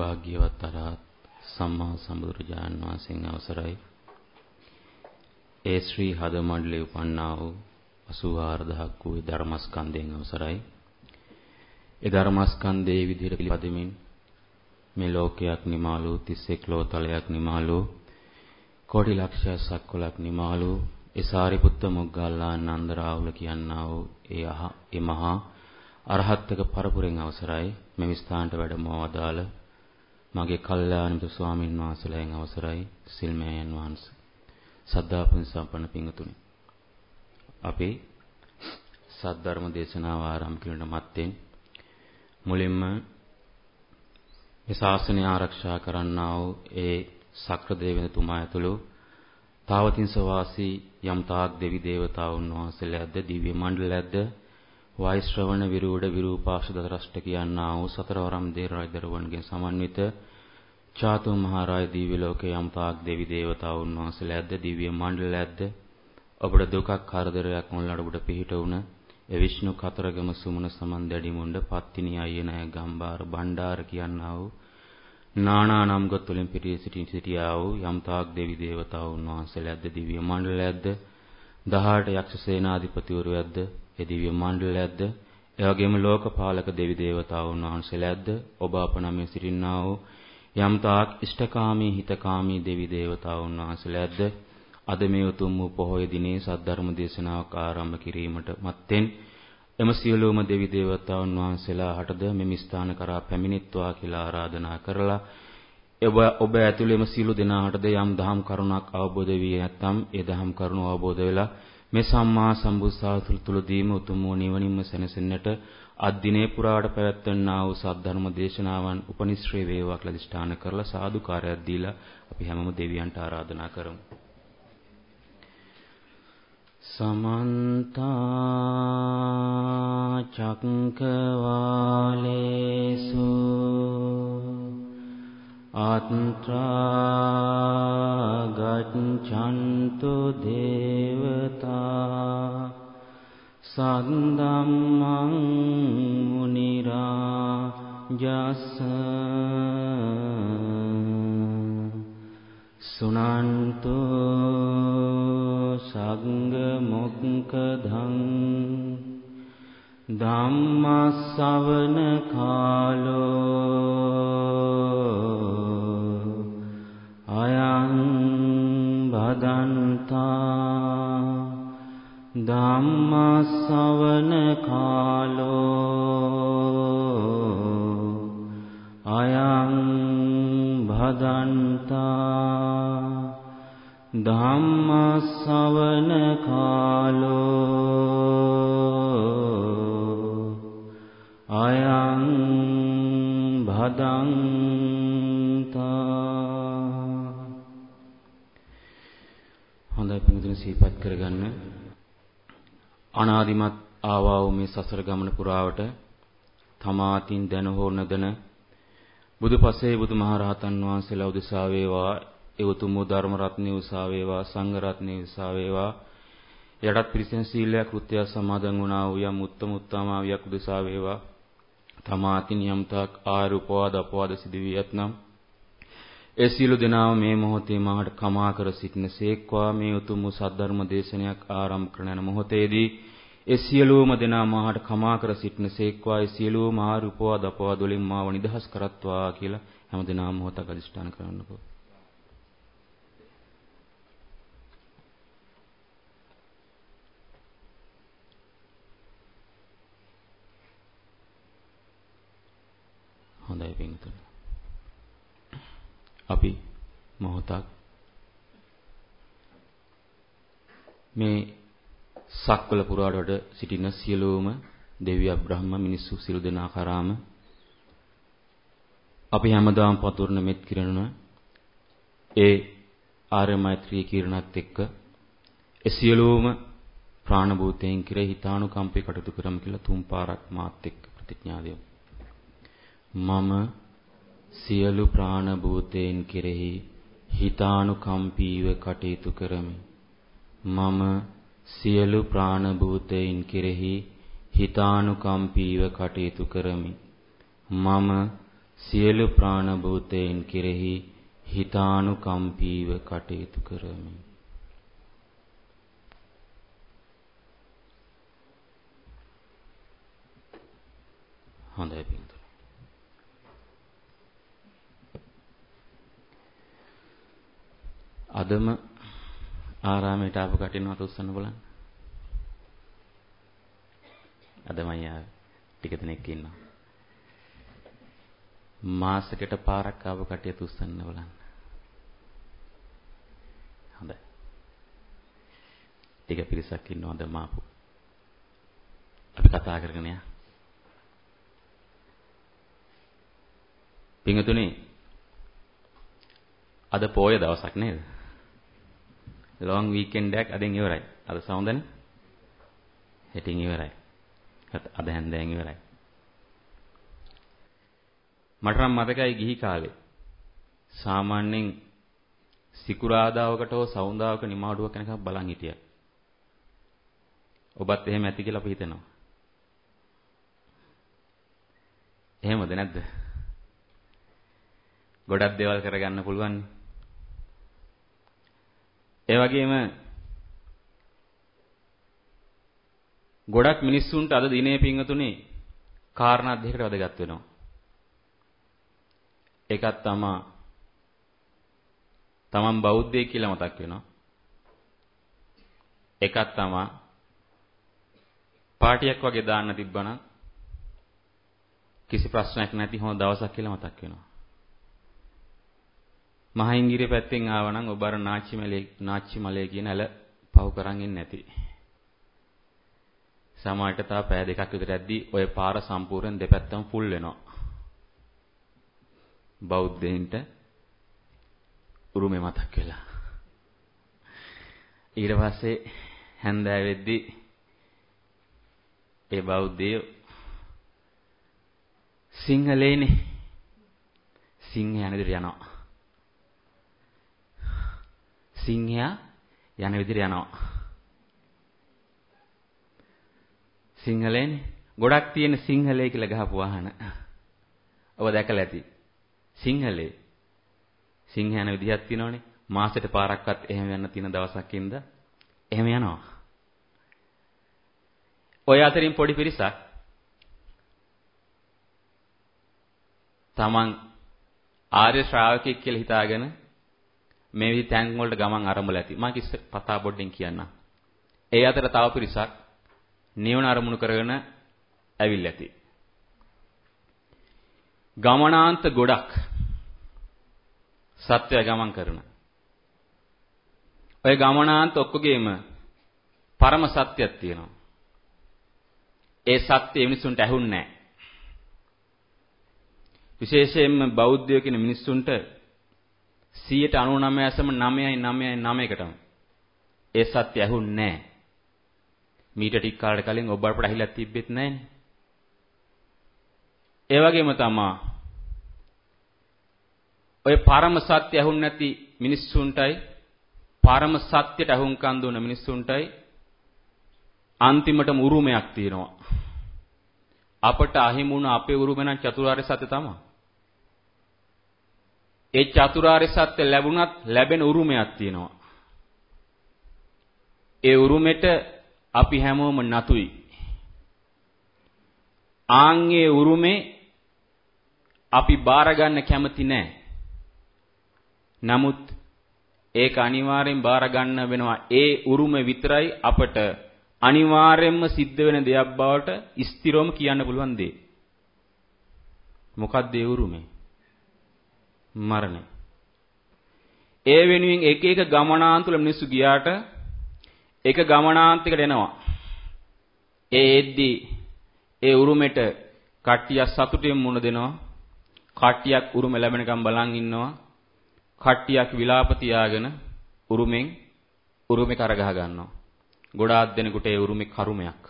භාග්‍යවත් අරහත් සම්මා සම්බුදුරජාණන් වහන්සේගේ අවසරයි. ඒ ශ්‍රී හදමණ්ඩලේ උපන්නා වූ 84000ක් වූ ධර්මස්කන්ධයෙන් අවසරයි. ඒ ධර්මස්කන්ධයේ විදිහට පිළිපදෙමින් මේ ලෝකයක් නිමාලු 31 ලෝතලයක් නිමාලු කෝටි ලක්ෂ සක්වලක් නිමාලු ඒ සාරිපුත්ත මොග්ගල්ලාන නන්ද රාහුල කියනා වූ ඒ මහා අරහත්ක පරපුරෙන් අවසරයි. මේ ස්ථානට වැඩම වදාළ මගේ කල්යාණ මිත්‍ර ස්වාමීන් වහන්සේලාගෙන් අවසරයි. සිල්මයන් වහන්සේ සද්ධාපුන් සම්පන්න පිංගුතුනි, අපි සද්ධර්ම දේශනාව ආරම්භ කිරීමට මත්තෙන් මුලින්ම මේ ශාසනය ආරක්ෂා කරන්නා වූ ඒ සක්‍ර දේවතුමා ඇතුළු තාවතින්ස වාසී යම් තාක් දෙවි දේවතාවුන් වහන්සේලාද දිව්‍ය මණ්ඩලයක්ද වෛශ්‍රවණ විරූඪ විරූපාක්ෂ දසරෂ්ඨ කියනා වූ සතරවරම් දේ රජදරුවන්ගෙන් සමන්විත චාතු මහරජ දිව්‍ය ලෝකයේ යම් තාක් දෙවි දේවතාවුන් වහන්සේලාද දිව්‍ය මණ්ඩලයක්ද ඔබට දුකක් කරදරයක් මොළලට ඔබට පිහිට වුණ ඒ විෂ්ණු කතරගම සුමන සමන් දැඩි මුණ්ඩ පත්තිනි අයනය ගම්බාර බණ්ඩාර කියනා වූ නානා නම් ගොත් වලින් පිටී සිටියා වූ යම් තාක් දෙවි දේවතාවුන් වහන්සේලාද දිව්‍ය මණ්ඩලයක්ද 18 යක්ෂ සේනාධිපතිවරුයක්ද ඒ දිව්‍ය මණ්ඩලයක්ද එවැගේම ලෝකපාලක දෙවි දේවතාවුන් වහන්සේලාද ඔබ අප නමින් සිටිනා වූ යම් තාක් ඉෂ්ඨකාමී හිතකාමී දෙවි දේවතාවුන් වහන්සේලාද අද මේ උතුම් වූ පොහොය දිනේ සද්ධර්ම දේශනාවක් ආරම්භ කිරීමට මත්තෙන් එම සියලුම දෙවි දේවතාවුන් වහන්සේලා හටද මෙම ස්ථාන කරා පැමිණෙත්වා කියලා ආරාධනා කරලා ඔබ ඇතුළේ එම සියලු දෙනාටද යම් දහම් කරුණක් අවබෝධ වී නැත්නම් ඒ දහම් කරුණ අවබෝධ වෙලා මේ සම්මා සම්බුද්ධ තුලදීම උතුම් වූ නිවනින්ම සැනසෙන්නට අද දිනේ පුරාට පැවැත්වෙනා වූ සද්ධර්ම දේශනාවන් උපනිශ්‍රේ වේවා කියලා අධිෂ්ඨාන කරලා සාදුකාරයක් දීලා අපි හැමෝම දෙවියන්ට ආරාධනා කරමු. සමන්ත චක්කවාලේසු ආත්‍රා ගච්ඡන්තු දේවතා සද්දම්මං මුනි රාජස් සුනන්තු සංඝ මොක්ඛදං ධම්ම ශ්‍රවණ කාලෝ අයං භදන්තා ධම්ම ශ්‍රවණ කාලෝ අයං භදන්තා ධම්ම ශ්‍රවණ කාලෝ අයං භදන්තා. හොඳයි පිටුතුන් සිහිපත් කරගන්න. අනාදිමත් ආවා වූ මේ සසර ගමන පුරාවට තමාතින් දැන හෝ නොදැන බුදුපසේ බුදුමහරහතන් වහන්සේලා උදෙසා වේවා, ඒ උතුම් ධර්ම රත්නය උසා වේවා, සංඝ රත්නය උසා වේවා, යටත් පිරිසෙන් සීලයක් කෘත්‍ය සමාදන් වුණා වූ යම් උත්තම උත්තමාවියක් උදෙසා වේවා, තමාතින් යම් තාක් ආරූපවාද අපවාද සිදු වී ඇතනම් ඒ සියලු දෙනාම මේ මොහොතේ මාහට කමා කර සිටින සේක්වා. මේ උතුම් සද්ධර්ම දේශනයක් ආරම්භ කරන මොහොතේදී ඒ සියලුම දෙනා මාහට කමා කර සිටින සේක්වා. ඒ සියලුම ආරූපවාද අපවාද වලින් මාව නිදහස් කරත්වා කියලා හැම දිනම මොහොතක් අධිෂ්ඨාන කරන්නකෝ. හොඳයි පින්තුනි, අපි මොහොතක් මේ සක්වල පුරාට වැඩ සිටින සියලුම දෙවිය බ්‍රහ්ම මිනිස්සු සියලු දෙනා කරාම අපි හැමදාම පතුරන මෙත් කිරණ ඒ ආර්ය මෛත්‍රී කිරණත් එක්ක ඒ සියලුම ප්‍රාණ භූතයන් කෙරෙහි හිතානුකම්පේ කටයුතු කරමු කියලා තුන් පාරක් මාත් එක්ක ප්‍රතිඥා දෙමු. මම සියලු ප්‍රාණ භූතයන් කෙරෙහි හිතානුකම්පීව කටයුතු කරමි. මම සියලු ප්‍රාණ භූතයන් කෙරෙහි හිතානුකම්පීව කටයුතු කරමි. මම සියලු ප්‍රාණ භූතයන් කෙරෙහි හිතානුකම්පීව කටයුතු කරමි. හොඳයි පින්තුනි. අදම ආරාමයට ආපු කටිනවත් උස්සන්න බලන්න. අදමයි ආවේ. ටික දෙනෙක් ඉන්නවා. මාසෙකට පාරක් ආපු කටියත් උස්සන්න බලන්න. හොඳයි. ටික පිරිසක් ඉන්නවා අද මාපු. අපි කතා කරගෙන යමු. පින්තුනි අද පොය දවසක් නේද? ලොන් වීකෙන්ඩ් එකක් අදින් ඉවරයි. අද සමුදනේ. හෙටින් ඉවරයි. අද හැන්දෑන් ඉවරයි. මට නම් මතකයි ගිහි කාලේ සාමාන්‍යයෙන් සිකුරාදාවකට හෝ සවුන්දාවක නිමාඩුවක් යනකම් බලන් හිටියා. ඔබත් එහෙම ඇති කියලා අපි හිතනවා. එහෙමද නැද්ද? ගොඩක් දේවල් කරගන්න පුළුවන්. ඒ වගේම ගොඩක් මිනිස්සුන්ට අද දිනේ පින්වතුනි කාරණා දෙකකට වැදගත් වෙනවා. එකක් තමන් බෞද්ධයෙක් කියලා මතක් වෙනවා. එකක් පාටියක් වගේ දාන්න තිබ්බනම් කිසි ප්‍රශ්නයක් නැති හොඳ දවසක් කියලා මතක් වෙනවා. මහින්ගිරිය පැත්තෙන් ආවනම් ඔබ අර නාච්චි මලේ කියන ඇල පහු කරන් ඉන්නේ නැති. සමහරට තා පෑ දෙකක් විතර ඇද්දි ඔය පාර සම්පූර්ණ දෙපැත්තම ෆුල් වෙනවා. බෞද්ධයින්ට උරුමේ මතක් වෙලා. ඊට පස්සේ හැන්දෑව වෙද්දි ඒ බෞද්ධයෝ සිංහලේනේ සිංහ යන විදිහට යනවා. සිංහයා යන විදිහට යනවා. සිංහලේනේ ගොඩක් තියෙන සිංහලේ කියලා ගහපු වාහන. ඔබ දැකලා ඇති. සිංහලේ සිංහ යන විදිහක් තියෙනවනේ. මාසෙට පාරක්වත් එහෙම යන්න තියෙන දවසක් ඉඳ එහෙම යනවා. ඔය අතරින් පොඩි පිරිසක් තමන් ආර්ය ශ්‍රාවකෙක් කියලා හිතාගෙන මේ විදි තැන් වලට ගමන් ආරම්භලා ඇති. මම කිස්ස පතා බොඩ්ඩෙන් කියන්නම්. ඒ අතර තව පිරිසක් නිවන අරමුණු කරගෙන ඇවිල්ලා ඇති. ගමනාන්ත ගොඩක් සත්‍ය ගමන් කරන. ඔය ගමනාන්ත ඔක්කොගේම පරම සත්‍යයක් තියෙනවා. ඒ සත්‍ය මිනිසුන්ට ඇහුන්නේ නැහැ. විශේෂයෙන්ම බෞද්ධයෝ කියන මිනිසුන්ට 99.999%කටම ඒ සත්‍ය ඇහුන්නේ නැහැ. මීට ටික කාලයකට කලින් ඔබ අපට ඇහිලා තිබෙත් නැහැනේ. ඒ වගේම තමයි ඔය පරම සත්‍ය ඇහුන්නේ නැති මිනිස්සුන්ටයි පරම සත්‍යට අහුම්කම් දුන මිනිස්සුන්ටයි අන්තිමටම උරුමයක් තියෙනවා. අපට අහිමුණ අපේ උරුම නම් චතුරාර්ය සත්‍ය තමයි. ඒ චතුරාර්ය සත්‍ය ලැබුණත් ලැබෙන උරුමයක් තියෙනවා. ඒ උරුමෙට අපි හැමෝම නතුයි. ආන්ගේ උරුමේ අපි බාර ගන්න කැමති නැහැ. නමුත් ඒක අනිවාර්යෙන් බාර ගන්න වෙනවා. ඒ උරුම විතරයි අපට අනිවාර්යෙන්ම සිද්ධ වෙන දෙයක් බවට ස්ථිරවම කියන්න පුළුවන් දේ. මොකක්ද ඒ උරුමේ? මරණය. ඒ වෙනුවෙන් එක එක ගමනාන්තවල මිනිස්සු ගියාට එක ගමනාන්තයකට එනවා. ඒ එද්දී ඒ උරුමෙට කට්ටිය සතුටින් මුණ දෙනවා. කට්ටියක් උරුම ලැබෙනකම් බලන් ඉන්නවා. කට්ටියක් විලාප තියාගෙන උරුමේ කරගහ ගන්නවා. ගොඩාක් දෙනෙකුට ඒ උරුමේ කරුමයක්.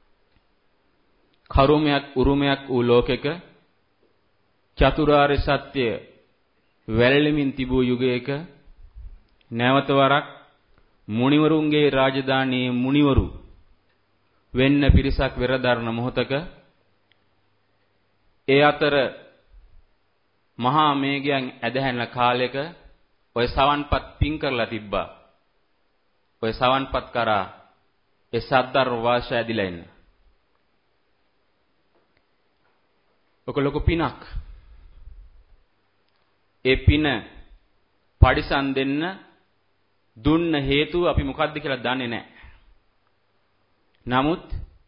උරුමයක් වූ ලෝකෙක චතුරාර්ය සත්‍ය වැළලෙමින් තිබූ යුගයක නැවත වරක් මුනිවරුන්ගේ රාජධානියේ මුනිවරු වෙන්න පිරිසක් වෙරදරන මොහතක ඒ අතර මහා මේඝයන් ඇදහැරෙන කාලෙක ඔය සවන්පත් පින් කරලා තිබ්බා. ඔය සවන්පත් කරා ඒ සද්ධර්ම වාසය ඇදිලා ඉන්න. ඔක ලොකු පිනක්. ඒ පින පරිසම් දෙන්න දුන්න හේතුව අපි මොකක්ද කියලා දන්නේ නැහැ. නමුත්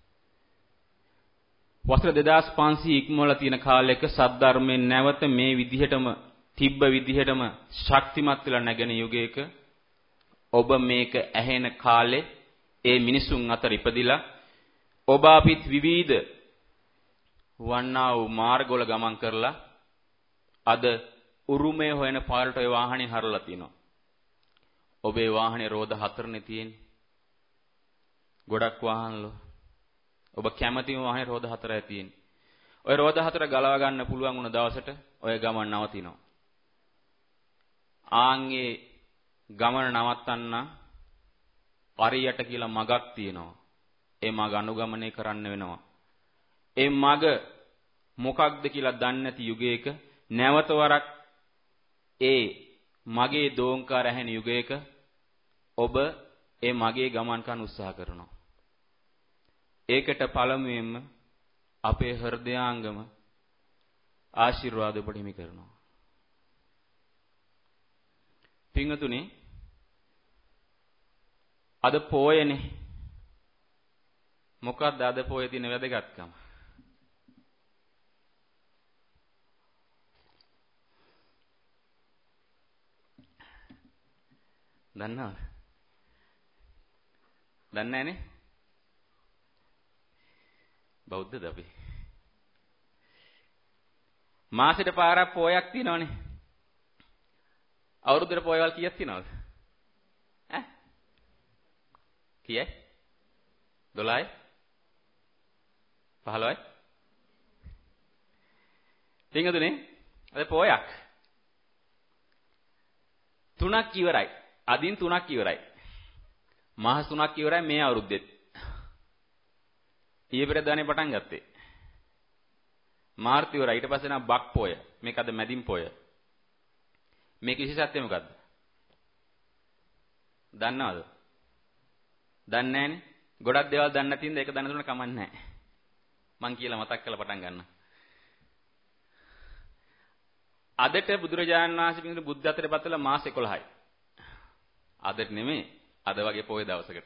වසර 2500 ඉක්මවලා තියෙන කාලයක සද්ධර්මයෙන් නැවත මේ විදිහටම තිබ්බ විදිහටම ශක්තිමත් වෙලා නැගෙන යුගයක ඔබ මේක ඇහෙන කාලේ ඒ මිනිසුන් අතර ඉපදිලා ඔබ අපිත් විවිධ වන්නා වූ මාර්ගවල ගමන් කරලා අද උරුමය හොයන පාරට ඔය වාහනේ හරලා තිනවා. ඔබේ වාහනේ රෝද 4නේ තියෙන්නේ. ගොඩක් වාහනවල ඔබ කැමතිම වාහනේ රෝද 4යි තියෙන්නේ. ඔය රෝද 4 ගලව ගන්න පුළුවන් වුණ දවසට ඔය ගමන නවතිනවා. ආන්ගේ ගමන නවත්තන්න පරියට කියලා මගක් තියෙනවා. ඒ මග අනුගමනය කරන්න වෙනවා. ඒ මග මොකක්ද කියලා දන්නේ නැති යුගයක නැවත වරක් ඒ මගේ දෝංකාර ඇහෙන යුගයක ඔබ ඒ මගේ ගමන් කරන්න උත්සාහ කරනවා. ඒකට පළමුවෙන්ම අපේ හෘදයාංගම ආශිර්වාද ඔබට හිමි කරනවා. පින්වතුනි අද පොයනේ මොකක්ද අද පොයේ තියෙන වැදගත්කම? දන්නවද? දන්නේ නැනේ. බෞද්ධද අපි? මාසෙට පාරක් පොයක් තියෙනවනේ. අවුරුද්දට පොයවල් කීයක් තියෙනවද? ඈ? කීයයි? 12යි? 15යි? පින්වතුනි අද පොයක්. 3ක් ඉවරයි. අදින් 3ක් ඉවරයි. මාස 3ක් ඉවරයි මේ අවුරුද්දෙත්. ඊයේ පෙරේදානේ පටන් ගත්තේ. මාර්තු ඉවරයි. ඊට පස්සේ නම් බක් පොය. මේක අද මැදින් පොය. මේක විශේෂත්වය මොකද්ද? දන්නවද? දන්නේ නැනේ. ගොඩක් දේවල් දන්නේ නැති ඉඳ ඒක දන්න දුන්න කමන්නේ නැහැ. මං කියලා මතක් කරලා පටන් ගන්න. අදට බුදුරජාණන් වහන්සේ පිළිබඳ බුද්ධ අතර පතලා මාස 11යි. අදට නෙමෙයි. අද වගේ පොය දවසකට.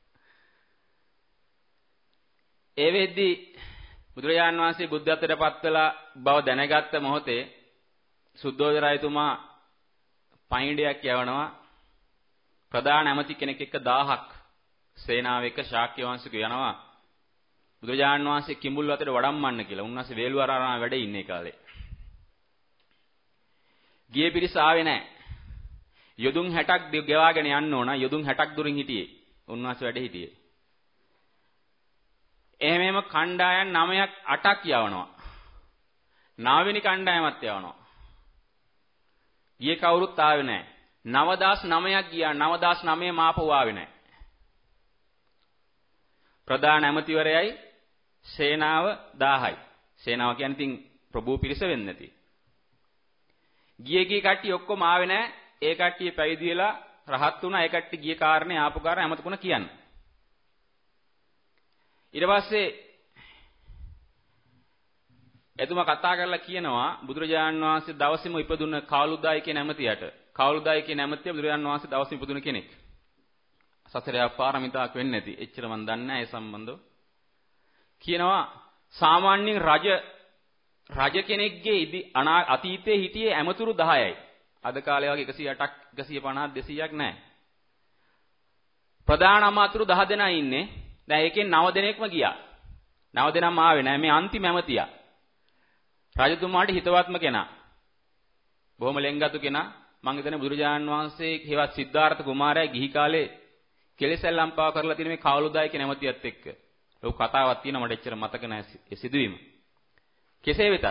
ඒ වෙද්දී බුදුරජාණන් වහන්සේ බුද්ධ අතර පත්වලා බව දැනගත්ත මොහොතේ සුද්ධෝදන රජතුමා පණිඩයක් යවනවා ප්‍රධාන ඇමති කෙනෙක් එක්ක 1000ක් සේනාව එක්ක ශාක්‍ය වංශික යනවා බුදුරජාණන් වහන්සේ කිඹුල් වතේ වඩම්මන්න කියලා. උන්වහන්සේ වේළුවරාරාම වැඩ ඉන්නේ කාලේ. ගියේ පිරිස ආවේ නැහැ. යොදුන් 60ක් ගෙවාගෙන යන්න ඕන. යොදුන් 60ක් දුරින් හිටියේ. උන්වහන්සේ වැඩ හිටියේ. එහෙමම කණ්ඩායම් 9ක් 8ක් යවනවා. 9 වෙනි කණ්ඩායමත් යවනවා. ගියේ කවුරුත් ආවේ නැහැ. 9009ක් ගියා. 9009 මාපුව ආවේ නැහැ. ප්‍රධාන ඇමතිවරයයි සේනාව 1000යි. සේනාව කියන්නේ ඉතින් ප්‍රභූ පිරිස වෙන්නේ නැති. ගියේ කට්ටිය ඔක්කොම ආවේ නැහැ. ඒ කට්ටිය පැවිදි වෙලා රහත් වුණා. ඒ කට්ටිය ගිය කාරණේ ආපු කාරණේ ඇමතුකුණ කියන්න. ඊට පස්සේ එතුමා කතා කරලා කියනවා බුදුරජාණන් වහන්සේ දවසේම ඉපදුන කාලුදායි කියන ඇමතියට. කාලුදායි කියන ඇමතිය බුදුරජාණන් වහන්සේ දවසේම ඉපදුන කෙනෙක්. සසරේ පාරමිතාවක් වෙන්නේ නැති. එච්චර මන් දන්නේ නැහැ ඒ සම්බන්ධව. කියනවා සාමාන්‍යයෙන් රජ කෙනෙක්ගේ අතීතයේ හිටියේ ඇමතුරු 10යි. අද කාලේ වගේ 108ක් 150ක් 200ක් නැහැ. ප්‍රධාන අමාත්‍යරු 10 දෙනා ඉන්නේ. දැන් ඒකෙන් 9 දෙනෙක්ම ගියා. 9 දෙනාම ආවේ නැහැ. මේ අන්තිම ඇමතියා. රජතුමාට හිතවත්ම කෙනා. බොහොම ලෙන්ගතු කෙනා. මම හිතන්නේ බුදුරජාණන් වහන්සේ හේවත් සිද්ධාර්ථ කුමාරයා ගිහි කාලේ කෙලෙසල්ලම් පාව කරලා තියෙන මේ කාලුදායි කියන ඇමතියත් එක්ක. ලොකු කතාවක් තියෙනවා මට එච්චර මතක නැහැ ඒ සිදුවීම. කෙසේ වෙතත්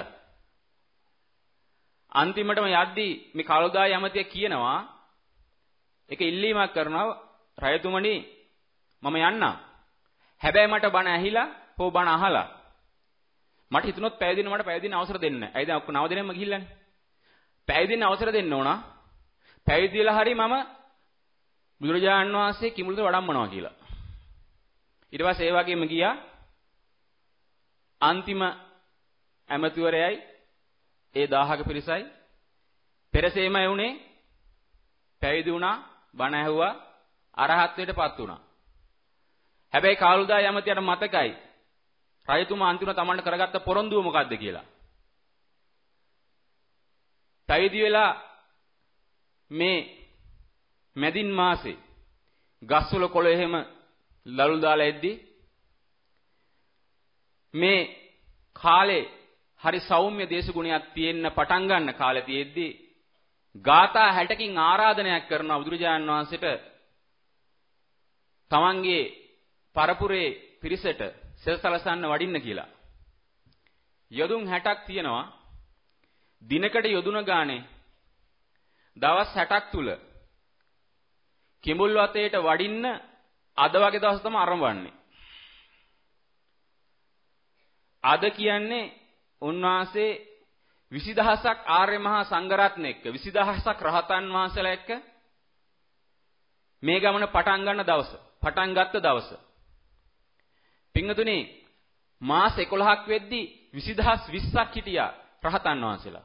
අන්තිමටම යද්දී මේ කාලුදායි ඇමතිය කියනවා ඒක ඉල්ලීමක් කරනවා රජතුමනි මම යන්නම්. හැබැයි මට බණ ඇහිලා හෝ බණ අහලා මට හිතුනොත් පැවිදින්න මට පැවිදින්න අවසර දෙන්න. ඇයි දැන් ඔක්කොම 9 දෙනෙක්ම ගිහිල්ලානේ. පැවිදෙන්න අවසර දෙන්න ඕන. පැවිදි වෙලා හරි මම බුදුරජාණන් වහන්සේ කිඹුලට වඩම්මනවා කියලා. ඊට පස්සේ ඒ වගේම ගියා අන්තිම ඇමතිවරයයි ඒ 1000ක පිරිසයි පෙරසේමයි උනේ පැවිදි වුණා බණ ඇහුවා අරහත්ත්වයටපත් වුණා. හැබැයි කාලුදා යමතියට මතකයි රජතුමා අන්තිම තමන්ට කරගත්ත පොරොන්දුව මොකද්ද කියලා. පැවිදි වෙලා මේ මැදින් මාසේ ගස්වල කොළ එහෙම ලලු දාලා එද්දි මේ කාලේ හරි සෞම්‍ය දේශගුණයක් තියෙන්න පටන් ගන්න කාලේ තියෙද්දි ගාථා 60කින් ආරාධනයක් කරනවා බුදුරජාණන් වහන්සේට තමන්ගේ පරපුරේ පිරිසට සෙල්සලසන්න වඩින්න කියලා. යොදුන් 60ක් තියෙනවා. දිනකට යොදුන ගානේ දවස් 60ක් තුල කිඹුල් වතේට වඩින්න අද වගේ දවස් තමයි ආරම්භවන්නේ. අද කියන්නේ උන්වහන්සේ 20000ක් ආර්ය මහා සංඝරත්න එක්ක 20000ක් රහතන් වහන්සේලා එක්ක මේ ගමන පටන් ගන්න දවස. පටන් ගත්ත දවස. පින්වතුනි මාස 11ක් වෙද්දී 20020ක් හිටියා රහතන් වහන්සේලා.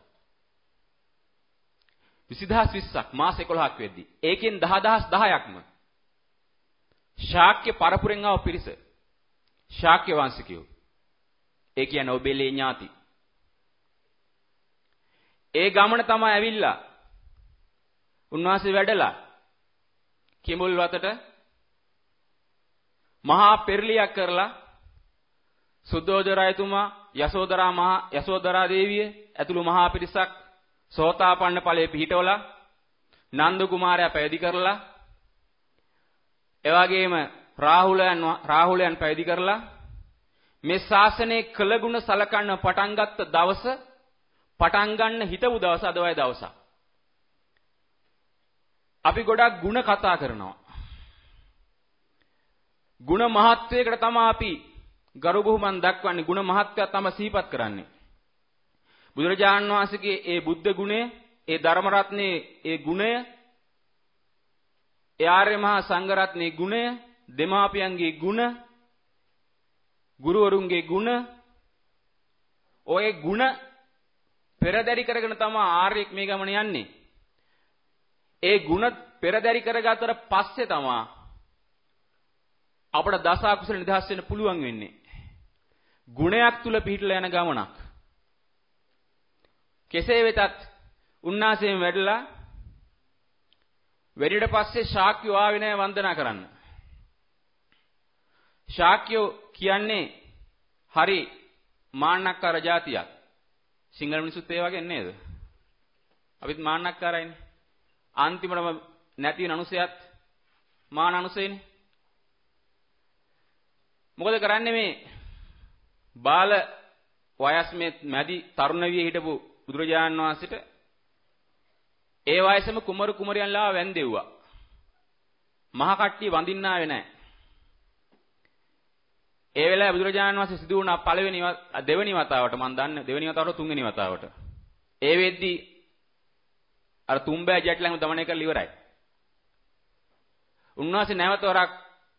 20020ක් මාස 11ක් වෙද්දී. ඒකෙන් 10010ක්ම ශාක්‍ය පරපුරෙන් ආව පිරිස. ශාක්‍ය වංශිකයෝ. ඒ කියන්නේ ඔබෙලේ ඥාති. ඒ ගමන තමයි ඇවිල්ලා උන්වහන්සේ වැඩලා කිඹුල් වතට මහා පෙරලියක් කරලා සුද්ධෝදන රජතුමා යසෝදරා දේවිය ඇතුළු මහා පිරිසක් සෝතාපන්න ඵලයේ පිහිටවලා නන්ද කුමාරයා පැවිදි කරලා එවාගෙම රාහුලයන් පැවිදි කරලා මේ ශාසනයේ කළගුණ සලකන්න පටන් ගත්ත දවස පටන් ගන්න හිතපු දවස අද වගේ දවසක්. අපි ගොඩක් ಗುಣ කතා කරනවා. ಗುಣ මහත්වයකට තමයි අපි ගරු බුහුමන් දක්වන්නේ. ಗುಣ මහත්වය තමයි සිහිපත් කරන්නේ. බුදුරජාණන් වහන්සේගේ ඒ බුද්ධ ගුණය, ඒ ධර්ම රත්නයේ ඒ ගුණය, ඒ ආර්ය මහා සංඝ රත්නයේ ගුණය, දෙමාපියන්ගේ ගුණ, ගුරුවරුන්ගේ ගුණ, ඔය ගුණ පෙරදරි කරගෙන තමයි ආර්යෙක් මේ ගමන යන්නේ. ඒ ගුණ පෙරදරි කරගත්තට පස්සේ තමයි අපට දස අකුසල නිදහස් වෙන්න පුළුවන් වෙන්නේ. ගුණයක් තුල පිහිටලා යන ගමනක්. කෙසේ වෙතත් උන්නාසයෙන් වැඩලා වැඩිට පස්සේ ශාක්‍යෝ ආවේ නැහැ වන්දනා කරන්න. ශාක්‍යෝ කියන්නේ හරි මාන්නක්කාර జాතියක්. සිංහල මිනිස්සුත් ඒ වගේ නේද? අපිත් මාන්නක්කාරයිනේ. අන්තිමටම නැති වෙන අනුසයත් මාන අනුසයනේ. මොකද කරන්නේ මේ බාල වයස් මේ මැදි තරුණ වියේ හිටපු බුදුරජාණන් වහන්සේට ඒ වයසේම කුමරු කුමරියන්ලා වැන්දෙව්වා. මහා කට්ටිය වඳින්න ආවේ නැහැ. ඒ වෙලාවේ බුදුරජාණන් වහන්සේ සිදු වුණා දෙවෙනි වතාවට මම දන්නේ දෙවෙනි වතාවට තුන්වෙනි වතාවට. ඒ වෙද්දී අර තුම්බෑ ජැට් ළඟ දමනය කරලා ඉවරයි. උන්වහන්සේ නැවත වරක්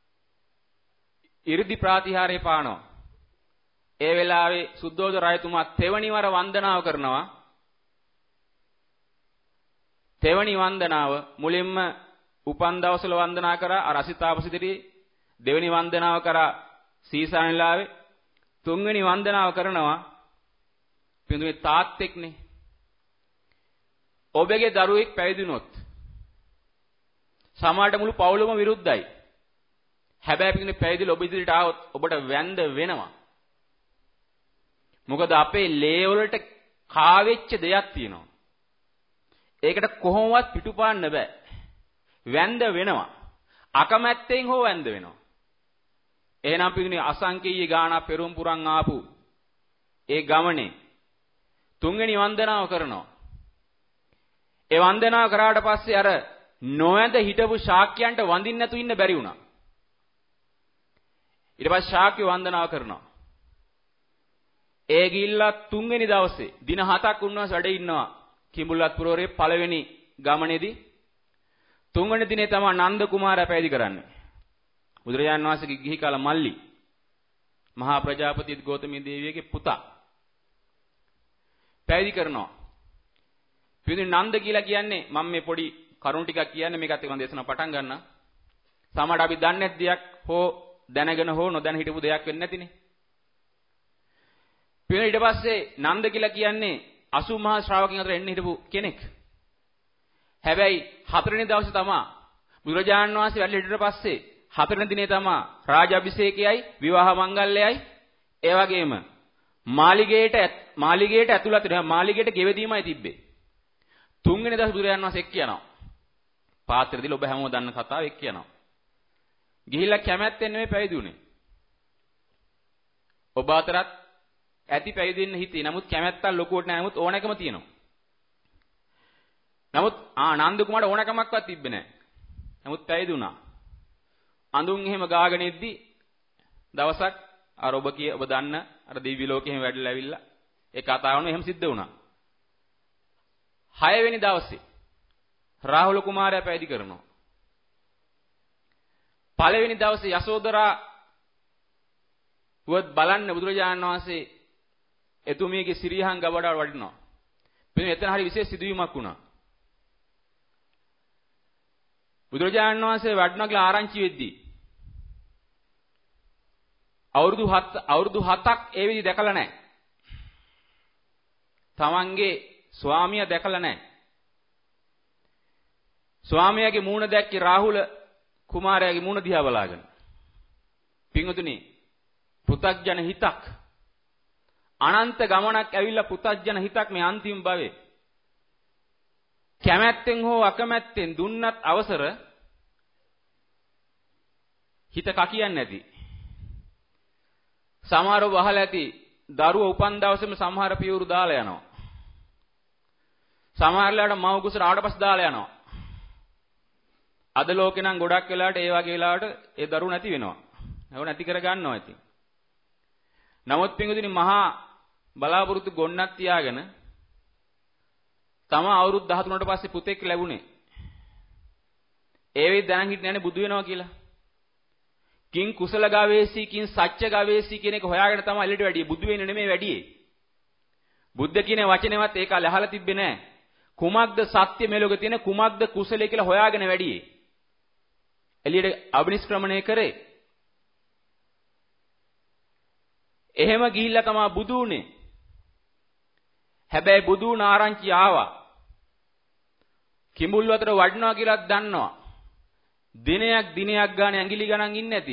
이르දි ප්‍රාතිහාරය පානවා. ඒ වෙලාවේ සුද්ධෝදන රජතුමා තෙවණි වර වන්දනාව කරනවා. තෙවණි වන්දනාව මුලින්ම උපන් දවසල වන්දනා කරා අර අසිතාපසිතේ දෙවෙනි වන්දනාව කරා සීසානෙලාවේ තුන්වෙනි වන්දනාව කරනවා පින්දුනේ තාත්තෙක්නේ. ඔබගේ දරුවෙක් පැවිදුනොත් සමාජයට මුළු පවුලම විරුද්ධයි. හැබැයි පින්දුනේ පැවිදිලා ඔබ ඉදිරියට ආවොත් ඔබට වැඳ වෙනවා. මොකද අපේ ලේ වලට කාවෙච්ච දෙයක් තියෙනවා. ඒකට කොහොමවත් පිටුපාන්න බෑ. වැඳ වෙනවා. අකමැත්තෙන් හෝ වැඳ වෙනවා. එහෙනම් පිටුනේ අසංකීය ගාන පෙරම් පුරන් ආපු ඒ ගමනේ තුන්වෙනි වන්දනාව කරනවා. ඒ වන්දනාව කරාට පස්සේ අර නොවැඳ හිටපු ශාක්‍යයන්ට වඳින්න නැතු ඉන්න බැරි වුණා. ඊට පස්සේ ශාක්‍ය වන්දනාව කරනවා. ඒ ගිල්ලා තුන්වෙනි දවසේ දින 7ක් උන්වහන්සේ වැඩ ඉන්නවා කිඹුල්වත් පුරවරේ පළවෙනි ගමනේදී තුන්වෙනි දිනේ තමයි නන්ද කුමාරයා පැවිදි කරන්නේ. බුදුරජාණන් වහන්සේගේ ගිහි කාල මල්ලි මහා ප්‍රජාපති ගෞතමී දේවියගේ පුතා පැවිදි කරනවා. පිළිදෙන නන්ද කියලා කියන්නේ මම මේ පොඩි කරුණු ටිකක් කියන්නේ මේකත් එක්ක මම දේශනාව පටන් ගන්නම්. සමහරවිට අපි දන්නේ නැති දෙයක් හෝ දැනගෙන හෝ නොදැන හිටපු දෙයක් වෙන්නේ නැතිනේ. ඊට පස්සේ නන්ද කියලා කියන්නේ 80 මහා ශ්‍රාවකයන් අතර එන්න හිටපු කෙනෙක්. හැබැයි හතරවෙනි දවසේ තමයි බුදුරජාණන් වහන්සේ වැඩ හිටියට පස්සේ හතරවෙනි දිනේ තමයි රාජාභිෂේකයයි විවාහ මංගල්‍යයයි ඒ වගේම මාලිගයට ඇතුළත් වෙනවා. මාලිගයට ගෙවදීමයි තිබ්බේ. තුන්වෙනි දවසේ බුදුරජාණන් වහන්සේ එක් කියනවා. පාත්‍රය දීලා ඔබ හැමෝම දන්න කතාව එක් කියනවා. ගිහිල්ලා කැමැත්තෙන් නෙමෙයි පැවිදි උනේ. ඔබ අතරත් ඇති පැවිදි වෙන්න හිතේ. නමුත් කැමැත්ත ලොකුවට නෑ. නමුත් ඕනකම තියෙනවා. නමුත් නන්ද කුමාරට ඕනකමක්වත් තිබ්බේ නෑ. නමුත් පැවිදි වුණා. අඳුන් එහෙම ගාගෙන ඉද්දි දවසක් අර ඔබ දන්න අර දිව්‍ය ලෝකෙ එහෙම වැඩිලා ඇවිල්ලා ඒ කතාවම එහෙම සිද්ධ වුණා. 6 වෙනි දවසේ රාහුල කුමාරයා පැවිදි කරනවා. පළවෙනි දවසේ යසෝදරා වුවත් බලන්න බුදුරජාණන් වහන්සේ එතුමියගේ සිරියහන් ගබඩාවට වඩිනවා. එතන හරි විශේෂ සිදුවීමක් වුණා. බුදුරජාණන් වහන්සේ වඩිනවා කියලා ආරංචි වෙද්දී අවුරුදු 7ක් ඒ විදි දැකලා නැහැ. තමන්ගේ ස්වාමියා දැකලා නැහැ. ස්වාමියාගේ මූණ දැක්කේ රාහුල කුමාරයාගේ මූණ දිහා බලාගෙන. පින්වතුනි පුතග්ජන හිතක් අනන්ත ගමනක් ඇවිල්ලා පුතග්ජන හිතක් මේ අන්තිම භවයේ කැමැත්තෙන් හෝ අකමැත්තෙන් දුන්නත් අවසර හිත කකියන්නේ නැති. සමහරව වහලා ඇති දරුවෝ උපන් දවසේම සමහර පියවරු දාලා යනවා. සමහරලාට මව කුසට ආඩපස් දාලා යනවා. අද ලෝකේ නම් ගොඩක් වෙලාවට ඒ වගේ වෙලාවට ඒ දරුවෝ නැති වෙනවා. ඒක නැති කර ගන්නවා ඉතින්. නමුත් පින්වතුනි මහා බලාපොරොත්තු ගොන්නක් තියාගෙන තම අවුරුදු 13ට පස්සේ පුතෙක් ලැබුණේ. ඒ වෙයි දැනන් හිටින්නේ නැනේ බුදු වෙනවා කියලා. කිං කුසල ගවේෂී කිං සත්‍ය ගවේෂී කියන එක හොයාගෙන තමයි එළියට වැඩියේ. බුදු වෙන්නේ නෙමෙයි වැඩියේ. බුද්ධ කියන වචනේවත් ඒක අහලා තිබ්බේ නැහැ. කුමක්ද සත්‍ය මෙලොව තියෙන කුමක්ද කුසලයේ කියලා හොයාගෙන වැඩියේ. එළියට අබිනිෂ්ක්‍රමණය කරේ. එහෙම ගිහිල්ලා තමයි බුදු උනේ. හැබැයි බුදු වුණ ආරංචි ආවා. කිඹුල් වතර වඩනවා කියලාත් දන්නවා. දිනයක් ගානේ ඇඟිලි ගණන් ඉන්නේ නැති.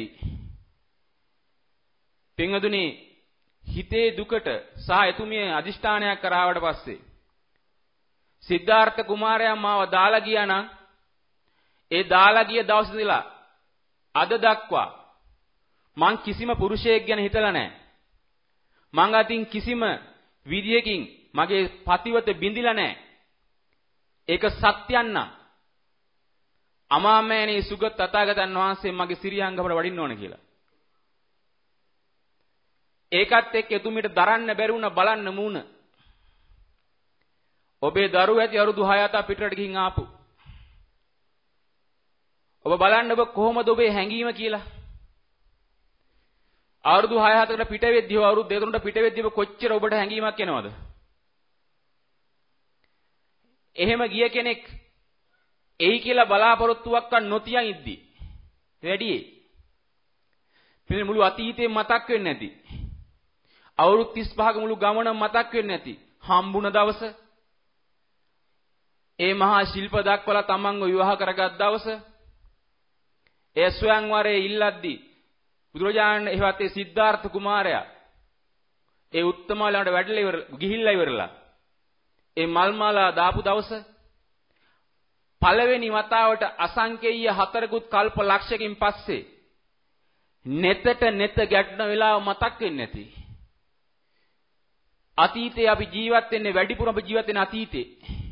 පින්වතුනි හිතේ දුකට සහ එතුමිය අදිෂ්ඨානයක් කරාවට පස්සේ සිද්ධාර්ථ කුමාරයා මාව දාලා ගියා නම් ඒ දාලා ගිය දවස් ඉඳලා අද දක්වා මං කිසිම පුරුෂයෙක් ගැන හිතලා නැහැ. මං අතින් කිසිම විදියකින් මගේ පතිවත බිඳිලා නැහැ. ඒක සත්‍යන්න. අමාමෑණී සුගත තථාගතයන් වහන්සේ මගේ සිරියංගමට වඩින්න ඕන කියලා. ඒකත් එක්ක එතුමිට දරන්න බැරි වුණා බලන්න මූණ. ඔබේ දරුවෝ ඇති අවුරුදු 6-7 පිටරට ගිහින් ආපු. ඔබ බලන්න ඔබ කොහොමද ඔබේ හැංගීම කියලා. අවුරුදු 6-7කට පිට වෙද්දී අවුරුදු 2-3කට පිට වෙද්දී කොච්චර ඔබට හැංගීමක් එනවද? එහෙම ගිය කෙනෙක් එයි කියලා බලාපොරොත්තුවක් නොතියන් ඉද්දි වැඩියේ. මේ මුළු අතීතේ මතක් වෙන්නේ නැති. අවුරුදු 35ක මුළු ගමනම මතක් වෙන්නේ නැති. හම්බුණ දවස ඒ මහා ශිල්ප දක්වලා තමන්ව විවාහ කරගත් දවස ඒ ස්වයංවරයේ ඉල්ලද්දී බුදුරජාණන් එහෙවත් ඒ සිද්ධාර්ථ කුමාරයා ඒ උත්තමවලට වැඩලා ගිහිල්ලා ඉවරලා ඒ මල්මාලා දාපු දවස පළවෙනි වතාවට අසංකේය 4කුත් කල්ප ලක්ෂකින් පස්සේ නෙතට නෙත ගැටෙන වෙලාව මතක් වෙන්නේ නැති. අතීතේ අපි ජීවත් වෙන්නේ වැඩිපුර අපි ජීවත් වෙන අතීතේ.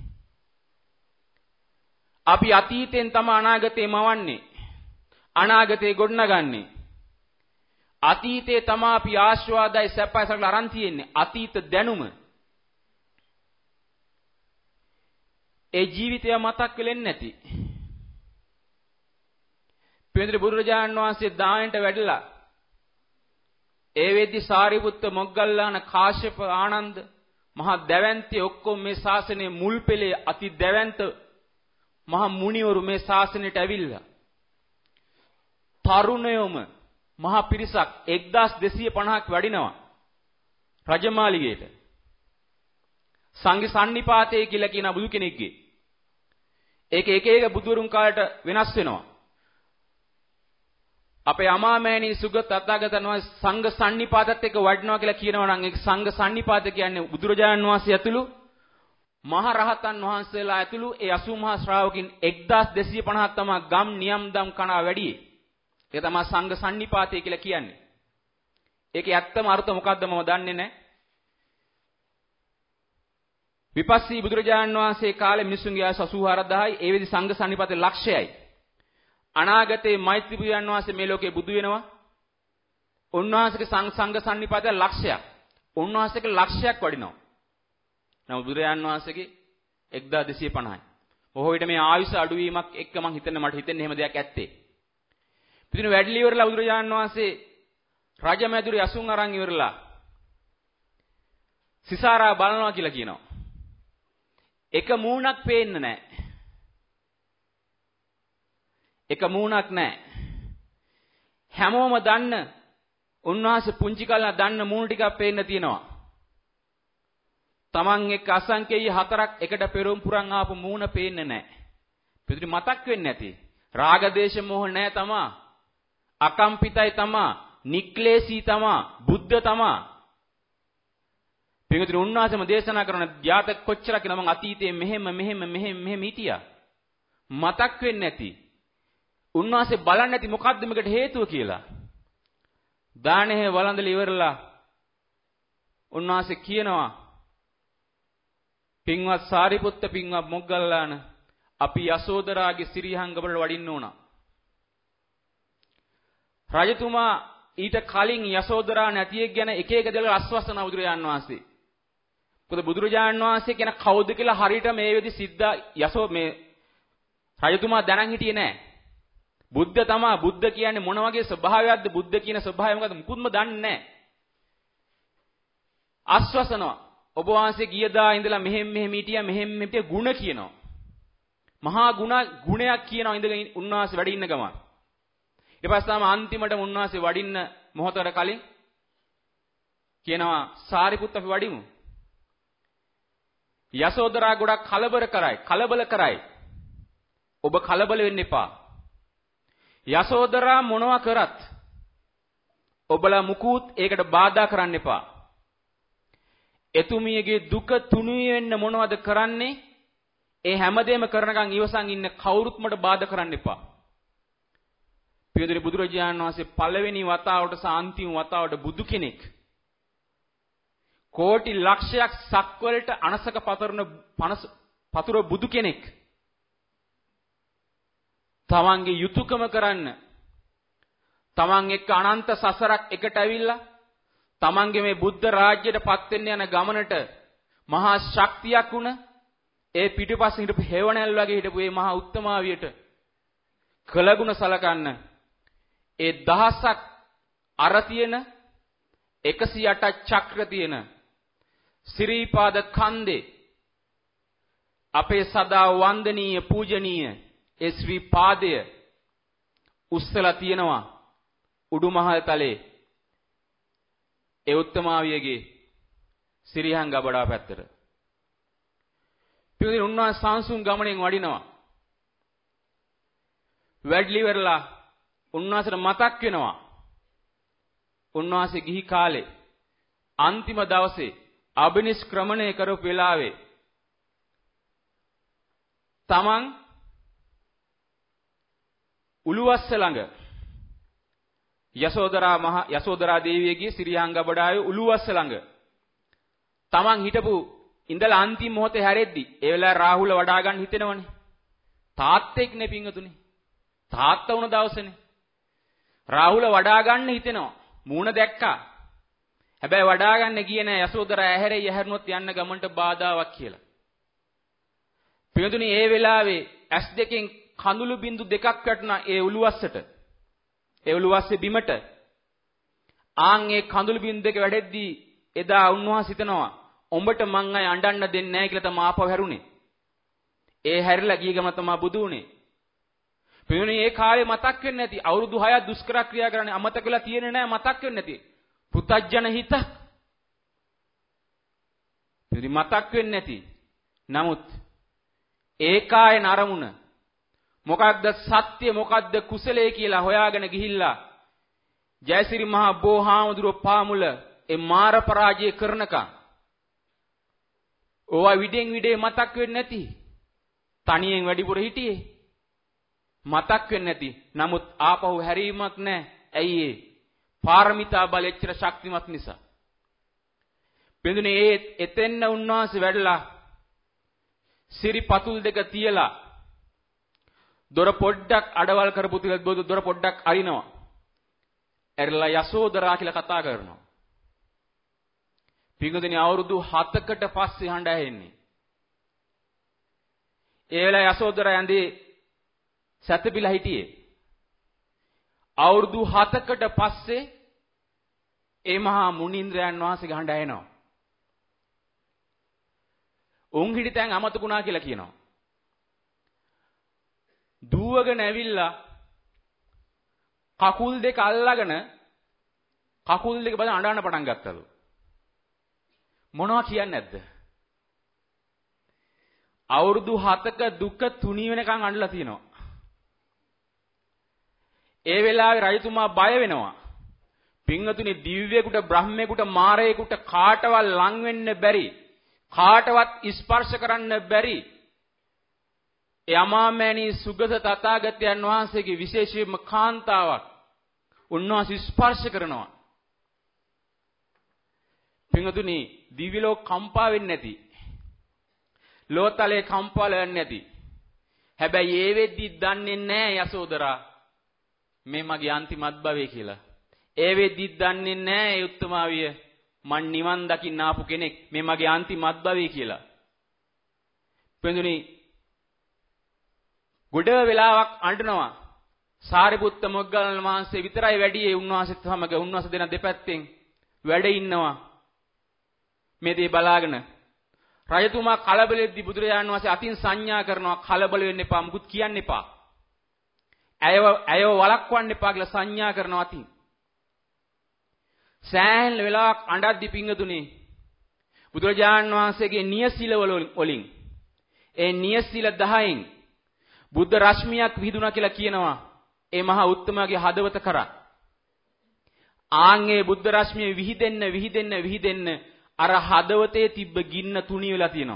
අපි අතීතෙන් තම අනාගතේ මවන්නේ. අනාගතේ ගොඩනගන්නේ. අතීතේ තම අපි ආශාවදයි සැපයි සකල අරන් තියෙන්නේ. අතීත දැනුම. ඒ ජීවිතය මතක් වෙලෙන්නේ නැති. පින්වතුනි බුදුරජාණන් වහන්සේ දාණයට වැඩිලා ඒ වෙද්දි සාරිපුත්ත මොග්ගල්ලාන කාශ්‍යප ආනන්ද මහා දැවැන්තේ ඔක්කොම මේ ශාසනයේ මුල් පෙළේ අති දැවැන්ත මහා මුනිවරු මේ ශාසනයට ඇවිල්ලා තරුණයෝම මහා පිරිසක් 1250ක් වඩිනවා රජමාලිගයට. සංඝ සන්නිපාතය කියලා කියන බුදු කෙනෙක්ගේ. ඒක එක එක බුදුරුන් කාලයට වෙනස් වෙනවා. අපේ අමාමෑණී සුගත අත්තාගතන සංඝ සන්නිපාතත් එක්ක වඩිනවා කියලා කියනවා නම් ඒක සංඝ සන්නිපාත කියන්නේ බුදුරජාණන් වහන්සේ ඇතුළු මහ රහතන් වහන්සේලා ඇතුළු ඒ 80 මහා ශ්‍රාවකින් 1250ක් තමයි ගම් නියම් දම් කණා වැඩියේ. ඒක තමයි සංඝ සන්නිපාතය කියලා කියන්නේ. ඒකේ ඇත්තම අර්ථ මොකක්ද මම දන්නේ නැහැ. විපස්සී බුදුරජාණන් වහන්සේ කාලේ මිනිසුන්ගේ ආයස 84000යි ඒ වෙදි සංඝ සන්නිපාතේ ලක්ෂයයි. අනාගතේ මෛත්‍රී බුදුන් වහන්සේ මේ ලෝකේ බුදු වෙනවා. උන්වහන්සේගේ සංඝ සන්නිපාතය ලක්ෂයක්. උන්වහන්සේගේ ලක්ෂයක් වඩිනවා. නමුත් බුදුරජාණන් වහන්සේගේ 1250යි. බොහෝ විට මේ ආයුෂ අඩුවීමක් එක්ක මම මට හිතෙන්නේ එහෙම දෙයක් ඇත්තේ. පිටින් වැඩිලි ඉවරලා බුදුරජාණන් වහන්සේ රජමැදුරේ අසුන් අරන් ඉවරලා සිසාරා බලනවා කියලා කියනවා. එක මූණක් පේන්න නැහැ. එක මූණක් නැහැ. හැමෝම දන්න උන්වහන්සේ පුංචි කාලේ දන්න මූණ ටිකක් පේන්න තියෙනවා. Taman එක්ක අසංකේය හතරක් එකට පෙරම් පුරන් ආපු මූණ පේන්නේ නැහැ. පිටුටි මතක් වෙන්නේ නැති. රාග දේශ මොහ නැහැ තමා. අකම්පිතයි තමා. නික්ලේශී තමා. බුද්ධ තමා. පිටුටි උන්වහන්සේම දේශනා කරන ජාතක කොච්චරක් නම අතීතයේ මෙහෙම හිටියා. මතක් වෙන්නේ නැති. උන්වහන්සේ බලන්නේ නැති මොකද්ද මේකට හේතුව කියලා. දානෙහි වළඳලා ඉවරලා උන්වහන්සේ කියනවා පින්වත් සාරිපුත්ත පින්වත් මොග්ගල්ලාන අපි යසෝදරාගේ සිරිහංගවල වඩින්න ඕන. රජතුමා ඊට කලින් යසෝදරා නැතියෙක් ගැන එක එක දේවල් අස්වස්සන බුදුරජාණන් වහන්සේ. මොකද බුදුරජාණන් වහන්සේ කියන කවුද කියලා හරියට මේ වෙදි සිද්ධා මේ රජතුමා දැනන් හිටියේ නැහැ. බුද්ධ තමා බුද්ධ කියන්නේ මොන වගේ ස්වභාවයක්ද බුද්ධ කියන ස්වභාවය මොකද මුකුත්ම දන්නේ නැහැ. ආස්වසනවා ඔබ වහන්සේ ගියදා ඉඳලා මෙහෙම හිටියා මෙහෙම ගුණ කියනවා. මහා ගුණයක් කියනවා ඉඳගෙන උන්වහන්සේ වැඩ ඉන්න ගමන්. ඊට පස්සේ තමයි අන්තිමට උන්වහන්සේ වඩින්න මොහොතකට කලින් කියනවා සාරිපුත්ත අපි වඩිමු. යසෝදරා ගොඩක් කලබල කරයි. ඔබ කලබල වෙන්න එපා. යසෝදරා මොනවා කරත් ඔබලා මුකුත් ඒකට බාධා කරන්න එපා. එතුමියගේ දුක තුනී වෙන්න මොනවද කරන්නේ? ඒ හැමදේම කරනකන් ඉවසන් ඉන්න කවුරුත් මට බාධා කරන්න එපා. පියදරි බුදුරජාණන් වහන්සේ පළවෙනි වතාවට සහ අන්තිම වතාවට බුදු කෙනෙක්. කෝටි ලක්ෂයක් සක්වලට අනසක පතුර බුදු කෙනෙක්. තමන්ගේ යුතුයකම කරන්න තමන් එක්ක අනන්ත සසරක් එකට ඇවිල්ලා තමන්ගේ මේ බුද්ධ රාජ්‍යයට පත් වෙන්න යන ගමනට මහා ශක්තියක් වුණ ඒ පිටිපස්සේ හිටපු හේවණැල් වගේ හිටපු මේ මහා උත්තමාවියට කළගුණ සලකන්න ඒ දහසක් අර තියෙන 108ක් චක්‍ර තියෙන ශ්‍රීපාද කන්දේ අපේ සදා වන්දනීය පූජනීය ඒ ශ්‍රී පාදය උස්සලා තියෙනවා උඩුමහල් තලේ ඒ උත්තමාවියගේ සිරිහන් ගබඩා පැත්තට. පිළිදින උන්වහන්සේ සංසුන් ගමනෙන් වඩිනවා. වැඩලි වෙරලා උන්වහන්සේට මතක් වෙනවා. උන්වහන්සේ ගිහි කාලේ අන්තිම දවසේ අබිනිෂ්ක්‍රමණය කරපු වෙලාවේ තමන් උළුවස්ස ළඟ යසෝදරා දේවියගේ සිරිහං ගබඩාවේ උළුවස්ස ළඟ තමන් හිටපු ඉඳලා අන්තිම මොහොතේ හැරෙද්දි ඒ වෙලාවේ රාහුල වඩා ගන්න හිතෙනවනේ. තාත්තෙක් නේ පිංගතුනේ. තාත්තා වුණ දවසේනේ. රාහුල වඩා ගන්න හිතෙනවා. මූණ දැක්කා. හැබැයි වඩා ගන්න ගියේ නෑ යසෝදරා ඇහැරෙයි ඇහැරුණොත් යන්න ගමන්ට බාධාවක් කියලා. පින්තුනි ඒ වෙලාවේ ඇස් දෙකෙන් කඳුළු බින්දු දෙකක් වැටුණා ඒ උළුවස්සට. ඒ උළුවස්සේ බිමට. ආන් ඒ කඳුළු බින්දු දෙක වැඩෙද්දී එදා උන්වහන්සේ හිතනවා උඹට මං අය අඬන්න දෙන්නේ නැහැ කියලා තමයි ආපහු හැරුණේ. ඒ හැරිලා ගිය ගම තමයි බුදු වුණේ. පින්තුනි ඒ කාලේ මතක් වෙන්නේ නැති අවුරුදු 6ක් දුෂ්කර ක්‍රියා කරන්නේ අමතක වෙලා තියෙන්නේ නැහැ මතක් වෙන්නේ නැති. පුතජන හිත. පින්තුනි මතක් වෙන්නේ නැති. නමුත් ඒකායන අරමුණ මොකක්ද සත්‍ය මොකක්ද කුසලයේ කියලා හොයාගෙන ගිහිල්ලා ජයසිරි මහ බෝහාමුදුරුව පාමුල ඒ මාර පරාජය කරනකම් ඕවා විඩෙන් විඩේ මතක් වෙන්නේ නැති තනියෙන් වැඩිපුර හිටියේ මතක් වෙන්නේ නැති නමුත් ආපහු හැරීමක් නැහැ ඇයි ඒ පාරමිතා බල එච්චර ශක්තිමත් නිසා බින්දුනේ ඒ එතෙන්න උන්වහන්සේ වැඩලා සිරි පතුල් දෙක තියලා දොර පොඩ්ඩක් අඩවල් කරපු තියලා දොර පොඩ්ඩක් අරිනවා. එරලා යසෝදරා කියලා කතා කරනවා. පිංගුදෙනි අවුරුදු 7කට පස්සේ හඬ ඇහෙන්නේ. ඒ වෙලාව යසෝදරා යන්දී සැතපීලා හිටියේ. අවුරුදු 7කට පස්සේ ඒ මහා මුනිంద్రයන් වහන්සේගේ හඬ ඇහෙනවා. උන් හිටිතෙන් අමතකුණා කියලා කියනවා. දුවගෙන ඇවිල්ලා කකුල් දෙක අල්ලගෙන කකුල් දෙක බඳ අඬන්න පටන් ගත්තලු. මොනවා කියන්නේ නැද්ද? අවුරුදු 7ක දුක තුනී වෙනකන් අඬලා තියෙනවා. ඒ වෙලාවේ රජතුමා බය වෙනවා. පින්වතුනි දිව්‍යයෙකුට බ්‍රහ්මයෙකුට මාරයෙකුට කාටවත් ලං වෙන්න බැරි කාටවත් ස්පර්ශ කරන්න බැරි යමාමෑණී සුගත තථාගතයන් වහන්සේගේ විශේෂයෙන්ම කාන්තාවක් උන්වහන්සේ ස්පර්ශ කරනවා. පින්වතුනි දිව්‍ය ලෝක කම්පා වෙන්නේ නැති. ලෝතලේ කම්පාල වෙන්නේ නැති. හැබැයි ඒ වෙද්දි දන්නේ නැහැ යසෝදරා මේ මගේ අන්තිමත් භවයේ කියලා. ඒ වෙද්දි දන්නේ නැහැ ඒ උත්තමාවිය මන් නිවන් දකින්න ආපු කෙනෙක් මේ මගේ අන්තිමත් භවයේ කියලා. පින්වතුනි ගොඩ වෙලාවක් අඬනවා. සාරිපුත්ත මොග්ගලන් වහන්සේ විතරයි වැඩියේ උන්වහන්සේත් සමග උන්වහන්සේ දෙන දෙපැත්තෙන් වැඩ ඉන්නවා. මේ දේ බලාගෙන රජතුමා කලබලෙද්දී බුදුරජාණන් වහන්සේ අතින් සංඥා කරනවා කලබල වෙන්න එපා මුකුත් කියන්න එපා. ඇයව වළක්වන්න එපා කියලා සංඥා කරනවා අතින්. සෑහෙන වෙලාවක් අඬද්දි පිංගතුනේ බුදුරජාණන් වහන්සේගේ නියසිල වලින් ඒ නියසිල 10න් බුද්ධ රශ්මියක් විහිදුණා කියලා කියනවා ඒ මහා උත්තමගේ හදවත කරා. ආන්ගේ බුද්ධ රශ්මිය විහිදෙන්න අර හදවතේ තිබ්බ ගින්න තුනී වෙලා තියෙනවා.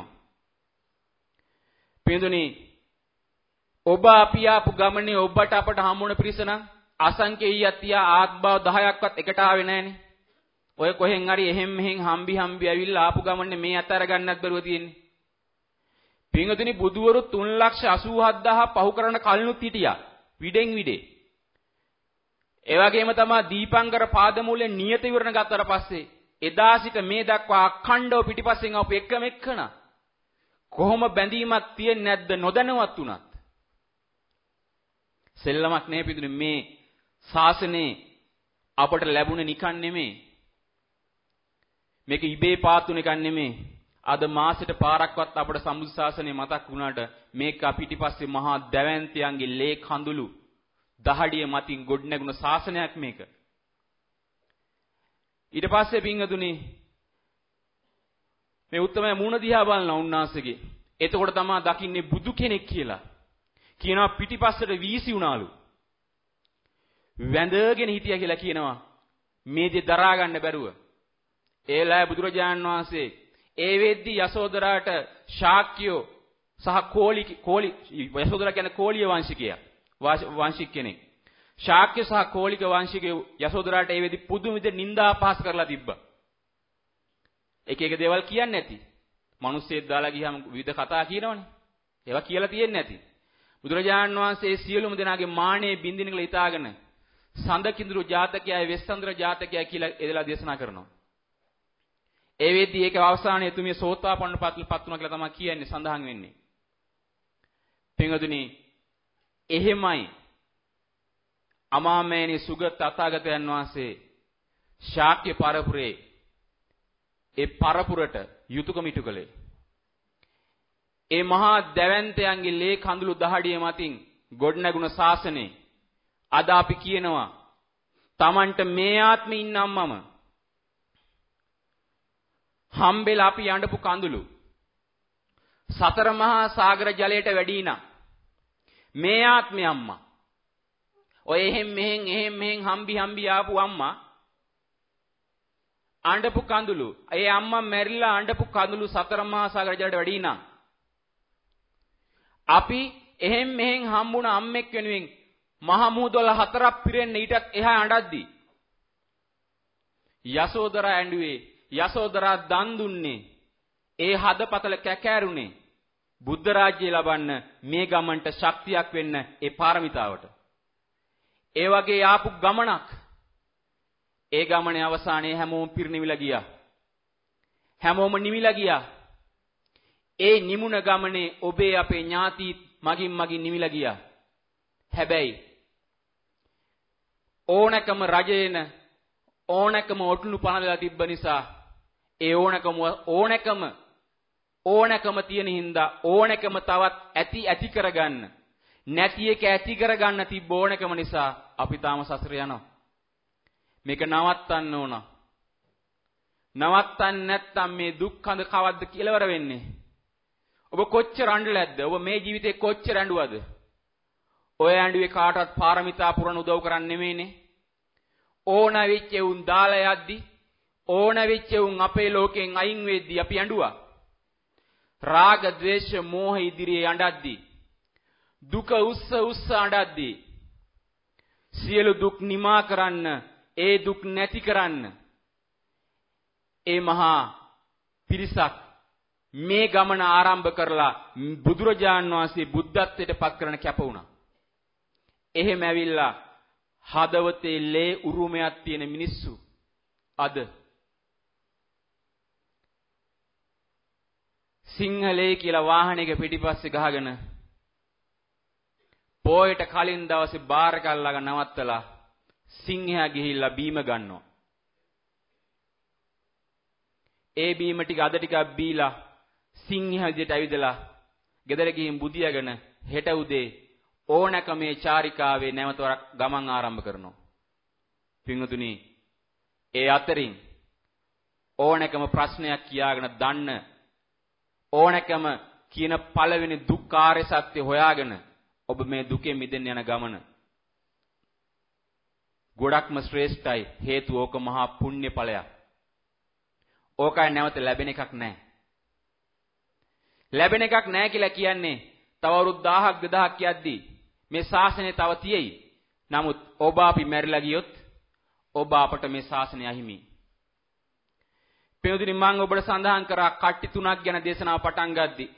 පින්දුනේ ඔබ අපි ආපු ගමනේ ඔබට අපට හම්බුන පිරිස නම් අසංකේයය තියා ආත්භව 10ක්වත් එකට ආවේ නැහනේ. ඔය කොහෙන් හරි එහෙම් මෙහෙන් හම්බි ඇවිල්ලා ආපු ගමනේ මේ අතර ගන්නත් බැරුව තියෙන්නේ. පින්වතුනි බුදුවරු 3,87,000 පහු කරන කලිනුත් හිටියා. විඩෙන් විඩේ. ඒ වගේම තමයි දීපංකර පාදමූලේ නියත විවරණ ගත්තට පස්සේ එදා සිට මේ දක්වා අඛණ්ඩව පිටිපස්සෙන් ආපු එකම එක්කන කොහොම බැඳීමක් තියෙන්නේ නැද්ද නොදැනුවත් උනත්. සෙල්ලමක් නේ පිටුනේ මේ ශාසනේ අපට ලැබුණේ නිකන් නෙමෙයි. මේක ඉබේ පාතුන එකක් නෙමෙයි. අද මාසෙට පාරක්වත් අපේ සම්බුද්ධ ශාසනය මතක් වුණාට මේක පිටිපස්සේ මහා දැවැන්තයන්ගේ ලේ කඳුළු දහඩිය මතින් ගොඩනැගුණ ශාසනයක් මේක. ඊට පස්සේ පින්වතුනි මේ උත්තමයා මූණ දිහා බලන උන්වහන්සේගේ. එතකොට තමයි දකින්නේ බුදු කෙනෙක් කියලා. කියනවා පිටිපස්සට වීසි උනාලු. වැඳගෙන හිටියා කියලා කියනවා. මේ දේ දරා ගන්න බැරුව. ඒලා බුදුරජාණන් වහන්සේ ඒ වෙද්දි යසෝදරාට ශාක්‍යෝ සහ කෝලි යසෝදරා කියන්නේ කෝලිය වංශිකයා. වංශික කෙනෙක්. ශාක්‍ය සහ කෝලික වංශිකයෝ යසෝදරාට ඒ වෙද්දි පුදුම විදිහට නිନ୍ଦා අපහාස කරලා තිබ්බා. එක දේවල් කියන්නේ නැති. මිනිස්සෙක් දාලා ගියාම විවිධ කතා කියනවනේ. ඒවා කියලා තියෙන්නේ නැති. බුදුරජාණන් වහන්සේ සියලුම දෙනාගේ මානෙ බින්දින කියලා හිතාගෙන සඳකිඳුරු ජාතකයයි වෙස්සන්දර ජාතකයයි කියලා එදලා දේශනා කරනවා. ඒ වෙද්දී ඒක අවසානයේ තුමිය සෝතාපන්න පත් වුණා කියලා තමයි කියන්නේ සඳහන් වෙන්නේ. පින්වතුනි එහෙමයි අමාමෑණි සුගත තථාගතයන් වහන්සේ ශාක්‍ය පරපුරේ ඒ පරපුරට යුතුයකම ඉටු කළේ. ඒ මහා දැවැන්තයන්ගේ ලේ කඳුළු දහඩිය මතින් ගොඩනැගුණ ශාසනේ අද අපි කියනවා Tamanට මේ ආත්මේ ඉන්න අම්මම හම්බෙලා අපි යඬපු කඳුළු සතර මහා සාගර ජලයට වැඩි නම් මේ ආත්මේ අම්මා ඔය එහෙම් මෙහෙන් හම්බි ආපු අම්මා අඬපු කඳුළු ඒ අම්මා මැරිලා අඬපු කඳුළු සතර මහා සාගර ජලයට වැඩි නම් අපි එහෙම් මෙහෙන් හම්බුණ අම්මෙක් වෙනුවෙන් මහ මුහුදවල හතරක් පිරෙන්න ඊටත් එහා අඬද්දි යසෝදරා ඇඬුවේ යසෝදරා දන් දුන්නේ ඒ හදපතල කැකෑරුනේ බුද්ධ රාජ්‍යය ලබන්න මේ ගමන්ට ශක්තියක් වෙන්න ඒ පාරමිතාවට. ඒ වගේ ආපු ගමනක් ඒ ගමනේ අවසානයේ හැමෝම පිරිනිවිලා ගියා. හැමෝම නිවිලා ගියා. ඒ නිමුණ ගමනේ ඔබේ අපේ ඥාති මගින් නිවිලා ගියා. හැබැයි ඕනකම රජේන ඕනකම ඔටුනු පනදලා තිබ්බ නිසා ඒ ඕනකම තියෙන හින්දා ඕනකම තවත් ඇති කරගන්න නැති එක ඇති කරගන්න තිබ්බ ඕනකම නිසා අපි තාම සසර යනවා. මේක නවත්තන්න ඕන. නවත්තන්න නැත්නම් මේ දුක් කඳ කවද්ද කෙලවර වෙන්නේ? ඔබ කොච්චර අඬලැද්ද? ඔබ මේ ජීවිතේ කොච්චර අඬුවද? ඔය ඇඬුවේ කාටවත් පාරමිතා පුරන උදව් කරන්නේ නෙමෙයිනේ. ඕන වෙච්ච උන් දාලා යද්දි ඕන වෙච්ච උන් අපේ ලෝකෙන් අයින් වෙද්දි අපි ඇඬුවා. රාග, ద్వේෂ, මෝහ ඉදිරියේ අඬද්දි දුක උස්ස අඬද්දි සියලු දුක් නිමා කරන්න, ඒ දුක් නැති කරන්න ඒ මහා පිරිසක් මේ ගමන ආරම්භ කරලා බුදුරජාන් වහන්සේ බුද්ධත්වයට පත් කරන කැප වුණා. එහෙම ඇවිල්ලා හදවතේ ලේ උරුමයක් තියෙන මිනිස්සු අද සිංහලේ කියලා වාහනයක පිටිපස්සේ ගහගෙන පොයට කලින් දවසේ බාර් එක අල්ලගෙන නවත්තලා සිංහයා ගිහිල්ලා බීම ගන්නවා. ඒ බීම ටික අද ටිකක් බීලා සිංහයා විදියට ඇවිදලා ගෙදර ගිහින් බුදියාගෙන හෙට උදේ ඕනකමේ චාරිකාවේ නැවතවරක් ගමන් ආරම්භ කරනවා. පින්වතුනි, ඒ අතරින් ඕනකම ප්‍රශ්නයක් කියාගෙන දන්න ඕනකම කියන පළවෙනි දුක්ඛාරය සත්‍ය හොයාගෙන ඔබ මේ දුකෙන් මිදෙන්න යන ගමන ගොඩක්ම ශ්‍රේෂ්ඨයි. හේතුව ඕක මහා පුණ්‍ය ඵලයක්. ඕකයි නැවත ලැබෙන එකක් නැහැ. ලැබෙන එකක් නැහැ කියලා කියන්නේ තව අවුරුදු 1000ක් 2000ක් යද්දී මේ ශාසනය තව තියෙයි. නමුත් ඔබ අපි මැරිලා ගියොත් ඔබ අපට මේ ශාසනය අහිමි. පින්වතුනි, මම ඔබට සඳහන් කරා කට්ටි තුනක් ගැන දේශනාව පටන් ගද්දී.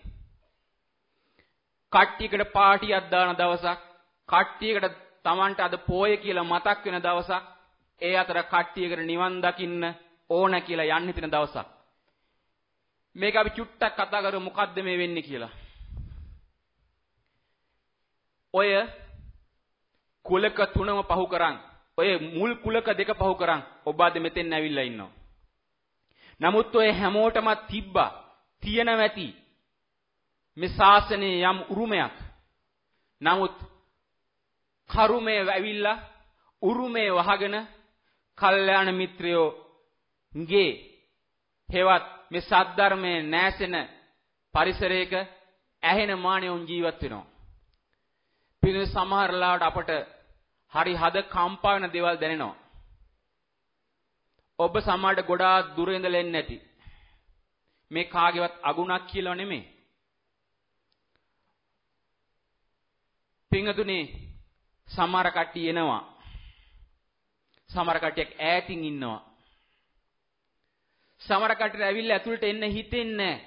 කට්ටියකට පාටියක් දාන දවසක්, කට්ටියකට Tamanට අද පෝය කියලා මතක් වෙන දවසක්, ඒ අතර කට්ටියකට නිවන් දකින්න ඕන කියලා යන්න හිතෙන දවසක්. මේක අපි චුට්ටක් කතා කරමු මොකද්ද මේ වෙන්නේ කියලා. ඔය කුලක තුනම පහු කරන්, ඔය මුල් කුලක දෙක පහු කරන් ඔබ අද මෙතෙන් ඇවිල්ලා ඉන්නවා. නමුත් ඔය හැමෝටම තිබ්බා තියෙනවා ඇති මේ ශාසනයේ යම් උරුමයක්. නමුත් කරුමේ ඇවිල්ලා උරුමේ වහගෙන කල්යාණ මිත්‍රයෝ ගේ හේවත් මේ සද්ධර්මයේ නැසෙන පරිසරයක ඇහෙන මානෙන් ජීවත් වෙනවා. පිළිවෙල සමහර ලාවට අපට හරි හද කම්පා වෙන දේවල් දැනෙනවා. ඔබ සමහරට ගොඩාක් දුර ඉඳලා එන්නේ නැති. මේ කාගේවත් අගුණක් කියලා නෙමෙයි. පින්වතුනි, සමහර කට්ටිය එනවා. සමහර කට්ටියක් ඈතින් ඉන්නවා. සමහර කට්ටිය ඇවිල්ලා ඇතුළට එන්න හිතෙන්නේ නැහැ.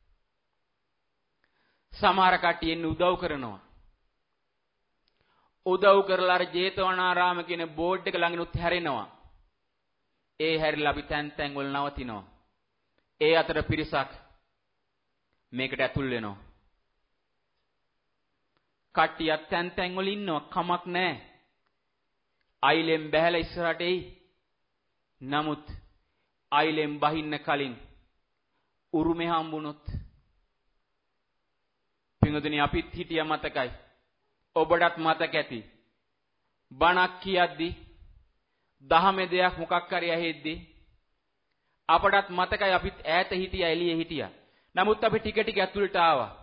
සමහර කට්ටිය එන්න උදව් කරනවා. උදව් කරලා අර ජේතවනාරාම කියන බෝඩ් එක ළඟිනුත් හැරෙනවා. ඒ හැරිලා අපි තැන් වල නවතිනවා. ඒ අතර පිරිසක් මේකට ඇතුල් වෙනවා. කට්ටියක් තැන් තැන් වල ඉන්නවා කමක් නැහැ. අයිලෙන් බැහැලා ඉස්සරහට එයි. නමුත් අයිලෙන් බහින්න කලින් උරුමේ හම්බුනොත් පින්වතුනි අපිත් හිටියා මතකයි. ඔබටත් මතක ඇති. බණක් කියද්දි දහමේ දෙයක් මොකක් හරි ඇහෙද්දි අපටත් මතකයි අපිත් ඈත හිටියා එළියේ හිටියා. නමුත් අපි ටික ටික ඇතුළට ආවා.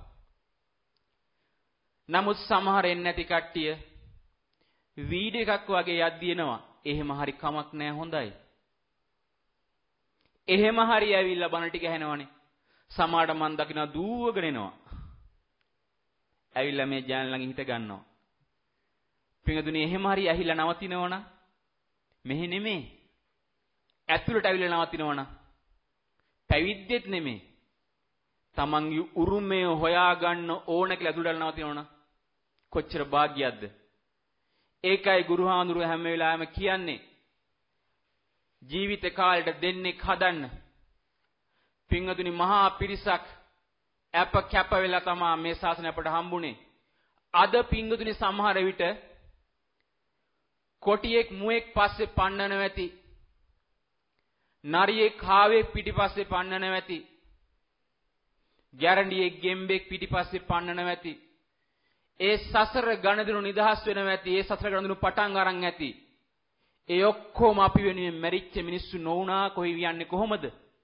නමුත් සමහර එන්නේ නැති කට්ටිය වීඩියෝ එකක් වගේ යද්දී එනවා. එහෙම හරි කමක් නැහැ හොඳයි. එහෙම හරි ඇවිල්ලා බණ ටික ඇහෙනවනේ. සමහරට මන් දකින්න දූවගෙන එනවා. ඇවිල්ලා මේ ජාන ළඟ හිට ගන්නවා. පින්වතුනි එහෙම හරි ඇහිලා නවතිනවනම් මෙහෙ නෙමෙයි. ඇතුළට ඇවිල්ලා නවතිනවනම් පැවිද්දෙත් නෙමෙයි. තමන්ගේ උරුමය හොයාගන්න ඕන කියලා ඇතුළට නවතිනවනම් කොච්චර වාග්යක්ද? ඒකයි ගුරුහාඳුරු හැම වෙලාවෙම කියන්නේ ජීවිත කාලෙට දෙන්නෙක් හදන්න. පින්වතුනි මහා පිරිසක් අප කැප වෙලා තමයි මේ ශාසනය අපට හම්බුනේ. අද පින්වතුනි සමහර විට කොටියෙක් මුවෙක් පස්සේ පන්නන නැති. නරියෙක් කාවෙක් පිටිපස්සේ පන්නන නැති. ගැරන්ඩියෙක් ගෙම්බෙක් පිටිපස්සේ පන්නන නැති. ඒ සසර ගණදිනු නිදහස් වෙන නැති. ඒ සසර ගණදිනු පටන් අරන් ඇති. ඒ ඔක්කොම අපි වෙනුවෙන් මැරිච්ච මිනිස්සු නොවුනා කොහේ වියන්නේ කොහොමද?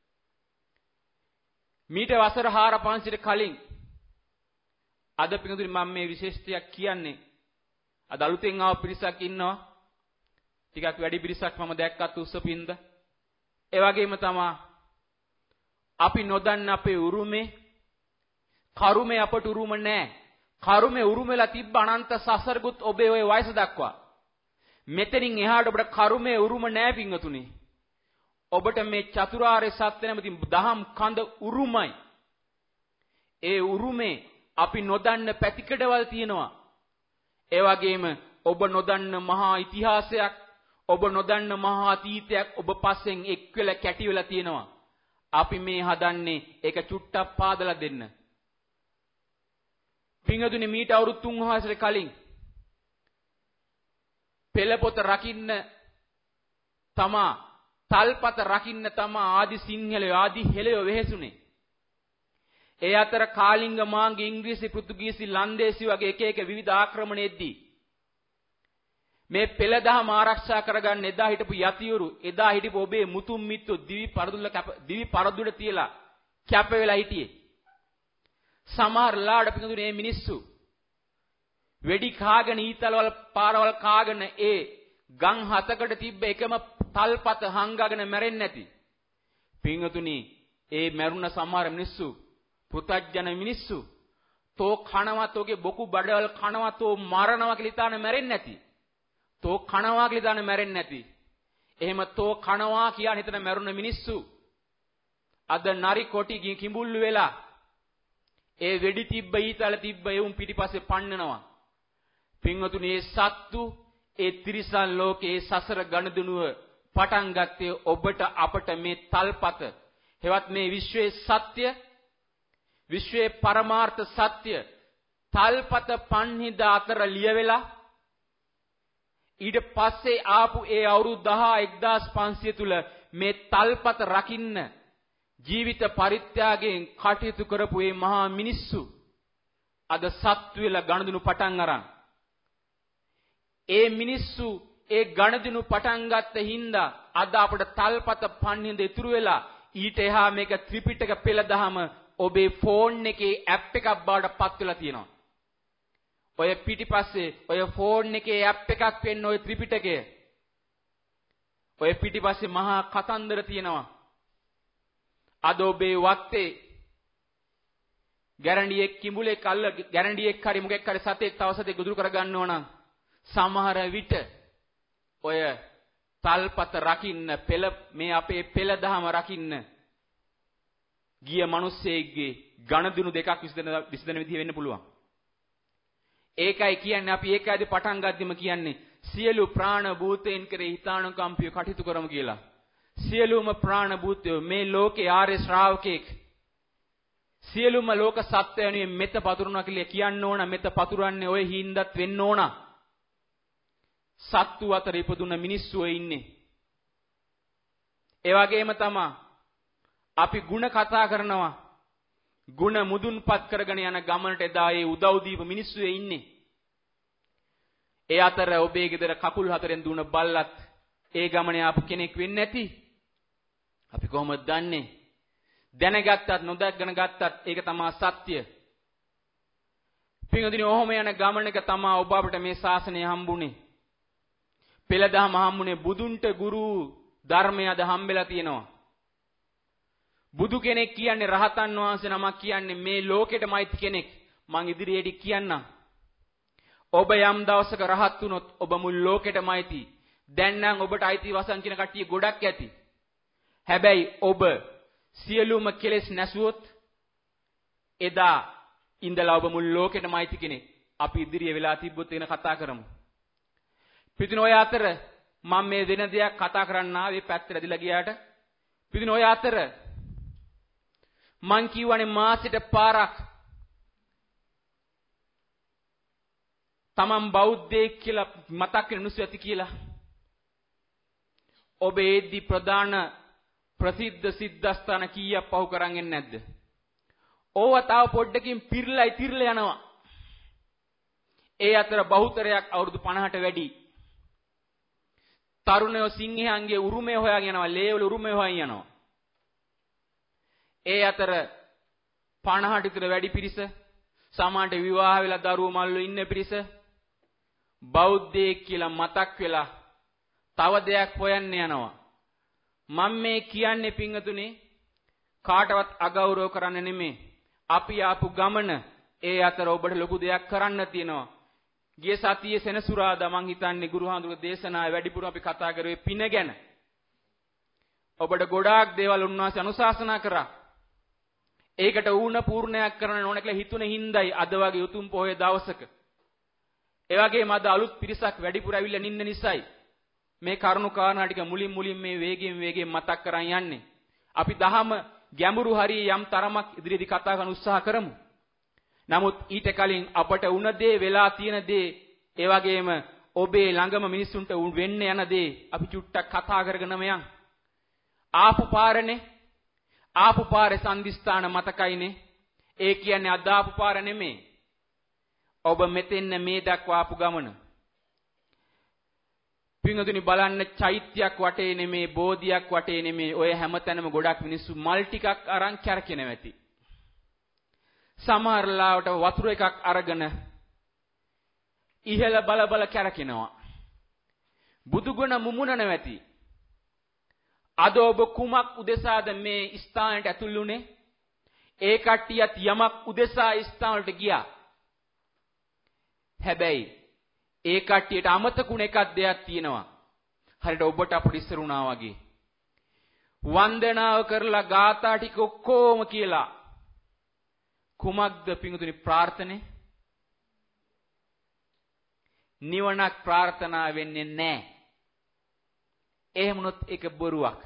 මීට වසර 4-5කට කලින් අද පිටුදුනි මම මේ විශේෂත්වයක් කියන්නේ. අද අලුතෙන් ආව පිරිසක් ඉන්නවා. ටිකක් වැඩි පිරිසක් මම දැක්කත් උස්සපින්ද. ඒ වගේම තමයි අපි නොදන්න අපේ උරුමේ කරුමේ අපට උරුම නැහැ. කරුමේ උරුමෙලා තිබ්බ අනන්ත සසරගුත් ඔබේ ওই වයස දක්වා. මෙතනින් එහාට ඔබට කරුමේ උරුම නැහැ පින්වතුනි. ඔබට මේ චතුරාර්ය සත්‍ය නැමැති දහම් කඳ උරුමයි. ඒ උරුමේ අපි නොදන්න පැතිකඩවල් තියෙනවා. ඒ වගේම ඔබ නොදන්න මහා ඉතිහාසයක්, ඔබ නොදන්න මහා අතීතයක් ඔබ පස්සෙන් එක් වෙලා කැටි වෙලා තියෙනවා. අපි මේ හදන්නේ ඒක චුට්ටක් පාදලා දෙන්න. පින්වතුනි මීට අවුරුදු 3 කලින් පෙළපොත රකින්න තමා තල්පත රකින්න තමා ආදි සිංහලයෝ ආදි හෙළයෝ වෙහෙසුනේ. ඒ අතර කාලිංග මාංග ඉංග්‍රීසි පෘතුගීසි ලන්දේසි වගේ එක එක විවිධ ආක්‍රමණෙද්දී මේ පෙළදහම ආරක්ෂා කරගන්න එදා හිටපු යතිවරු එදා හිටපු ඔබේ මුතුන් මිත්තෝ දිවි පරදුල තියලා කැප වෙලා හිටියේ. සමහර ලාඩ පිටුදුනේ මේ මිනිස්සු වෙඩි කාගෙන ඊතලවල පාරවල් කාගෙන ඒ ගම් 7කට තිබ්බ එකම තල්පත හංගගෙන මැරෙන්නේ නැති. පින්වතුනි ඒ මැරුණ සමහර මිනිස්සු පුතජන මිනිස්සු තෝ කනවා තෝගේ බොකු බඩවල් කනවා තෝ මරනවා කියලා ඉතාලේ මැරෙන්නේ නැති. තෝ කනවා කියලා ඉතාලේ මැරෙන්නේ නැති. එහෙම තෝ කනවා කියන හිතන මැරුණ මිනිස්සු අද නරි කොටි කිඹුල්ලු වෙලා ඒ වෙඩි තිබ්බ ඊතල තිබ්බ එවුන් පිටිපස්සේ පන්නනවා. පින්වතුනි මේ සත්තු ඒ තිරිසන් ලෝකේ සසර ගණදුනුව පටන් ගත්තේ ඔබට අපට මේ තල්පත හෙවත් මේ විශ්වයේ සත්‍ය විශ්වයේ පරමාර්ථ සත්‍ය තල්පත පන්හිද අතර ලියවෙලා ඊට පස්සේ ආපු ඒ අවුරුදු 1500 තුල මේ තල්පත රකින්න ජීවිත පරිත්‍යාගයෙන් කටයුතු කරපු මේ මහා මිනිස්සු අද සත්තු වෙලා ගණදුණු පටන් අරන් ඒ මිනිස්සු ඒ ගණදිනු පටන් ගත්ත හින්දා අද අපට තල්පත පන්හිඳ ඉතුරු වෙලා ඊට එහා මේක ත්‍රිපිටක පෙළ දහම ඔබේ ෆෝන් එකේ ඇප් එකක් බවට පත් වෙලා තියෙනවා. ඔය පිටිපස්සේ ඔය ෆෝන් එකේ ඇප් එකක් වෙන්න ඔය ත්‍රිපිටකය. ඔය පිටිපස්සේ මහා කතන්දර තියෙනවා. අද ඔබේ වත්තේ ගැරන්ඩියෙක් කිඹුලෙක් අල්ල ගැරන්ඩියෙක් හරි මොකෙක් හරි සතෙක් තව සතෙක් ගොදුරු කර ගන්නව නම් සමහර විට ඔය තල්පත රකින්න පෙළ මේ අපේ පෙළ දහම රකින්න ගිය මිනිස්සෙක්ගේ ගණදුණු දෙකක් විසඳන විදිහ වෙන්න පුළුවන්. ඒකයි කියන්නේ අපි ඒකයිද පටන් ගද්දිම කියන්නේ සියලු ප්‍රාණ භූතයන් කෙරෙහි හිතානුකම්පිය කටයුතු කරමු කියලා. සියලුම ප්‍රාණ භූතයෝ මේ ලෝකේ ආර්ය ශ්‍රාවකෙක් සියලුම ලෝක සත්‍යයන්ගේ මෙත පතුරනවා කියලා කියන්න ඕන. මෙත පතුරන්නේ ඔය හින්දාත් වෙන්න ඕන. සත්තු අතර ඉපදුන මිනිස්සු ඉන්නේ. ඒ වගේම තමයි අපි ಗುಣ කතා කරනවා. ಗುಣ මුදුන්පත් කරගෙන යන ගමනට එදා ඒ උදව් දීප මිනිස්සු ඉන්නේ. ඒ අතර ඔබේ ගෙදර කකුල් හතරෙන් දුවන බල්ලත් ඒ ගමනේ ආපු කෙනෙක් වෙන්නේ නැති. අපි කොහොමද දන්නේ? දැනගත්තත් නොදැක්ගෙන ගත්තත් ඒක තමයි සත්‍ය. පින්වදිනේ ඔහොම යන ගමනක තමයි ඔබ අපිට මේ ශාසනය හම්බුනේ. පෙළදහම හම්බුනේ බුදුන්ට ගුරු ධර්මයද හම්බෙලා තියෙනවා. බුදු කෙනෙක් කියන්නේ රහතන් වහන්සේ නමක් කියන්නේ මේ ලෝකෙටමයි කෙනෙක්. මං ඉදිරියේදී කියන්නම්. ඔබ යම් දවසක රහත් වුණොත් ඔබ මුළු ලෝකෙටමයි. දැන් නම් ඔබට අයිති වසන් කියන කට්ටිය ගොඩක් ඇති. හැබැයි ඔබ සියලුම කෙලෙස් නැසුවොත් එදා ඉඳලා ඔබ මුළු ලෝකෙටමයි කෙනෙක්. අපි ඉදිරියේ වෙලා තිබ්බොත් එන කතා කරමු. පිටින ඔය අතර මම මේ වෙන දෙයක් කතා කරන්න ආවේ පැත්තට ඇදලා ගියාට. පිටින ඔය අතර මං කියවනේ මාසෙට පාරක් තමන් බෞද්ධයෙක් කියලා මතක් වෙන මිනිස්සු ඇති කියලා. ඔබ ඒද්දි ප්‍රධාන ප්‍රසිද්ධ සිද්ධාස්ථාන කීයක් පහු කරන් එන්නේ නැද්ද? ඕව තාව පොඩ්ඩකින් පිරලා යනවා. ඒ අතර බහුතරයක් අවුරුදු 50ට වැඩි. තරුණයෝ සිංහයන්ගේ උරුමය හොයාගෙන යනවා. ලේවල උරුමය හොයන් යනවා. ඒ අතර 50ට විතර වැඩි පිරිස සමාජයට විවාහ වෙලා දරුවෝ මල්ලෝ ඉන්න පිරිස බෞද්ධයෙක් කියලා මතක් වෙලා තව දෙයක් හොයන්න යනවා. මම මේ කියන්නේ පිංගතුනේ කාටවත් අගෞරව කරන්න නෙමෙයි. අපි ආපු ගමන ඒ අතර ඔබට ලොකු දෙයක් කරන්න තියෙනවා. ගිය සතියේ සෙනසුරාදා මං හිතන්නේ ගුරුහාඳුගේ දේශනාවේ වැඩිපුර අපි කතා කරුවේ පින ගැන. ඔබට ගොඩාක් දේවල් උන්වහන්සේ අනුශාසනා කරා. ඒකට ඌණ පූර්ණයක් කරන්න ඕන කියලා හිතුනේ හින්දායි අද වගේ උතුම් පොහොය දවසක. ඒ වගේම අද අලුත් පිරිසක් වැඩිපුර ඇවිල්ලා නින්න නිසායි මේ කරුණු කාරණා ටික මුලින් මේ වේගෙන් මතක් කරන් යන්නේ. අපි දහම ගැඹුරු හරිය යම් තරමක් ඉදිරියේදී කතා කරන්න උත්සාහ කරමු. නමුත් ඊට කලින් අපට උන දේ වෙලා තියෙන දේ ඒ වගේම ඔබේ ළඟම මිනිස්සුන්ට වෙන්න යන දේ අපි චුට්ටක් කතා කරගෙනම යන්. ආපු පාරේ සම්දිස්ථාන මතකයිනේ. ඒ කියන්නේ අද ආපු පාර නෙමෙයි. ඔබ මෙතෙන්න මේ දක්වා ආපු ගමන. පින්වතුනි බලන්න චෛත්‍යයක් වටේ නෙමෙයි, බෝධියක් වටේ නෙමෙයි. ඔය හැමතැනම ගොඩක් මිනිස්සු මල් ටිකක් අරන් කැරකෙනවා ඇති. සමහර ලාවට වතුර එකක් අරගෙන ඉහළ බල කැරකෙනවා. බුදුගුණ මුමුණන නැති. අද ඔබ කුමක් උදෙසාද මේ ස්ථානයට ඇතුළුනේ? ඒ කට්ටියත් යමක් උදෙසා ස්ථානවලට ගියා. හැබැයි ඒ කට්ටියට අමතකුණ එකක් දෙයක් තියෙනවා. හරියට ඔබට අපිට ඉස්සර වුණා වගේ. වන්දනාව කරලා ගාථා ටික ඔක්කොම කියලා කුමක්ද පිංගුතුනි ප්‍රාර්ථනේ? නිවනක් ප්‍රාර්ථනා වෙන්නේ නැහැ. එහෙම වුණොත් ඒක බොරුවක්.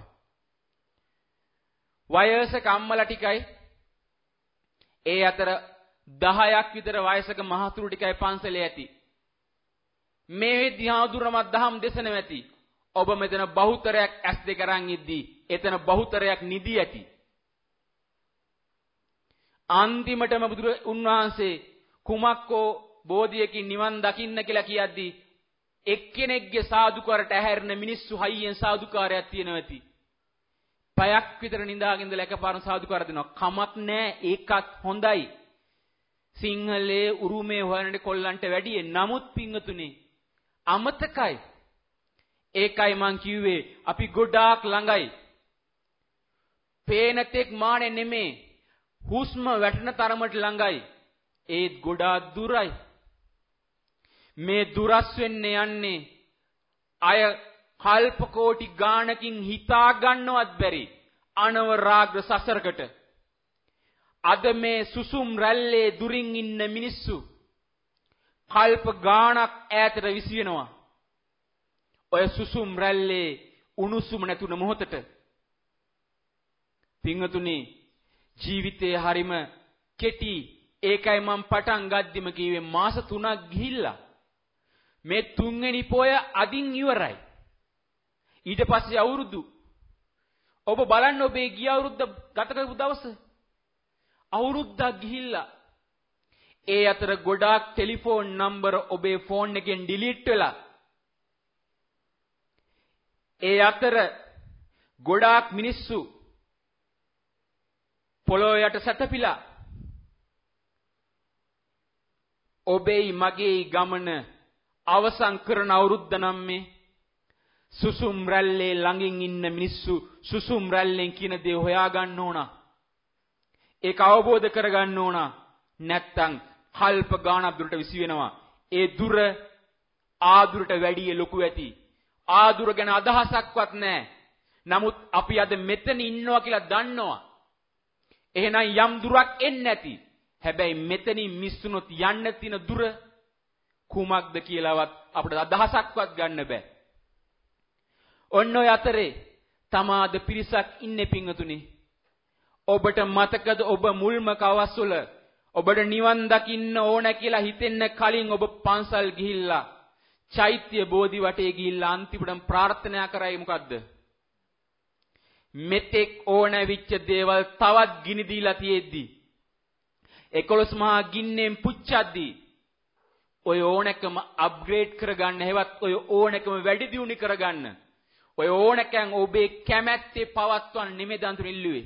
වයසක අම්මලා ටිකයි ඒ අතර 10ක් විතර වයසක මහතුරු ටිකයි පන්සලේ ඇති. මේ විද්‍යාදුරමත් දහම් දේශන ඇති. ඔබ මෙතන බහුතරයක් ඇස් දෙක අරන් ඉද්දී එතන බහුතරයක් නිදි ඇති. අන්තිමටම බුදු උන්වහන්සේ කුමක්කෝ බෝධියකින් නිවන් දකින්න කියලා කියද්දී එක්කෙනෙක්ගේ සාදුකාරට ඇහැරෙන මිනිස්සු හයියෙන් සාදුකාරයක් තියෙනවා ඇති. පයක් විතර නිදාගෙන ඉඳලා එකපාරම සාදුකාර දෙනවා. කමක් නැහැ. ඒකත් හොඳයි. සිංහලයේ උරුමේ හොයනට කොල්ලන්ට වැඩිය. නමුත් පිංගතුනේ අමතකයි. ඒකයි මං කිව්වේ අපි ගොඩාක් ළඟයි. පේන තෙක් මානේ නෙමේ. හුස්ම වැටෙන තරමට ළඟයි. ඒත් ගොඩාක් දුරයි. මේ දුරස් වෙන්නේ යන්නේ අය කල්ප කෝටි ගාණකින් හිතා ගන්නවත් බැරි අනවරාග්‍ර සසරකට. අද මේ සුසුම් රැල්ලේ දුරින් ඉන්න මිනිස්සු කල්ප ගාණක් ඈතට විසිනවා. ඔය සුසුම් රැල්ලේ උණුසුම නැතුන මොහොතට පින්වතුනි ජීවිතයේ හරීම කෙටි. ඒකයි මම පටන් ගද්දිම කිව්වේ මාස 3ක් ගිහිල්ලා මේ 3 වෙනි පොය අදින් ඉවරයි. ඊට පස්සේ අවුරුදු ඔබ බලන්න ඔබේ ගිය අවුරුද්ද ගත කරපු දවස අවුරුද්දක් ගිහිල්ලා ඒ අතර ගොඩාක් ටෙලිෆෝන් නම්බර ඔබේ ෆෝන් එකෙන් ඩිලීට් වෙලා ඒ අතර ගොඩාක් මිනිස්සු පොළොව යට සැතපීලා ඔබේ මගේ ගමන අවසන් කරන අවුරුද්ද නම් මේ සුසුම් රැල්ලේ ළඟින් ඉන්න මිනිස්සු සුසුම් රැල්ලෙන් කියන දේ හොයා ගන්න ඕන. ඒක අවබෝධ කර ගන්න ඕන. නැත්තම් කල්ප ගානක් දුරට විසි වෙනවා. ඒ දුර ආදුරට වැඩිය ලොකු ඇති. ආදුර ගැන අදහසක්වත් නැහැ. නමුත් අපි අද මෙතන ඉන්නවා කියලා දන්නවා. එහෙනම් යම් දුරක් එන්නේ නැති. හැබැයි මෙතනින් මිස්සුනොත් යන්න තියෙන දුර කුමක්ද කියලාවත් අපිට අදහසක්වත් ගන්න බෑ. ඔන්න ඔය අතරේ තමාද පිරිසක් ඉන්නේ පින්වතුනි. ඔබට මතකද ඔබ මුල්ම කවස්වල ඔබට නිවන් දකින්න ඕන කියලා හිතෙන්න කලින් ඔබ පන්සල් ගිහිල්ලා චෛත්‍ය බෝධි වටේ ගිහිල්ලා අන්තිමටම ප්‍රාර්ථනා කරයි මොකද්ද? මෙතෙක් ඕන විච්ච දේවල් තවත් ගිනි දීලා තියෙද්දි 11 මහා ගින්නෙන් පුච්චද්දී ඔය ඕනකම අප්ග්‍රේඩ් කරගන්න හැවත් ඔය ඕනකම වැඩි දියුණු කරගන්න ඔය ඕනකම් ඔබේ කැමැත්තේ පවත්වන්න නෙමෙයි දන්තුන ඉල්ලුවේ.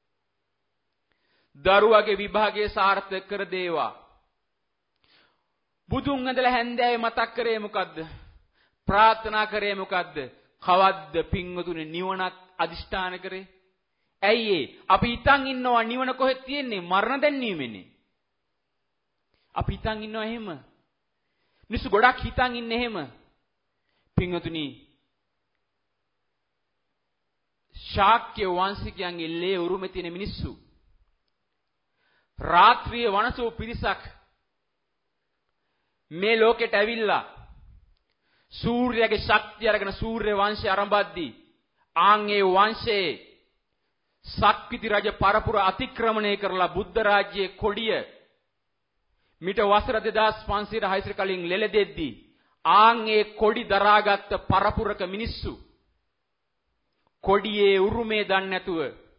දරුවගේ විභාගයේ සාර්ථක කර දේවා. බුදුන් ඇඳලා හැන්දෑවේ මතක් කරේ මොකද්ද? ප්‍රාර්ථනා කරේ මොකද්ද? කවද්ද පින්වතුනි නිවනක් අදිෂ්ඨාන කරේ? ඇයි ඒ? අපි හිතන් ඉන්නවා නිවන කොහෙද තියෙන්නේ? මරණ දැන්වීමනේ. අපි හිතන් ඉන්නවා එහෙම. මිනිස්සු ගොඩක් හිතන් ඉන්නේ එහෙම. පින්වතුනි ශාක්‍ය වංශිකයන්ගේ ලේ උරුමේ තියෙන මිනිස්සු රාත්‍රියේ වනසෝ පිරිසක් මේ ලෝකෙට ඇවිල්ලා සූර්යයාගේ ශක්තිය අරගෙන සූර්ය වංශය ආරම්භද්දී ආන්ගේ වංශයේ සක්විති රජ පරපුර අතික්‍රමණය කරලා බුද්ධ රාජ්‍යයේ කොඩිය මිට වසර 2500 කලින් ලෙලදෙද්දී ආන්ගේ කොඩි දරාගත් පරපුරක මිනිස්සු කොඩියේ උරුමේ දන්නේ නැතුව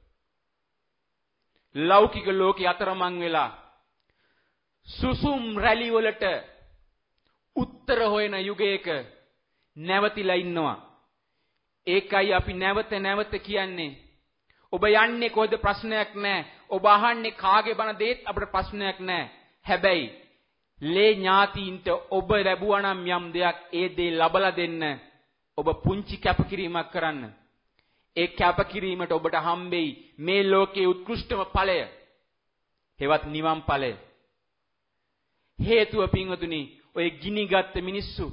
ලෞකික ලෝකේ අතරමං වෙලා සුසුම් රැලි වලට උත්තර හොයන යුගයක නැවතිලා ඉන්නවා. ඒකයි අපි නැවත නැවත කියන්නේ. ඔබ යන්නේ කොහෙද ප්‍රශ්නයක් නැහැ. ඔබ අහන්නේ කාගේ බණ දේත් අපිට ප්‍රශ්නයක් නැහැ. හැබැයි ලේ ඥාතීන්ට ඔබ ලැබුවා නම් යම් දෙයක් ඒ දේ ලබලා දෙන්න ඔබ පුංචි කැපකිරීමක් කරන්න. ඒ කැපකිරීමට ඔබට හම්බෙයි මේ ලෝකයේ උත්කෘෂ්ඨම ඵලය. හේවත් නිවන් ඵලය. හේතුව පින්වතුනි ඔය ගිනිගත් මිනිස්සු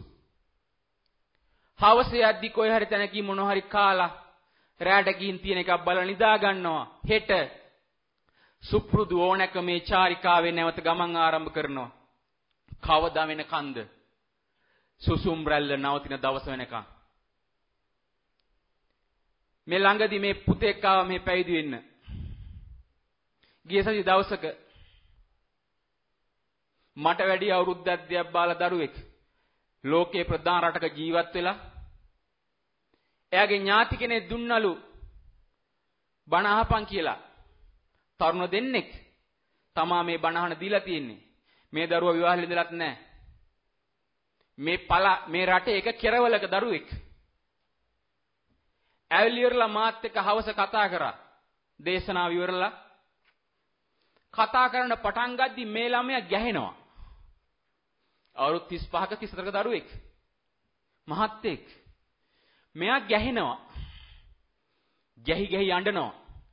හවසේ යද්දි කොයි හරි තැනකින් මොන හරි කාලා රැට ගින් තියෙන එකක් බලලා නිදා ගන්නවා. හෙට සුප්රුදු ඕනක මේ චාරිකාවේ නැවත ගමන් ආරම්භ කරනවා. කවදා වෙනකන්ද? සුසුම් රැල්ල නවතින දවස වෙනකන්. මේ ළඟදී මේ පුතෙක් ආව මේ පැවිදි වෙන්න. ගිය සති දවසක මට වැඩි අවුරුද්දක් දෙයක් බාලා දරුවෙක් ලෝකේ ප්‍රධාන රටක ජීවත් වෙලා එයාගේ ඥාති කෙනෙක් දුන්නලු බණ අහපන් කියලා. තරුණ දෙන්නෙක් තමා මේ බණ අහන දීලා තියෙන්නේ. මේ දරුවා විවාහෙ ඉඳලත් නැහැ. මේ රටේ එක කෙරවලක දරුවෙක්. ඇවිල්ලිවරලා මාත් එක්ක හවස කතා කරා. දේශනාව ඉවරලා කතා කරන පටන් ගද්දි මේ ළමයා ගැහෙනවා. අවුරුදු 35ක 34ක දරුවෙක්. මහත්තයෙක්. මෙයා ගැහෙනවා. ගැහි අඬනවා.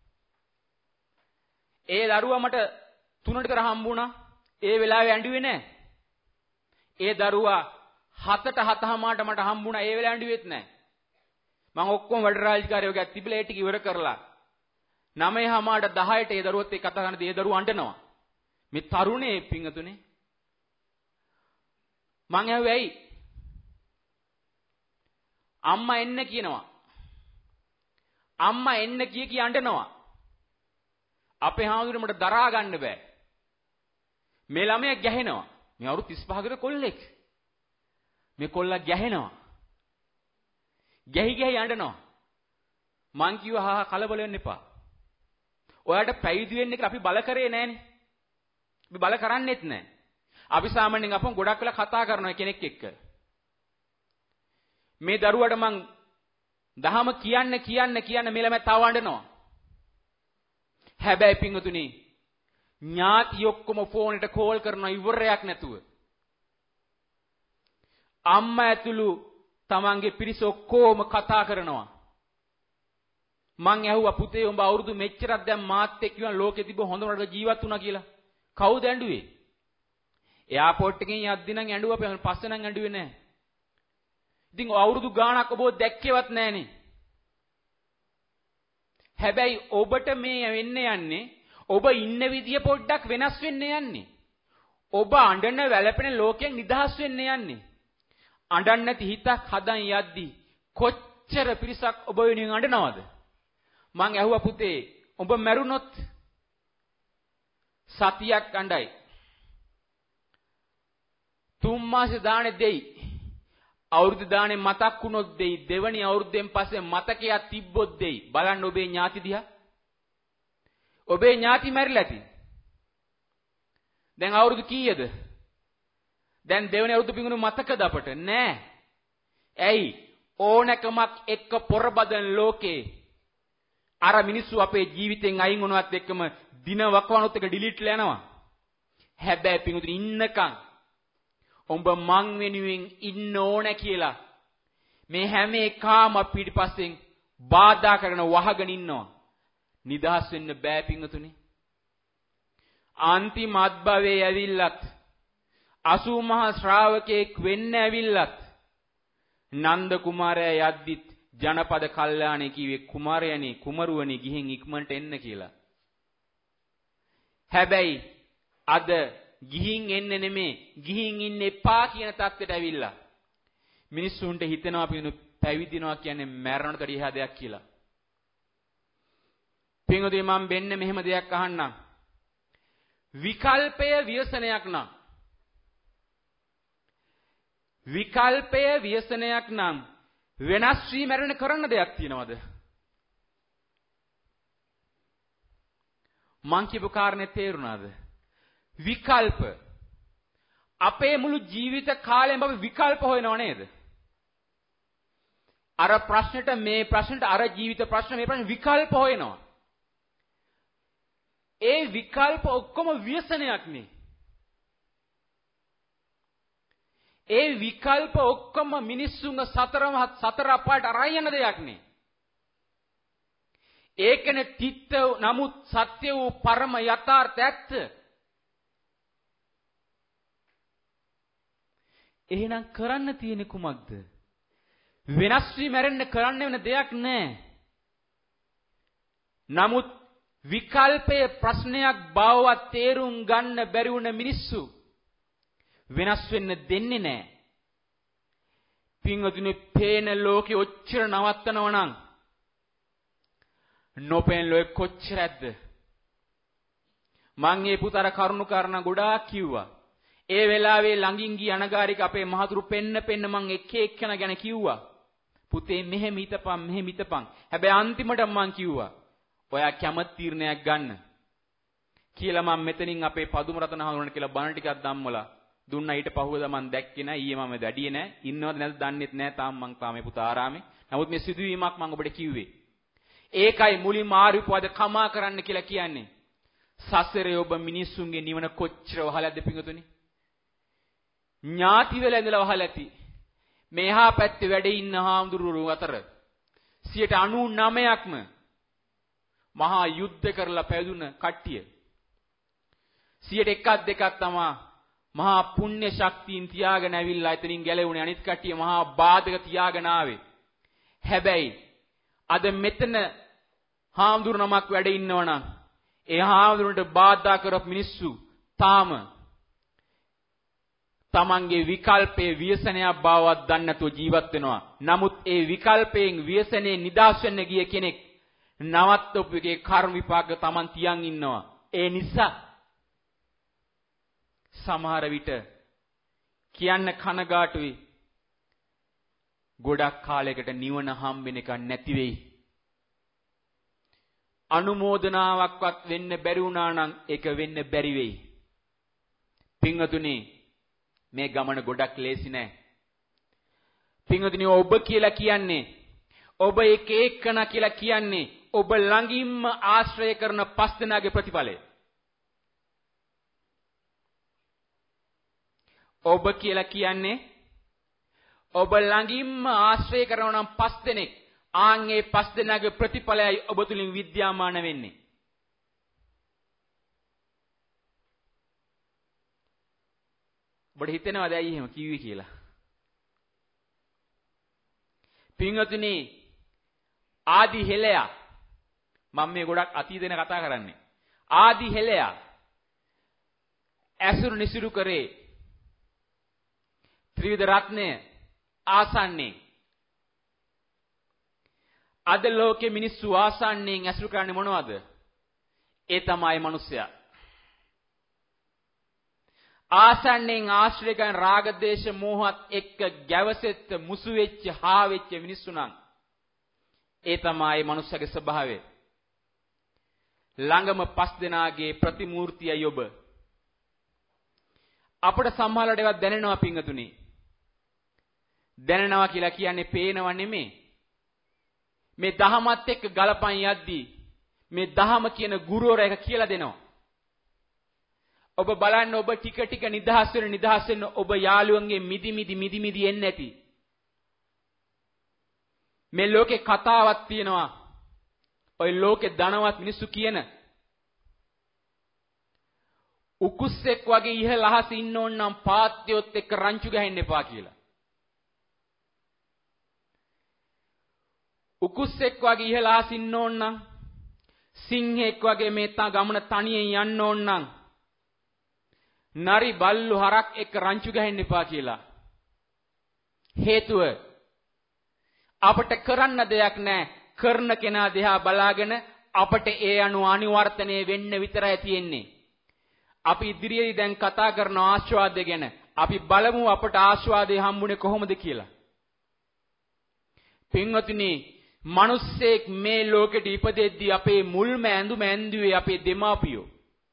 ඒ දරුවා මට 3ට විතර හම්බුණා. ඒ වෙලාවේ ඇඬුවේ නැහැ. ඒ දරුවා 7ට 7:00 මට හම්බුණා. ඒ වෙලාවේ ඇඬුවෙත් නැහැ. මම ඔක්කොම වැඩ රාජකාරියෝ ගැත් තිබිලා ඒ ටික ඉවර කරලා 9:00ට 10ට ඒ දරුවත් එක්ක කතා කරනදී ඒ දරුවා අඬනවා. මේ තරුණේ පිංගතුනේ මං ඇහුවේ ඇයි? අම්මා එන්න කියනවා. අම්මා එන්න කිය අඬනවා. අපේ හාමුදුරුවෝ මට දරා ගන්න බෑ. මේ ළමයා ගැහෙනවා. මේ අවුරුදු 35කට කොල්ලෙක්. මේ කොල්ලා ගැහෙනවා. ගැහි යඬනවා. මං කිව්වා හා කලබල වෙන්න එපා. ඔයාලට පැවිදි වෙන්න කියලා අපි බල කරේ නෑනේ. අපි බල කරන්නේත් නෑ. අපි සාමාන්‍යයෙන් අපොන් ගොඩක් වෙලා කතා කරනවා කෙනෙක් එක්ක. මේ දරුවට මං දහම කියන්න මේ ළමයා තව අඬනවා. හැබැයි පින්වතුනි ඥාති ඔක්කොම ෆෝන් එකට කෝල් කරනවා ඉවරයක් නැතුව. අම්මා ඇතුළු තමන්ගේ පිරිස ඔක්කොම කතා කරනවා. මං ඇහුවා පුතේ උඹ අවුරුදු මෙච්චරක් දැන් මාත් එක්ක ඉන්න ලෝකෙ තිබ්බ හොඳම රට ජීවත් වුණා කියලා. කවුද ඇඬුවේ? එයාපෝට් එකෙන් යද්දි නම් ඇඬුවා පස්සේ නම් ඇඬුවේ නැහැ. ඉතින් අවුරුදු ගාණක් ඔබව දැක්කේවත් නැහනේ. හැබැයි ඔබට මේ වෙන්න යන්නේ ඔබ ඉන්න විදිය පොඩ්ඩක් වෙනස් වෙන්න යන්නේ. ඔබ අඬන වැළපෙන ලෝකයෙන් නිදහස් වෙන්න යන්නේ. අඬන්නේ නැති හිතක් හදන් යද්දි කොච්චර පිරිසක් ඔබ වෙනුවෙන් අඬනවද? මං ඇහුවා පුතේ ඔබ මැරුණොත් සතියක් අඬයි. 3 මාසේ දාණේ දෙයි. අවුරුදු දාණේ මතක් වුණොත් දෙයි. දෙවනි අවුරුද්දෙන් පස්සේ මතකයක් තිබ්බොත් දෙයි. බලන්න ඔබේ ඥාති දිහා. ඔබේ ඥාති මැරිලා ඇති. දැන් අවුරුදු කීයද? දැන් දෙවෙනි අවුරුදු පිඟුණු මතකද අපට? නෑ. ඇයි? ඕනකමක් එක්ක පොරබදන ලෝකේ අර මිනිස්සු අපේ ජීවිතෙන් අයින් වුණාත් එක්කම දින වකවානුත් එක ඩිලීට්ලා යනවා. හැබැයි පිඟුතුනි ඉන්නකම් උඹ මං වෙනුවෙන් ඉන්න ඕන කියලා මේ හැම එකම පිටිපස්සෙන් බාධා කරන වහගෙන ඉන්නවා. නිදහස් වෙන්න බෑ පිඟුතුනි. අන්තිම අත්භවයේ ඇවිල්ලත් 80 මහා ශ්‍රාවකෙක් වෙන්න ඇවිල්ලත් නන්ද කුමාරයා යද්දිත් ජනපද කල්යාණේ කිව්වේ කුමාරයනි කුමරුවනි ගිහින් ඉක්මනට එන්න කියලා. හැබැයි අද ගිහින් එන්න නෙමේ ගිහින් ඉන්න එපා කියන තත්ත්වයට ඇවිල්ලා මිනිස්සුන්ට හිතෙනවා පිනු පැවිදිනවා කියන්නේ මරණයට වඩා දෙයක් කියලා. පින්වතුනි මම වෙන්න මෙහෙම දෙයක් අහන්නම්. විකල්පය ව්‍යසනයක් නම් වෙනස් වී මරණ කරන්න දෙයක් තියනවද? මං කියපු කාරණේ තේරුණාද? විකල්ප අපේ මුළු ජීවිත කාලෙම අපි විකල්ප හොයනව නේද? අර ප්‍රශ්නෙට මේ ප්‍රශ්නෙට අර ජීවිත ප්‍රශ්න මේ ප්‍රශ්න විකල්ප හොයනවා. ඒ විකල්ප ඔක්කොම ව්‍යසනයක් නේ. ඒ විකල්ප ඔක්කොම මිනිස්සුන්ව සතර අපායට අරන් යන දෙයක් නේ. ඒකනේ තිත්ත නමුත් සත්‍ය වූ පරම යථාර්ථ ඇත්ත. එහෙනම් කරන්න තියෙන්නේ කුමක්ද? වෙනස් වී මැරෙන්න කරන්න වෙන දෙයක් නැහැ. නමුත් විකල්පයේ ප්‍රශ්නයක් බවවත් තේරුම් ගන්න බැරි වුණ මිනිස්සු වෙනස් වෙන්න දෙන්නේ නැහැ. පින්වතුනි පේන ලෝකෙ ඔච්චර නවත්තනව නම් නොපේන ලෝකෙ කොච්චරද? මං මේ පුතර කරුණු කාරණා ගොඩාක් කිව්වා. ඒ වෙලාවේ ළඟින් ගිය අනගාരിക අපේ මහතුරු පෙන්න මං එක එක්කන ගැන කිව්වා. පුතේ මෙහෙම හිතපන්. හැබැයි අන්තිමට මං කිව්වා ඔයා කැමති තීරණයක් ගන්න කියලා. මම මෙතනින් අපේ පදුම රතන හඳුනන කියලා බණ ටිකක් ධම්මලා දුන්නා. ඊට පහුවදා මම දැක්කේ නැහැ. ඊයේ මම වැඩියේ නැහැ. ඉන්නවද නැද්ද දන්නෙත් නැහැ. තාම මං තාමේ පුතා ආරාමේ. නමුත් මේ සිදුවීමක් මම ඔබට කිව්වේ. ඒකයි මුලින්ම ආරිපවාද කමා කරන්න කියලා කියන්නේ. සසරේ ඔබ මිනිස්සුන්ගේ නිවන කොච්චර වහලද පිංගුතුනි? ඥාති වෙලා ඉඳලා වහලා ඇති. මෙහා පැත්තේ වැඩ ඉන්න හාමුදුරුවෝ අතර 99%ක්ම මහා යුද්ධ කරලා පැදුන කට්ටිය. 101ක් දෙකක් තමයි මහා පුණ්‍ය ශක්තියින් තියාගෙන ඇවිල්ලා එතනින් ගැලවුණේ. අනිත් කට්ටිය මහා බාධක තියාගෙන ආවේ. හැබැයි අද මෙතන හාමුදුරු නමක් වැඩ ඉන්නවනම් ඒ හාමුදුරන්ට බාධා කරපු මිනිස්සු තාම තමන්ගේ විකල්පයේ ව්‍යසනයක් බවවත් දන්නේ නැතුව ජීවත් වෙනවා. නමුත් ඒ විකල්පයෙන් ව්‍යසනේ නිදහස් වෙන්න ගිය කෙනෙක් නවත්තපු එකේ කර්ම විපාක තමන් තියන් ඉන්නවා. ඒ නිසා සමහර විට කියන්න කනගාටුයි. ගොඩක් කාලයකට නිවන හම්බෙන එක නැති වෙයි. අනුමෝදනාවක්වත් වෙන්න බැරි වුණා නම් ඒක වෙන්න බැරි වෙයි. පින්වතුනි මේ ගමන ගොඩක් ලේසි නෑ. පින්වතුනි ඔබ කියලා කියන්නේ ඔබ එක එක්කන කියලා කියන්නේ ඔබ ළඟින්ම ආශ්‍රය කරන 5 දෙනාගේ ප්‍රතිඵලය. ඔබ කියලා කියන්නේ ඔබ ළඟින්ම ආශ්‍රය කරනවා නම් 5 දෙනෙක්. ආන්ගේ 5 දෙනාගේ ප්‍රතිඵලයයි ඔබ තුලින් විද්‍යාමාන වෙන්නේ. ඔබට හිතෙනවද ඇයි එහෙම කිව්වේ කියලා? පින්වතුනි ආදි හෙළයා මම මේ ගොඩක් අතීතේන කතා කරන්නේ. ආදි හෙළයා ඇසුරු නිසුරු කරේ ත්‍රිවිධ රත්නය ආසන්නේ. අද ලෝකේ මිනිස්සු ආසන්නයෙන් ඇසුරු කරන්නේ මොනවද? ඒ තමයි මිනිස්සයා. ආසන්නයෙන් ආශ්‍රය කරන රාග දේශ මොහත් එක්ක ගැවසෙත් මුසු වෙච්ච හා වෙච්ච මිනිස්සු නම් ඒ තමයි මනුස්සයාගේ ස්වභාවය. ළඟම 5 දෙනාගේ ප්‍රතිමූර්තියයි ඔබ. අපිට සම්මාලට ඒවා දැනෙනවා පිංගතුනි. දැනෙනවා කියලා කියන්නේ පේනව නෙමෙයි. මේ දහමත් එක්ක ගලපන් යද්දී මේ දහම කියන ගුරුවරයා එක කියලා දෙනවා. ඔබ බලන්න ඔබ ටික ටික නිදහස් වෙන ඔබ යාළුවන්ගේ මිදි එන්නේ නැති. මේ ලෝකේ කතාවක් තියෙනවා. ඔය ලෝකේ ධනවත් මිනිස්සු කියන උකුස්සෙක් වගේ ඉහළ අහස ඉන්න ඕන නම් පාත්‍යොත් එක්ක රංචු ගහන්න එපා කියලා. උකුස්සෙක් වගේ ඉහළ අහස ඉන්න ඕන නම් සිංහෙක් වගේ මේ ගමන තනියෙන් යන්න ඕන නම් නරි බල්ලු හරක් එක්ක රංචු ගහන්න එපා කියලා. හේතුව අපට කරන්න දෙයක් නැහැ. කරන කෙනා දිහා බලාගෙන අපට ඒ අනුව අනිවර්තනය වෙන්න විතරයි තියෙන්නේ. අපි ඉදිරියේදී දැන් කතා කරන ආස්වාදය ගැන අපි බලමු අපට ආස්වාදේ හම්බුනේ කොහොමද කියලා. පින්වතුනි, මිනිස්සෙක් මේ ලෝකෙට ඉපදෙද්දී අපේ මුල්ම ඇඳුම ඇඳුවේ අපේ දෙමාපියෝ.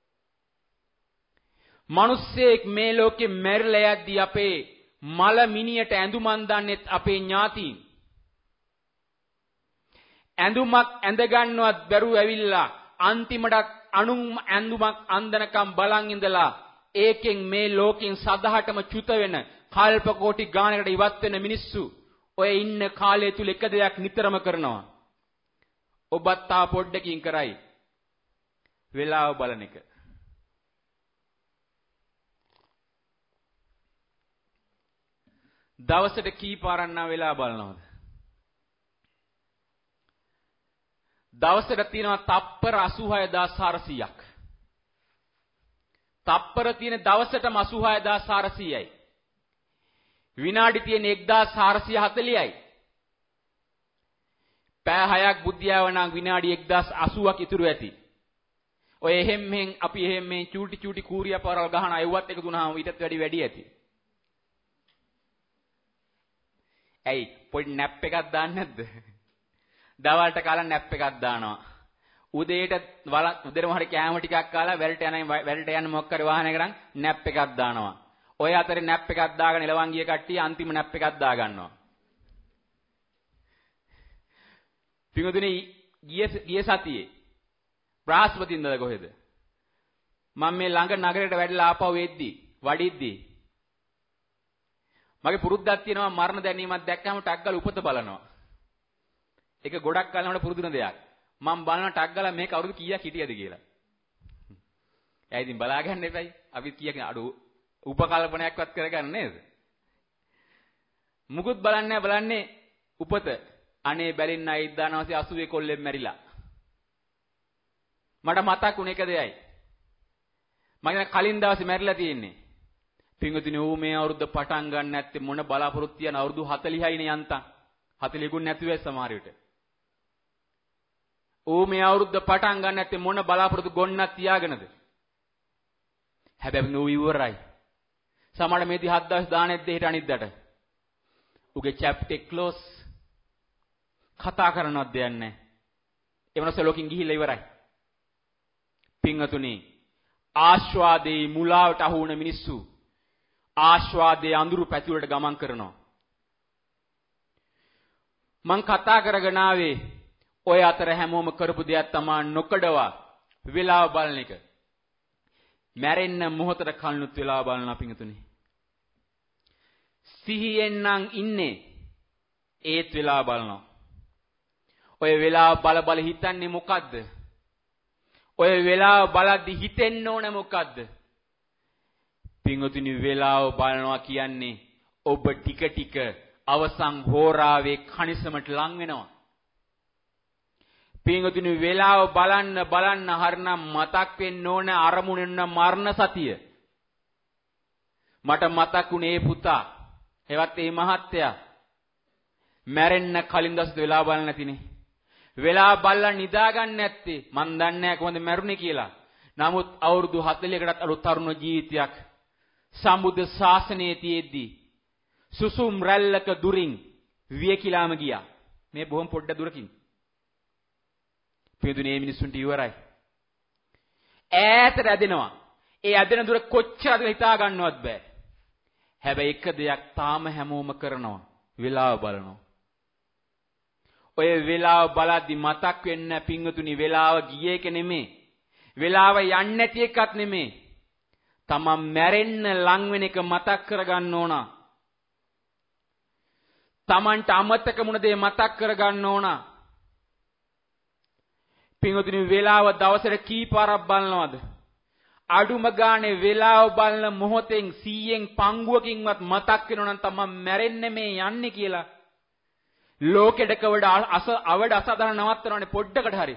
මිනිස්සෙක් මේ ලෝකෙ මැරිලා යද්දී අපේ මල මිනියට ඇඳුමක් දන්නෙත් අපේ ඥාතීන්. ඇඳුමක් ඇඳ ගන්නවත් බැරුව ඇවිල්ලා අන්තිමට අනුන් ඇඳුමක් අන්දනකම් බලන් ඉඳලා ඒකෙන් මේ ලෝකෙන් සදහටම චුත වෙන කල්ප කෝටි ගානකට ඉවත් වෙන මිනිස්සු ඔය ඉන්න කාලය තුල එක දෙයක් නිතරම කරනවා. ඔබත් තා පොඩ්ඩකින් කරයි. වෙලාව බලන එක. දවසට කී පාරක් නම් වෙලා බලනවද? දවසට තියෙනවා තප්පර 86400ක්. තප්පර තියෙන දවසටම 86400යි. විනාඩි තියෙන 1440යි. පැය 6ක් බුද්ධියාව නම් විනාඩි 1080ක් ඉතුරු ඇති. ඔය එහෙම් අපි එහෙම් චූටි කූරියා පාරවල් ගහන අයවත් එකතු වුණාම ඊටත් වැඩි ඇති. ඇයි පොඩි නැප් එකක් දාන්නේ නැද්ද? දවල්ට කාලා නැප් එකක් දානවා. උදේටම හරි කෑම ටිකක් කාලා වැලට යන මොකක් කර වාහනයක නම් නැප් එකක් දානවා. ඔය අතරේ නැප් එකක් දාගෙන එලවන් ගිය කට්ටිය අන්තිම නැප් එකක් දා ගන්නවා. පිටුදුනේ ගිය සතියේ බ්‍රහස්පතින්දා කොහෙද? මම මේ ළඟ නගරයට වැඩලා ආපහු වඩිද්දී මගේ පුරුද්දක් තියෙනවා මරණ දැනීමක් දැක්කම ටක් ගාලා උපත බලනවා. ඒක ගොඩක් කාලෙකට පුරුදුන දෙයක්. මම බලන ටක් ගාලා මේක අවුරුදු කීයක් හිටියද කියලා. එයා ඉතින් බලා ගන්න එපයි. අපි කීයක් අඩු උපකල්පනයක්වත් කරගන්න නේද? මුකුත් බලන්නේ උපත. අනේ බැලින්න 1980 කොල්ලෙන් මැරිලා. මට මතක් වුණ එක දෙයයි. මම කලින් දවසේ මැරිලා තියෙන්නේ. පින්වතුනි ඌ මේ අවුරුද්ද පටන් ගන්න නැත්තේ මොන බලාපොරොත්තු තියන අවුරුදු 40යිනේ යන්තම්. 40 ගුණ නැති වෙයි සමහර විට. ඌ මේ අවුරුද්ද පටන් ගන්න නැත්තේ මොන බලාපොරොත්තු ගොන්නක් තියාගෙනද? හැබැයි නෝ ඉවරයි. සමහර මේ 7 දවස් දානෙත් දෙහිට අනිද්දාට. උගේ chapter close. කතා කරනවත් දෙයක් නැහැ. ඒ මොනස ලෝකින් ගිහිල්ලා ඉවරයි. පින්වතුනි ආස්වාදේ මුලාවට අහු වුණ මිනිස්සු ආස්වාදයේ අඳුරු පැතිවලට ගමන් කරනවා. මං කතා කරගෙන ආවේ ඔය අතර හැමෝම කරපු දෙයක් තමයි නොකඩවා වෙලාව බලන එක. මැරෙන්න මොහොතට කල්නුත් වෙලාව බලනවා පින්වතුනි. සිහියෙන් නම් ඉන්නේ ඒත් වෙලාව බලනවා. ඔය වෙලාව බල හිතන්නේ මොකද්ද? ඔය වෙලාව බලද්දි හිතෙන්න ඕන මොකද්ද? පින්වතුනි වෙලාව බලනවා කියන්නේ ඔබ ටික ටික අවසන් හෝරාවේ කණිසමට ලං වෙනවා. පින්වතුනි වෙලාව බලන්න හරිනම් මතක් වෙන්න ඕන අරමුණෙන්න මරණ සතිය. මට මතක් වුණේ පුතා. එවත් ඒ මහත්තයා මැරෙන්න කලින් දවස් වෙලාව බලන්න නැතිනේ. වෙලාව බලලා නිදාගන්න නැත්තේ මන් දන්නේ නැහැ කොහොමද මැරුණේ කියලා. නමුත් අවුරුදු 40කටත් අලුත් තරුණ ජීවිතයක් සම්බුද්ධ ශාසනයේ තියේදී සුසුම් රැල්ලක දුරින් වියකිලාම ගියා. මේ බොහොම පොඩ්ඩ දුරකින්. පියදුනේ මිනිස්සුන්ට ඉවරයි. ඈතට ඇදෙනවා. ඒ ඇදෙන දුර කොච්චරද හිතා ගන්නවත් බෑ. හැබැයි එක දෙයක් තාම හැමෝම කරනවා. වෙලාව බලනවා. ඔය වෙලාව බලද්දි මතක් වෙන්න පින්වතුනි වෙලාව ගියේ එක නෙමෙයි. වෙලාව යන්නේ නැති එකක් නෙමෙයි. තමන් මැරෙන්න ලං වෙන එක මතක් කරගන්න ඕන. තමන්ට අමතක මුණ දේ මතක් කරගන්න ඕන. පින්වතුනි වෙලාව දවසට කීපාරක් බලනවද? අඩුම ගානේ වෙලාව බලන මොහොතෙන් 100න් පංගුවකින්වත් මතක් වෙනවා නම් තමන් මැරෙන්නේ මේ යන්නේ කියලා. ලෝකෙඩකවඩ අවඩ අසාධාරණ නවත්තනවානේ පොඩ්ඩකට හරි.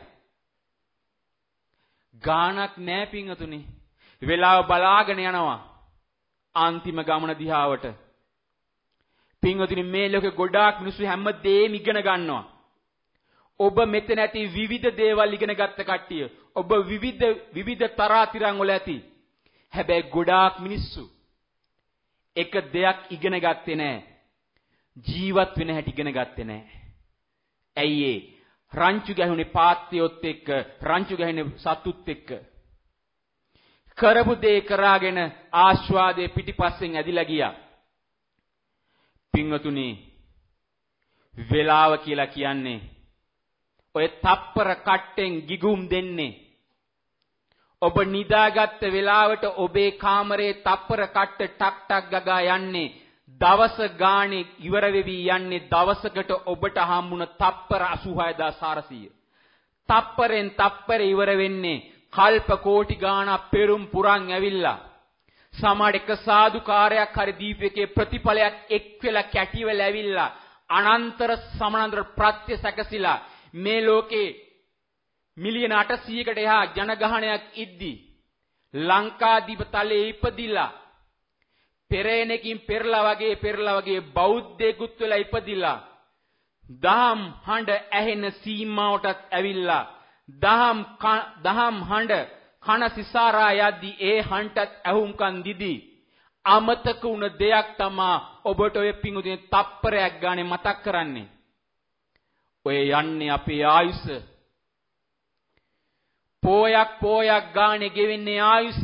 ගානක් නෑ පින්වතුනි. වෙලාව බලාගෙන යනවා. අන්තිම ගමන දිහාවට. පින්වතුනි මේ ලෝකේ ගොඩාක් මිනිස්සු හැමදේම ඉගෙන ගන්නවා. ඔබ මෙතන ඇති විවිධ දේවල් ඉගෙන ගත්ත කට්ටිය. ඔබ විවිධ තරාතිරම් වල ඇති. හැබැයි ගොඩාක් මිනිස්සු එක දෙයක් ඉගෙන ගත්තේ නෑ. ජීවත් වෙන හැටි ඉගෙන ගත්තේ නෑ. ඇයි ඒ? රංචු ගැහුනේ පාත්‍යොත් එක්ක, රංචු ගැහුනේ සතුත් එක්ක. කරපු දේ කරාගෙන ආස්වාදයේ පිටිපස්සෙන් ඇදිලා ගියා. පින්වතුනි වෙලාව කියලා කියන්නේ ඔය තප්පර කට්ටෙන් ගිගුම් දෙන්නේ. ඔබ නිදාගත්ත වෙලාවට ඔබේ කාමරේ තප්පර කට්ට ටක් ටක් ගගා යන්නේ. දවස ගානේ ඉවර වෙවි යන්නේ දවසකට ඔබට හම්බුන තප්පර 86400. තප්පරෙන් තප්පර ඉවර වෙන්නේ කල්ප කෝටි ගාණක් පෙරුම් පුරන් ඇවිල්ලා. සමහර එක සාදුකාරයක් හරි දීපේකේ ප්‍රතිඵලයක් එක් වෙලා කැටි වෙලා ඇවිල්ලා අනන්තර සමානතර ප්‍රත්‍ය සැකසিলা මේ ලෝකේ මිලියන 800කට එහා ජනගහනයක් ඉද්දි ලංකාදීප තලයේ ඉපදිලා පෙරේනකින් පෙරලා වගේ බෞද්ධයෙකුත් වෙලා ඉපදිලා දහම් හඬ ඇහෙන සීමාවටත් ඇවිල්ලා දහම් හඬ කන සිසාරා යද්දි ඒ හඬටත් ඇහුම්කන් දිදී අමතක වුණ දෙයක් තමා ඔබට ඔය පිඟුදිනේ තප්පරයක් ගානේ මතක් කරන්නේ. ඔය යන්නේ අපේ ආයුෂ. පෝයක් ගානේ ගෙවෙන්නේ ආයුෂ.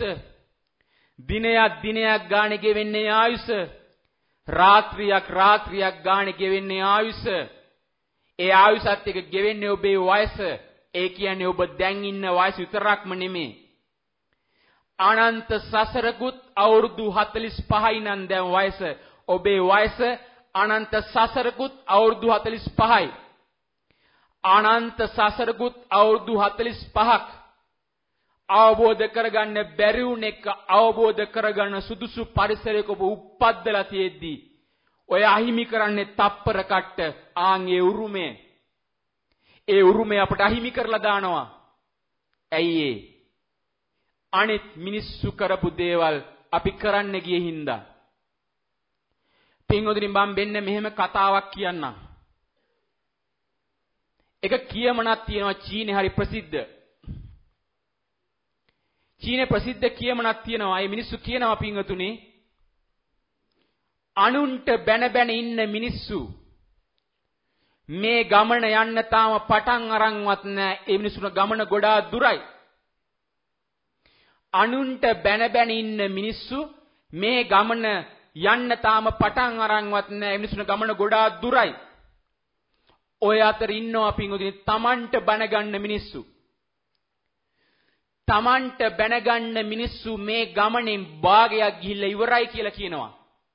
දිනයක් ගානේ ගෙවෙන්නේ ආයුෂ. රාත්‍රියක් ගානේ ගෙවෙන්නේ ආයුෂ. ඒ ආයුෂත් එක්ක ගෙවෙන්නේ ඔබේ වයස. ඒ කියන්නේ ඔබ දැන් ඉන්න වයස විතරක්ම නෙමෙයි. අනන්ත සසරකුත් අවුරුදු 45යි නම් දැන් වයස. ඔබේ වයස අනන්ත සසරකුත් අවුරුදු 45යි. අනන්ත සසරකුත් අවුරුදු 45ක්. අවබෝධ කරගන්න බැරි වුණ එක අවබෝධ කරගන්න සුදුසු පරිසරයක ඔබ උප්පද්දලා තියෙද්දි ඔය අහිමි කරන්නේ තප්පර කට්ට ආන්ගේ උරුමය. ඒ උරුමය අපට අහිමි කරලා දානවා. ඇයි ඒ? අනිත් මිනිස්සු කරපු දේවල් අපි කරන්න ගියේ හින්දා. පින්වතුනි මම මෙන්න මෙහෙම කතාවක් කියන්නම්. එක කියමනක් තියෙනවා චීනේ හරි ප්‍රසිද්ධ. චීනේ ප්‍රසිද්ධ කියමනක් තියෙනවා. ඒ මිනිස්සු කියනවා පින්වතුනි අනුන්ට බැන බැන ඉන්න මිනිස්සු මේ ගමන යන්න තාම පටන් අරන්වත් නැහැ. ඒ මිනිස්සුන ගමන ගොඩාක් දුරයි. අනුන්ට බැන බැන ඉන්න මිනිස්සු මේ ගමන යන්න තාම පටන් අරන්වත් නැහැ. ඒ මිනිස්සුන ගමන ගොඩාක් දුරයි. ඔය අතර ඉන්නවා පින්වතුනි තමන්ට බැන ගන්න මිනිස්සු. තමන්ට බැන ගන්න මිනිස්සු මේ ගමනෙන් භාගයක් ගිහිල්ලා ඉවරයි කියලා කියනවා.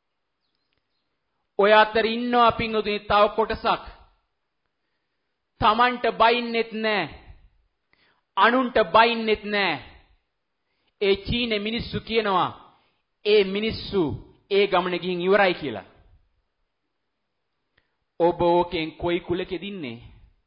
ඔය අතර ඉන්නවා පින්වතුනි තව කොටසක්. තමන්ට බයින්නෙත් නැහැ. අනුන්ට බයින්නෙත් නැහැ. ඒ චීනේ මිනිස්සු කියනවා ඒ මිනිස්සු ඒ ගමන ගිහින් ඉවරයි කියලා. ඔබ ඕකෙන් කොයි කුලකෙද ඉන්නේ?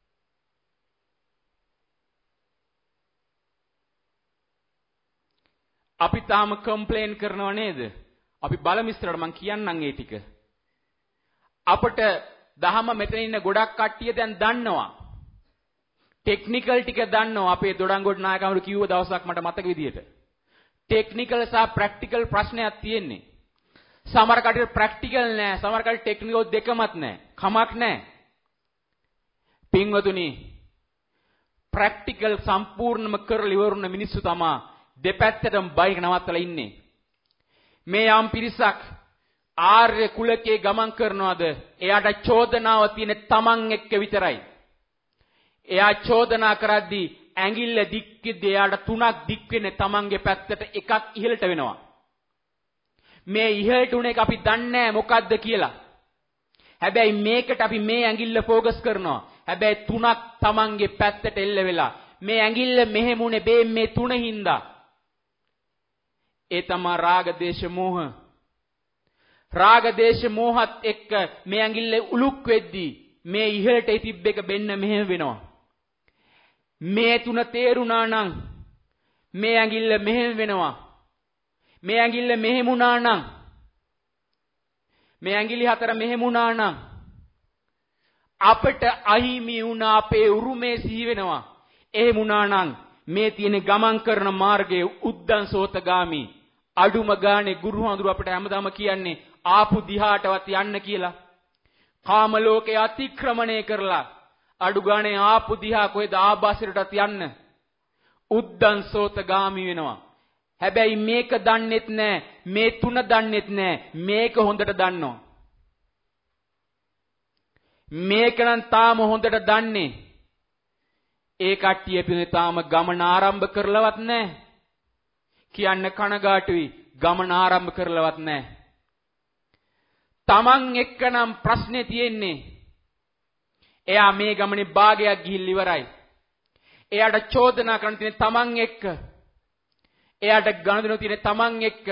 අපි තාම කම්ප්ලේන් කරනව නේද? අපි බලමු ඉස්සරහට මං කියන්නම් ඒ ටික. අපට දහම මෙතන ඉන්න ගොඩක් කට්ටිය දැන් දන්නවා. ටෙක්නිකල් ටික දන්නවා. අපේ දොඩංගොඩ නායකවරු කිව්ව දවසක් මට මතක විදියට. ටෙක්නිකල් සහ ප්‍රැක්ටිකල් ප්‍රශ්නයක් තියෙන්නේ. සමහර කටට ප්‍රැක්ටිකල් නෑ, සමහර කටට ටෙක්නිකල් දෙකමත් නෑ. කමක් නෑ. පින්වතුනි ප්‍රැක්ටිකල් සම්පූර්ණම කරලා ඉවරුන මිනිස්සු තමා දෙපැත්තටම බයික් නවත්තලා ඉන්නේ. මේ යම් පිරිසක් ආර්ය කුලකේ ගමන් කරනවාද? එයාට චෝදනාව තියෙන තමන් එක්ක විතරයි. එයා චෝදනා කරද්දී ඇඟිල්ල දික්කෙද්දී එයාට 3ක් දික් වෙන්නේ තමන්ගේ පැත්තට, එකක් ඉහළට වෙනවා. මේ ඉහළට උන එක අපි දන්නේ මොකද්ද කියලා. හැබැයි මේකට අපි මේ ඇඟිල්ල ફોකස් කරනවා. හැබැයි 3ක් තමන්ගේ පැත්තට එල්ල වෙලා. මේ ඇඟිල්ල මෙහෙමුනේ මේ 3 හින්දා. ඒ තමයි රාග දේශ මොහ. රාග දේශ මොහත් එක්ක මේ ඇඟිල්ල උලුක් වෙද්දී මේ ඉහළට තිබ්බ එක බෙන්න මෙහෙම වෙනවා. මේ 3 තේරුණා නම් මේ ඇඟිල්ල මෙහෙම වෙනවා. මේ ඇඟිල්ල මෙහෙමුණා නම් මේ ඇඟිලි 4 මෙහෙමුණා නම් අපට අහිමි වුණ අපේ උරුමේ සිහි වෙනවා. එහෙම වුණා නම් මේ තියෙන ගමන් කරන මාර්ගයේ උද්දන්සෝතගාමි. අඩුම ගානේ ගුරුහඳුරු අපිට හැමදාම කියන්නේ ආපු දිහාටවත් යන්න කියලා. කාම ලෝකේ අතික්‍රමණය කරලා අඩු ගානේ ආපු දිහා කොහෙද ආභාසයටත් යන්න උද්දන්සෝතගාමි වෙනවා. හැබැයි මේක දන්නෙත් නෑ, මේ 3 දන්නෙත් නෑ. මේක හොඳට දන්නවා. මේක නම් තාම හොඳට දන්නේ. ඒ කට්ටිය පිළිම තාම ගමන ආරම්භ කරලවත් නෑ. කියන්න කනගාටුයි, ගමන ආරම්භ කරලවත් නෑ. තමන් එක්කනම් ප්‍රශ්නේ තියෙන්නේ. එයා මේ ගමනේ භාගයක් ගිහිල්ලා ඉවරයි. එයාට චෝදනා කරන්න තියෙන තමන් එක්ක. එයාට ගනුදෙනු තියෙන තමන් එක්ක.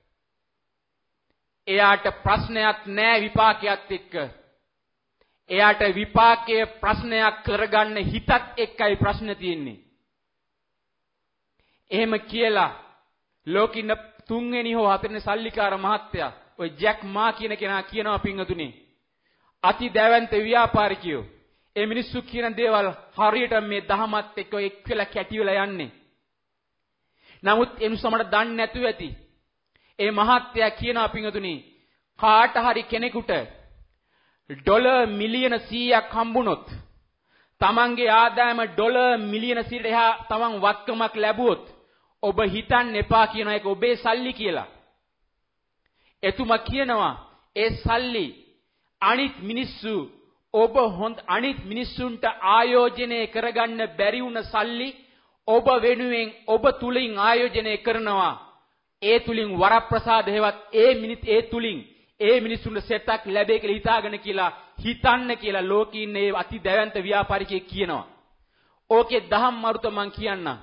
එයාට ප්‍රශ්නයක් නෑ විපාකයක් එක්ක. එයාට විපාකයේ ප්‍රශ්නයක් කරගන්න හිතත් එක්කයි ප්‍රශ්න තියෙන්නේ. එහෙම කියලා ලෝකින 3 වෙනි හෝ 4 වෙනි සල්ලිකාර මහත්තයා ඔය ජැක් මා කියන කෙනා කියනවා පින්වතුනි අති දැවැන්ත ව්‍යාපාරිකයෝ ඒ මිනිස්සු කියන දේවල් හරියට මේ දහමත් එක්ක එක් වෙලා කැටි වෙලා යන්නේ. නමුත් ඒ මිනිස්සුමට දන්නේ නැතුව ඇති. ඒ මහත්තයා කියනවා පින්වතුනි කාට හරි කෙනෙකුට ඩොලර් මිලියන 100ක් හම්බුනොත් තමන්ගේ ආදායම ඩොලර් මිලියන 100ට එහා තමන් වත්කමක් ලැබුවොත් ඔබ හිතන්න එපා කියන එක ඔබේ සල්ලි කියලා. එතුමා කියනවා ඒ සල්ලි අනිත් මිනිස්සු අනිත් මිනිස්සුන්ට ආයෝජනය කරගන්න බැරි වුණ සල්ලි ඔබ වෙනුවෙන් ඔබ තුලින් ආයෝජනය කරනවා. ඒ තුලින් වරප්‍රසාද හේවත් ඒ තුලින් ඒ මිනිස්සුන්ට සෙටක් ලැබේ කියලා හිතාගෙන කියලා හිතන්න කියලා ලෝකේ ඉන්න ඒ අති දැවැන්ත ව්‍යාපාරිකයෙක් කියනවා. ඕකේ දහම් මරුත මං කියන්නම්.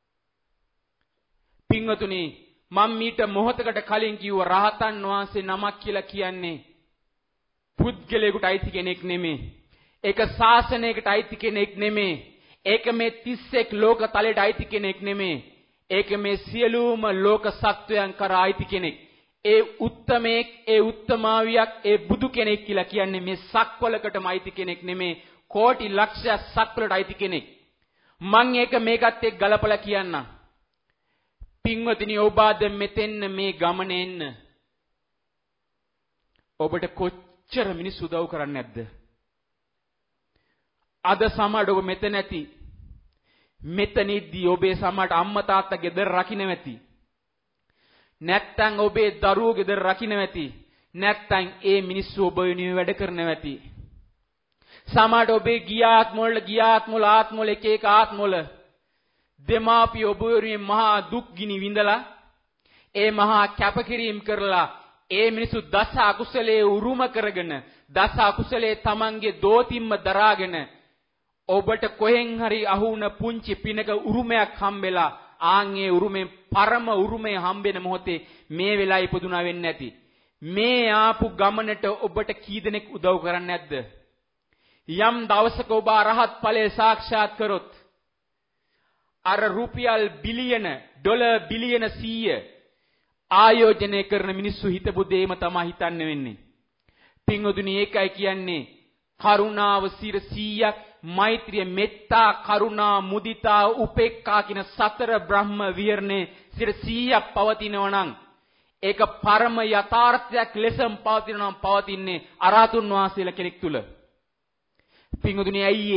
පින්වතුනි මම මීට මොහොතකට කලින් කිව්ව රහතන් වහන්සේ නමක් කියලා කියන්නේ පුද්ගලයෙකුට අයිති කෙනෙක් නෙමෙයි. ඒක ශාසනයකට අයිති කෙනෙක් නෙමෙයි. ඒක මේ 31 ලෝක තලයට අයිති කෙනෙක් නෙමෙයි. ඒක මේ සියලුම ලෝක සත්වයන් කරා අයිති කෙනෙක්. ඒ උත්තමයෙක්, ඒ උත්තමාවියක්, ඒ බුදු කෙනෙක් කියලා කියන්නේ මේ සක්වලකටම අයිති කෙනෙක් නෙමෙයි. කෝටි ලක්ෂ සක්වලට අයිති කෙනෙක්. මම ඒක මේකත් එක්ක ගලපලා කියන්නම්. පින්වතුනි ඔබ අද මෙතෙන්න මේ ගමනේ එන්න. ඔබට කොච්චර මිනිස්සු උදව් කරන්නේ නැද්ද? අද සමහර ඔබ මෙතන ඇති. මෙතනදී ඔබේ සමහර අම්මා තාත්තා ගෙදර රකින්න ඇති. නැත්තම් ඔබේ දරුවෝ ගෙදර රකින්න ඇති. නැත්තම් ඒ මිනිස්සු ඔබ වෙනුවෙන් වැඩ කරනවා ඇති. සමහර ඔබේ ගියාත්මවල ආත්මවල එක එක ආත්මවල දෙමාපිය ඔබ වෙනුවෙන් මහා දුක් ගිනි විඳලා ඒ මහා කැපකිරීම කරලා ඒ මිනිස්සු දස අකුසලයේ උරුම කරගෙන දස අකුසලයේ තමන්ගේ දෝතිම්ම දරාගෙන ඔබට කොහෙන් හරි අහුන පුංචි පිනක උරුමයක් හම්බෙලා ආන්ගේ උරුමෙන් පරම උරුමය හම්බෙන මොහොතේ මේ වෙලාව ඉපදුනා වෙන්නේ නැති. මේ ආපු ගමනට ඔබට කී දෙනෙක් උදව් කරන්නේ නැද්ද? යම් දවසක ඔබ අරහත් ඵලය සාක්ෂාත් කරොත් අර රුපියල් බිලියන ඩොලර් බිලියන 100 ආයෝජනය කරන මිනිස්සු හිතපු දෙයම තමයි හිතන්න වෙන්නේ. පින්වතුනි ඒකයි කියන්නේ කරුණාව 100ක් මෛත්‍රිය මෙත්තා කරුණා මුදිතා උපේක්ඛා කියන සතර බ්‍රහ්ම විහරණේ 100ක් පවතිනවා නම් ඒක පරම යථාර්ථයක් ලෙසම පවතිනවා නම් පවතින්නේ අරහතුන් වහන්සේලා කෙනෙක් තුල. පින්වතුනි ඇයි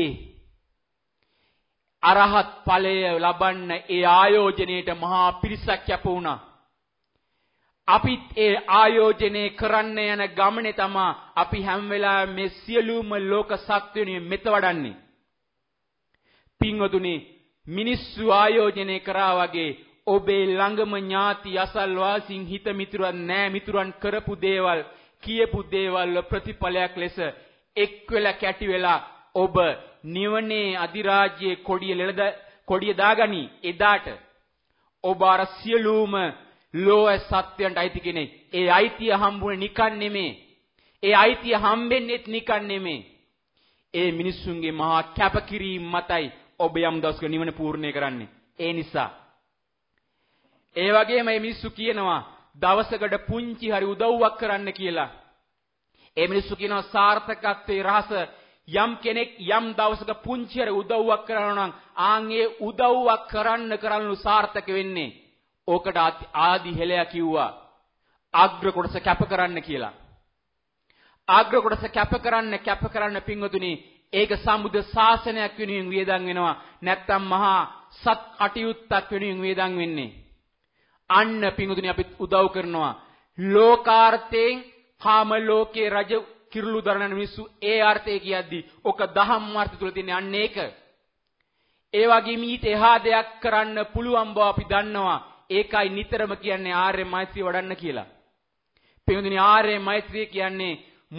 අරහත් ඵලය ලබන්න ඒ ආයෝජනයේට මහා පිරිසක් යප වුණා. අපිත් ඒ ආයෝජනය කරන්න යන ගමනේ තමයි අපි හැම වෙලාවෙම මේ සියලුම ලෝක සත්වයන් මෙත වඩන්නේ. පින්වතුනි මිනිස්සු ආයෝජනය කරා වගේ ඔබේ ළඟම ඥාති අසල්වාසීන් හිත මිතුරන් නෑ මිතුරන් කරපු දේවල් කියපු දේවල් ප්‍රතිඵලයක් ලෙස එක් වෙලා කැටි වෙලා ඔබ නිවනේ අධිරාජ්‍යයේ කොඩිය දාගනි. එදාට ඔබ අර සියලුම ලෝය සත්‍යයන්ට අයිති කෙනෙක්. ඒ අයිතිය හම්බුනේ නිකන් නෙමේ. ඒ අයිතිය හම්බෙන්නේත් නිකන් නෙමේ. ඒ මිනිස්සුන්ගේ මහා කැපකිරීම මතයි ඔබ යම් දවසක නිවන පූර්ණේ කරන්නේ. ඒ නිසා ඒ වගේම මේ මිනිස්සු කියනවා දවසකට පුංචි හරි උදව්වක් කරන්න කියලා. ඒ මිනිස්සු කියනවා සාර්ථකත්වයේ රහස යම් කෙනෙක් යම් දවසක පුංචි හරි උදව්වක් කරනවා නම් ආන්ගේ උදව්වක් කරන්න සාර්ථක වෙන්නේ. ඕකට ආදි හෙලයා කිව්වා අග්‍ර කොටස කැප කරන්න කියලා. අග්‍ර කොටස කැප කරන්න පින්වතුනි ඒක සම්බුද්ධ ශාසනයක් වෙනුවෙන් වේදන් වෙනවා. නැත්තම් මහා සත් කටයුත්තක් වෙනුවෙන් වේදන් වෙන්නේ. අන්න පින්වතුනි අපි උදව් කරනවා. ලෝකාර්ථයෙන් කාම ලෝකේ රජ කිරුළු දරන මිනිස්සු ඒ අර්ථය කියද්දි ඔක දහම් අර්ථ තුල තියෙන අන්න ඒක. ඒ වගේම ඊට එහා දෙයක් කරන්න පුළුවන් බව අපි දන්නවා. ඒකයි නිතරම කියන්නේ ආර්ය මෛත්‍රිය වඩන්න කියලා. පින්වතුනි ආර්ය මෛත්‍රිය කියන්නේ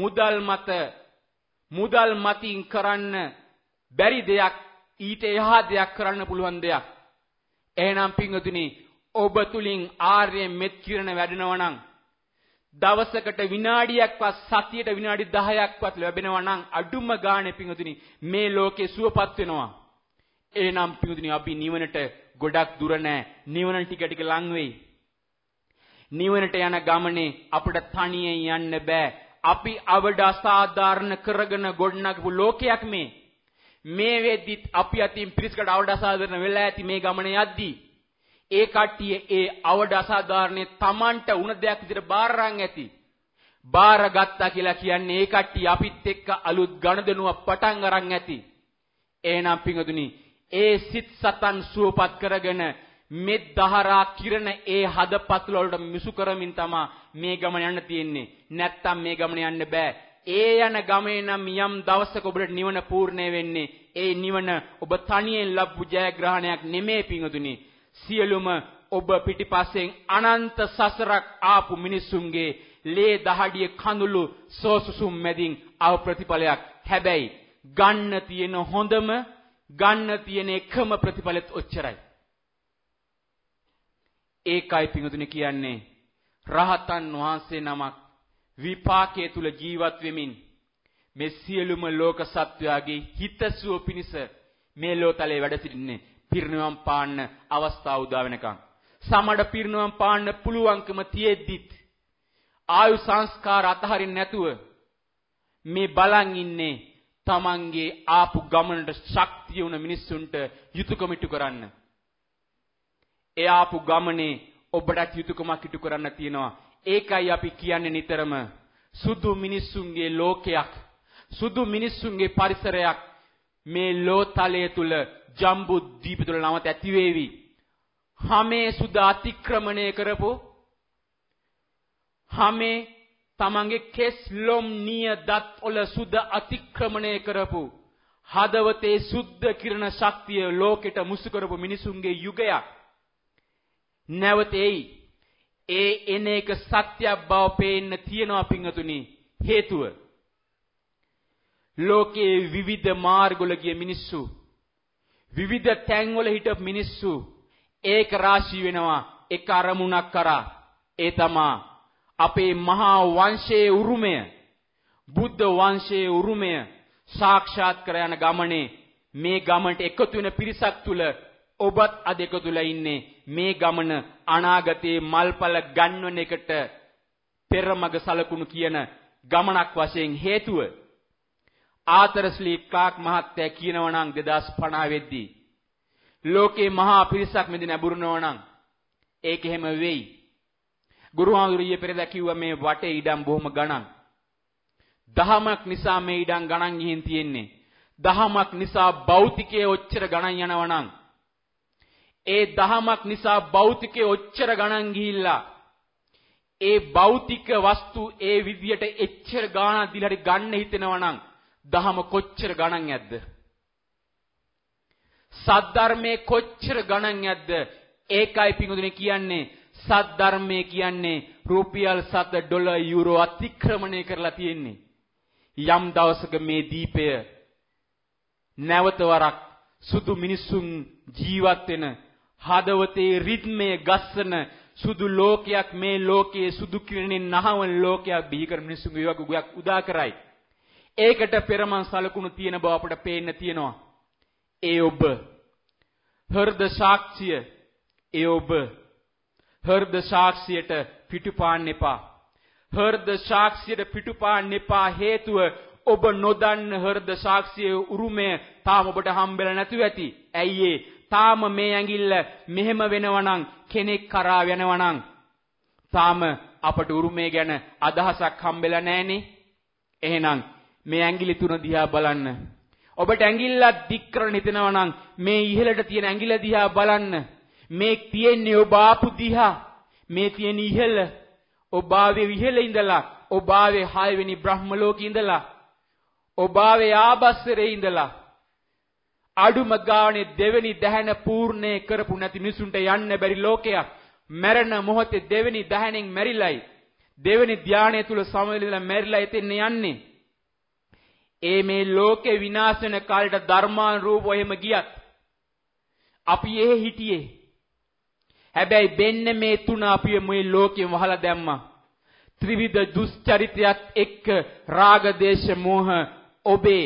මුදල් මතින් කරන්න බැරි දෙයක් ඊට එහා දෙයක් කරන්න පුළුවන් දෙයක්. එහෙනම් පින්වතුනි ඔබ තුලින් ආර්ය මෙත් කිරණ වැඩෙනවා නම් දවසකට විනාඩියක්වත් සතියට විනාඩි 10ක්වත් ලැබෙනවා නම් අඩුම ගානේ පින්වතුනි මේ ලෝකේ සුවපත් වෙනවා. එහෙනම් පින්වතුනි අපි නිවනට ගොඩක් දුර නැහැ. නිවන ටික ටික ලං වෙයි. නිවනට යන ගමනේ අපිට තනියෙන් යන්න බෑ. අපි අවඩ අසාධාරණ කරගෙන ගොඩනගපු ලෝකයක් මේ. මේ වෙද්දිත් අපි අතින් පිරිසකට අවඩ අසාධාරණ වෙලා ඇති මේ ගමනේ යද්දී. ඒ කට්ටිය ඒ අවඩ අසාධාරණේ Tamanට උණ දෙයක් විදිහට බාරරන් ඇති. බාරගත්තා කියලා කියන්නේ ඒ කට්ටිය අපිත් එක්ක අලුත් ගණදෙනුවක් පටන් අරන් ඇති. එහෙනම් පින්වතුනි ඒ සිත් සතන් සුවපත් කරගෙන මෙත් දහරා කිරණ ඒ හදපත්ල වලට මිසු කරමින් තමයි මේ ගමන යන්න තියෙන්නේ. නැත්තම් මේ ගමන යන්න බෑ. ඒ යන ගමේ නම් යම් දවසක ඔබට නිවන පූර්ණ වෙන්නේ. ඒ නිවන ඔබ තනියෙන් ලැබු ජයග්‍රහණයක් නෙමෙයි පින්වතුනි. සියලුම ඔබ පිටිපස්සෙන් අනන්ත සසරක් ආපු මිනිසුන්ගේ ලේ දහඩිය කඳුළු සෝසුසුම් මැදින් ආව ප්‍රතිඵලයක්. හැබැයි ගන්න තියෙන හොඳම ගන්න තියෙන එකම ප්‍රතිඵලෙත් ඔච්චරයි. ඒකයි පින්වතුනි කියන්නේ රහතන් වහන්සේ නමක් විපාකයේ තුල ජීවත් වෙමින් මේ සියලුම ලෝක සත්වයාගේ හිතසුව පිණිස මේ ලෝතලේ වැඩ සිටින්නේ පිරිනිවන් පාන්න අවස්ථාව උදා වෙනකන්. සමඩ පිරිනිවන් පාන්න පුළුවන්කම තියෙද්දිත් ආයු සංස්කාර අතහරින්න නැතුව මේ බලන් ඉන්නේ තමන්ගේ ආපු ගමනට ශක්තිය උන මිනිස්සුන්ට යුතුයකම ඉටු කරන්න. ඒ ආපු ගමනේ ඔබට යුතුයකමක් ඉටු කරන්න තියෙනවා. ඒකයි අපි කියන්නේ නිතරම සුදු මිනිස්සුන්ගේ ලෝකයක්, සුදු මිනිස්සුන්ගේ පරිසරයක් මේ ලෝතලයේ තුල ජම්බු දීප තුල නමත ඇති වේවි. හැමේ සුද අතික්‍රමණය කරපො, හැමේ තමන්ගේ කෙස් ලොම් නිය දත් වල සුද අතික්‍රමණය කරපු, හදවතේ සුද්ධ කිරණ ශක්තිය ලෝකෙට මුසු කරපු මිනිසුන්ගේ යුගයක් නැවතෙයි. ඒ එන එක සත්‍යයක් බව පේන්න තියෙනවා පිංගතුනි. හේතුව ලෝකයේ විවිධ මාර්ගවල ගිය මිනිස්සු, විවිධ තැන්වල හිටපු මිනිස්සු ඒක රාශී වෙනවා එක අරමුණක් කරා. ඒ තමයි අපේ මහා වංශයේ උරුමය, බුද්ධ වංශයේ උරුමය සාක්ෂාත් කර යන ගමනේ මේ ගමනට එකතු වෙන පිරිසක් තුල ඔබත් අද එකතුලා ඉන්නේ. මේ ගමන අනාගතයේ මල්පල ගන්වන එකට පෙරමග සලකුණු කියන ගමනක් වශයෙන් හේතුව ආතරස්ලී ක්ලාක් මහත්තයා කියනවා නම් 2050 වෙද්දී ලෝකේ මහා පිරිසක් මෙදි නැඹුරුනවා නම් ඒක එහෙම වෙයි. ගුරුහාමුදුරිය පෙරදා කිව්වා මේ වටේ ඉඩම් බොහොම ගණන්. දහමක් නිසා මේ ඉඩම් ගණන් ගිහින් තියෙන්නේ. දහමක් නිසා භෞතිකයේ ඔච්චර ගණන් යනවා නම් ඒ දහමක් නිසා භෞතිකයේ ඔච්චර ගණන් ගිහිල්ලා ඒ භෞතික වස්තු ඒ විදියට එච්චර ගාණක් දීලා හරි ගන්න හිතෙනවා නම් දහම කොච්චර ගණන් යද්ද? සද්ධර්මයේ කොච්චර ගණන් යද්ද? ඒකයි පිඟුදුනේ කියන්නේ සද්ධර්මයේ කියන්නේ රුපියල් 7 ඩොලර් යුරෝ අතික්‍රමණය කරලා තියෙන්නේ. යම් දවසක මේ දීපය නැවත වරක් සුදු මිනිසුන් ජීවත් වෙන, හදවතේ රිද්මේ ගස්සන සුදු ලෝකයක්, මේ ලෝකයේ සුදු කිරණෙන් නහවන ලෝකයක් බිහි කර මිනිසුන්ගේ යුගයක් උදා කරයි. ඒකට පෙරමන් සලකුණු තියෙන බව අපට පේන්න තියෙනවා. ඒ ඔබ හෘද සාක්ෂිය, ඒ ඔබ හෘද සාක්ෂියට පිටුපාන්න එපා. හෘද සාක්ෂියට පිටුපාන්න එපා. හේතුව ඔබ නොදන්න හෘද සාක්ෂියේ උරුමය තාම ඔබට හම්බෙලා නැතුව ඇති. ඇයි ඒ? තාම මේ ඇඟිල්ල මෙහෙම වෙනවනම්, කෙනෙක් කරා වෙනවනම් තාම අපට උරුමය ගැන අදහසක් හම්බෙලා නැහනේ. එහෙනම් මේ ඇඟිලි තුන දිහා බලන්න. ඔබට ඇඟිල්ලක් දික් කරන්න හිතෙනවා නම් මේ ඉහළට තියෙන ඇඟිල්ල දිහා බලන්න. මේ තියෙන්නේ ඔබ ආපු දිහා. මේ තියෙන ඉහළ ඔබ ආවේ ඉහළ ඉඳලා, ඔබ ආවේ 6 වෙනි බ්‍රහ්ම ලෝකේ ඉඳලා, ඔබ ආවේ ආබස්සරේ ඉඳලා. අඩුම ගානේ දෙවෙනි දහන පූර්ණේ කරපු නැති මිනිසුන්ට යන්න බැරි ලෝකයක්. මරණ මොහොතේ දෙවෙනි දහනෙන් මැරිලයි, දෙවෙනි ධානය තුල සමවැළලා මැරිලා එතෙන් යන්නේ. ඒ මේ ලෝකේ විනාශ වෙන කාලයට ධර්මානුරූපව එහෙම ගියත් අපි එහෙ හිටියේ. හැබැයි බෙන්න මේ තුන අපි මේ ලෝකෙම වහලා දැම්මා. ත්‍රිවිධ දුස්චරිතයත් එක්ක රාග දේශ මොහ ඔබේ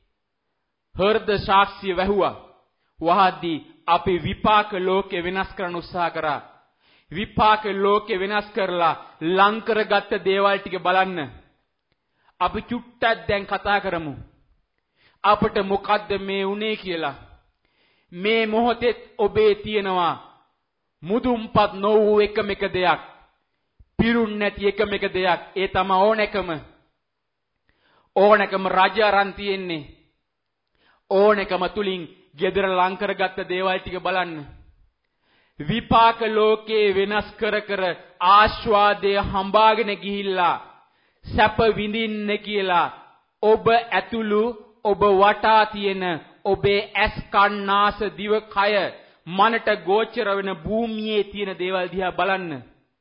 හෘද සාක්ෂිය වැහුවා. වහද්දී අපි විපාක ලෝකේ වෙනස් කරන්න උත්සාහ කරා. විපාක ලෝකේ වෙනස් කරලා ලං කරගත්ත දේවල් ටික බලන්න. අපි චුට්ටක් දැන් කතා කරමු. අපට මොකද්ද මේ උනේ කියලා. මේ මොහොතේ ඔබේ තියෙනවා මුදුන්පත් නොවූ එකම එක දෙයක්, පිරුන් නැති එකම එක දෙයක්. ඒ තමයි ඕනකම. ඕනකම රජ අරන් තියෙන්නේ. ඕනකම තුලින් gedara ලං කරගත්ත දේවල් ටික බලන්න. විපාක ලෝකේ වෙනස් කර කර ආස්වාදය හඹාගෙන ගිහිල්ලා සැප විඳින්න කියලා ඔබ ඇතුළු ඔබ වටා තියෙන ඔබේ ඇස් කන් නාස දිව කය මනට ගෝචර වෙන භූමියේ තියෙන දේවල් දිහා බලන්න.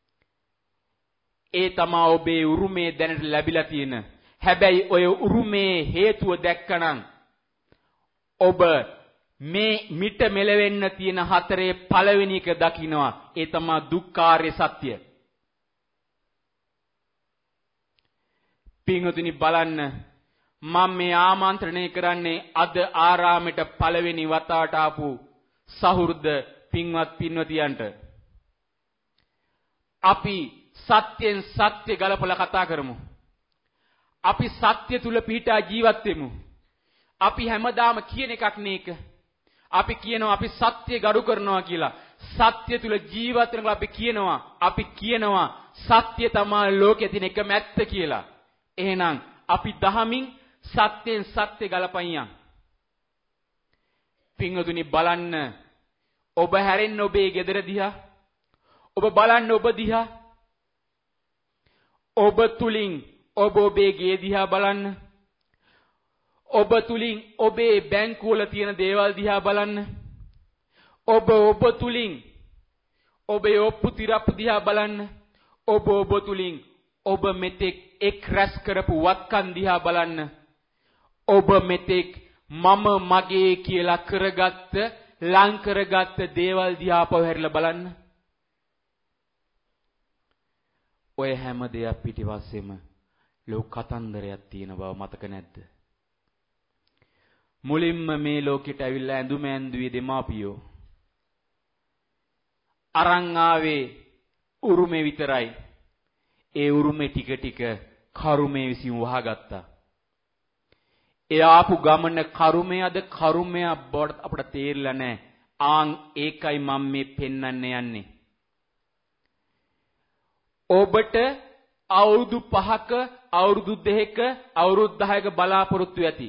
ඒ තමයි ඔබේ උරුමේ දැනට ලැබිලා තියෙන. හැබැයි ඔය උරුමේ හේතුව දැක්කනම් ඔබ මේ මිට මෙලවෙන්න තියෙන හතරේ පළවෙනි එක දකින්නවා. ඒ තමයි දුක්ඛාරය සත්‍ය. පින්වතුනි බලන්න, මම මේ ආමන්ත්‍රණය කරන්නේ අද ආරාමෙට පළවෙනි වතාවට ආපු සහෘද පින්වත් පින්වතියන්ට. අපි සත්‍යෙන් සත්‍ය ගලපලා කතා කරමු. අපි සත්‍ය තුල පිහිටා ජීවත් වෙමු. අපි හැමදාම කියන එකක් නේක. අපි කියනවා අපි සත්‍ය ගරු කරනවා කියලා. සත්‍ය තුල ජීවත් වෙනකොට අපි කියනවා සත්‍ය තමයි ලෝකයේ තියෙන එකම ඇත්ත කියලා. එහෙනම් අපි දහමින් සත්‍යයෙන් සත්‍ය ගලපයින්. පින්වතුනි බලන්න ඔබ හැරෙන්න ඔබේ ගෙදර දිහා. ඔබ බලන්න ඔබ දිහා. ඔබ තුලින් ඔබ ඔබේ ගේ දිහා බලන්න. ඔබ තුලින් ඔබේ බැංකුවල තියෙන දේවල් දිහා බලන්න. ඔබ තුලින් ඔබේ ඔප්පු තිරප්පු දිහා බලන්න. ඔබ තුලින් ඔබ මෙතෙක් එක් රැස් කරපු වත්කම් දිහා බලන්න. ඔබ මෙතෙක් මම මගේ කියලා කරගත්ත ලං කරගත්ත දේවල් දිහා පවහැරලා බලන්න. ඔය හැම දෙයක් පිටිපස්සෙම ලෝක කතන්දරයක් තියෙන බව මතක නැද්ද? මුලින්ම මේ ලෝකෙට ඇවිල්ලා ඇඳුම ඇඳුවේ දෙමාපියෝ. අරන් ආවේ උරුමේ විතරයි. ඒ උරුමේ ටික ටික කරුමේ විසින් වහගත්තා. ඒ ආපු ගමන කරුමයද කරුමයක් බවට අපට තේරිලා නැහැ. ආන් ඒකයි මම මේ පෙන්වන්න යන්නේ. ඔබට අවුරුදු 5ක අවුරුදු 2ක අවුරුදු 10ක බලාපොරොත්තු ඇති.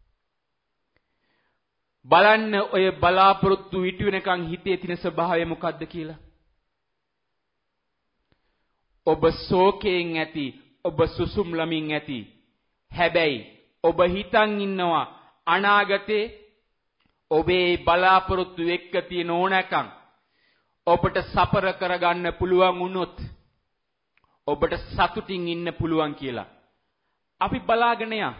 බලන්න ඔය බලාපොරොත්තු ඉටු වෙනකන් හිතේ තියෙන ස්වභාවය මොකද්ද කියලා. ඔබ ශෝකයෙන් ඇති, ඔබ සුසුම් ලමින් ඇති. හැබැයි ඔබ හිතන් ඉන්නවා අනාගතේ ඔබේ බලාපොරොත්තු එක්ක තියෙන ඕනෑකම් ඔබට සපර කරගන්න පුළුවන් වුණොත් ඔබට සතුටින් ඉන්න පුළුවන් කියලා. අපි බලාගෙන යමු.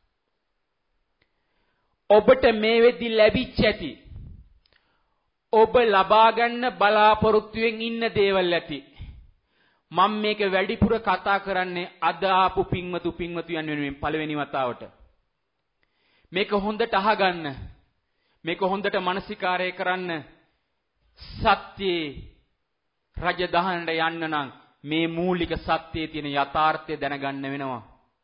ඔබට මේ වෙද්දි ලැබිච්ච ඇති. ඔබ ලබා ගන්න බලාපොරොත්තුෙන් ඉන්න දේවල් ඇති. මම මේක වැඩිපුර කතා කරන්නේ අද ආපු පින්වතුන් වෙනුවෙන් පළවෙනි වතාවට. මේක හොඳට අහගන්න. මේක හොඳට මානසිකාරය කරන්න. සත්‍යයේ රජ දහනට යන්න නම් මේ මූලික සත්‍යයේ තියෙන යථාර්ථය දැනගන්න වෙනවා.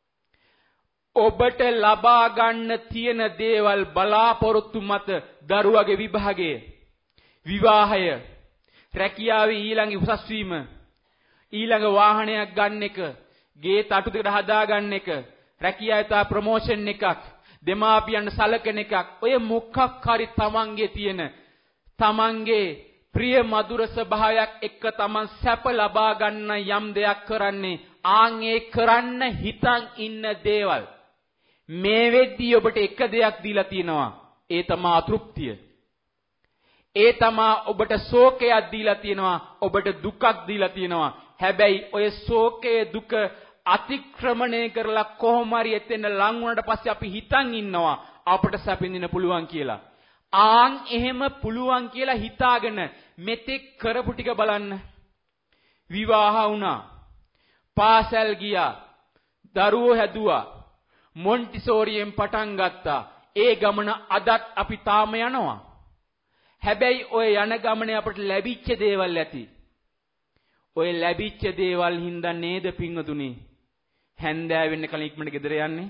ඔබට ලබා ගන්න තියෙන දේවල් බලාපොරොත්තු මත දරුවගේ විභාගය, විවාහය, රැකියාවේ ඊළඟ උසස් වීම, ඊළඟ වාහනයක් ගන්න එක, ගේ තටු දෙකට හදා ගන්න එක, රැකියාවේ තා ප්‍රොමෝෂන් එකක්, දෙමාපියන් සලකන එකක්, ඔය මොකක් හරි තමන්ගේ තියෙන තමන්ගේ ප්‍රිය මధుර ස්වභාවයක් එක්ක තමන් සැප ලබා ගන්න යම් දෙයක් කරන්නේ ආන් ඒ කරන්න හිතන් ඉන්න දේවල්. මේ වෙද්දී ඔබට එක දෙයක් දීලා තියෙනවා. ඒ තමයි අතෘප්තිය. ඒ තමයි ඔබට ශෝකයක් දීලා තියෙනවා. ඔබට දුකක් දීලා තියෙනවා. හැබැයි ඔය ශෝකය දුක අතික්‍රමණය කරලා කොහොම හරි එතෙන් ලං වුණාට පස්සේ අපි හිතන් ඉන්නවා අපට සැපින්දින්න පුළුවන් කියලා. ආන් එහෙම පුළුවන් කියලා හිතාගෙන මෙතෙක් කරපු ටික බලන්න. විවාහ වුණා. පාසල් ගියා. දරුවෝ හැදුවා. මොන්ටිසෝරියෙන් පටන් ගත්තා. ඒ ගමන අදත් අපි තාම යනවා. හැබැයි ඔය යන ගමනේ අපට ලැබිච්ච දේවල් ඇති. ඔය ලැබිච්ච දේවල් හින්දා නේද පින්වතුනි හැන්දෑ වෙන්න කලින් ඉක්මනට ගෙදර යන්නේ.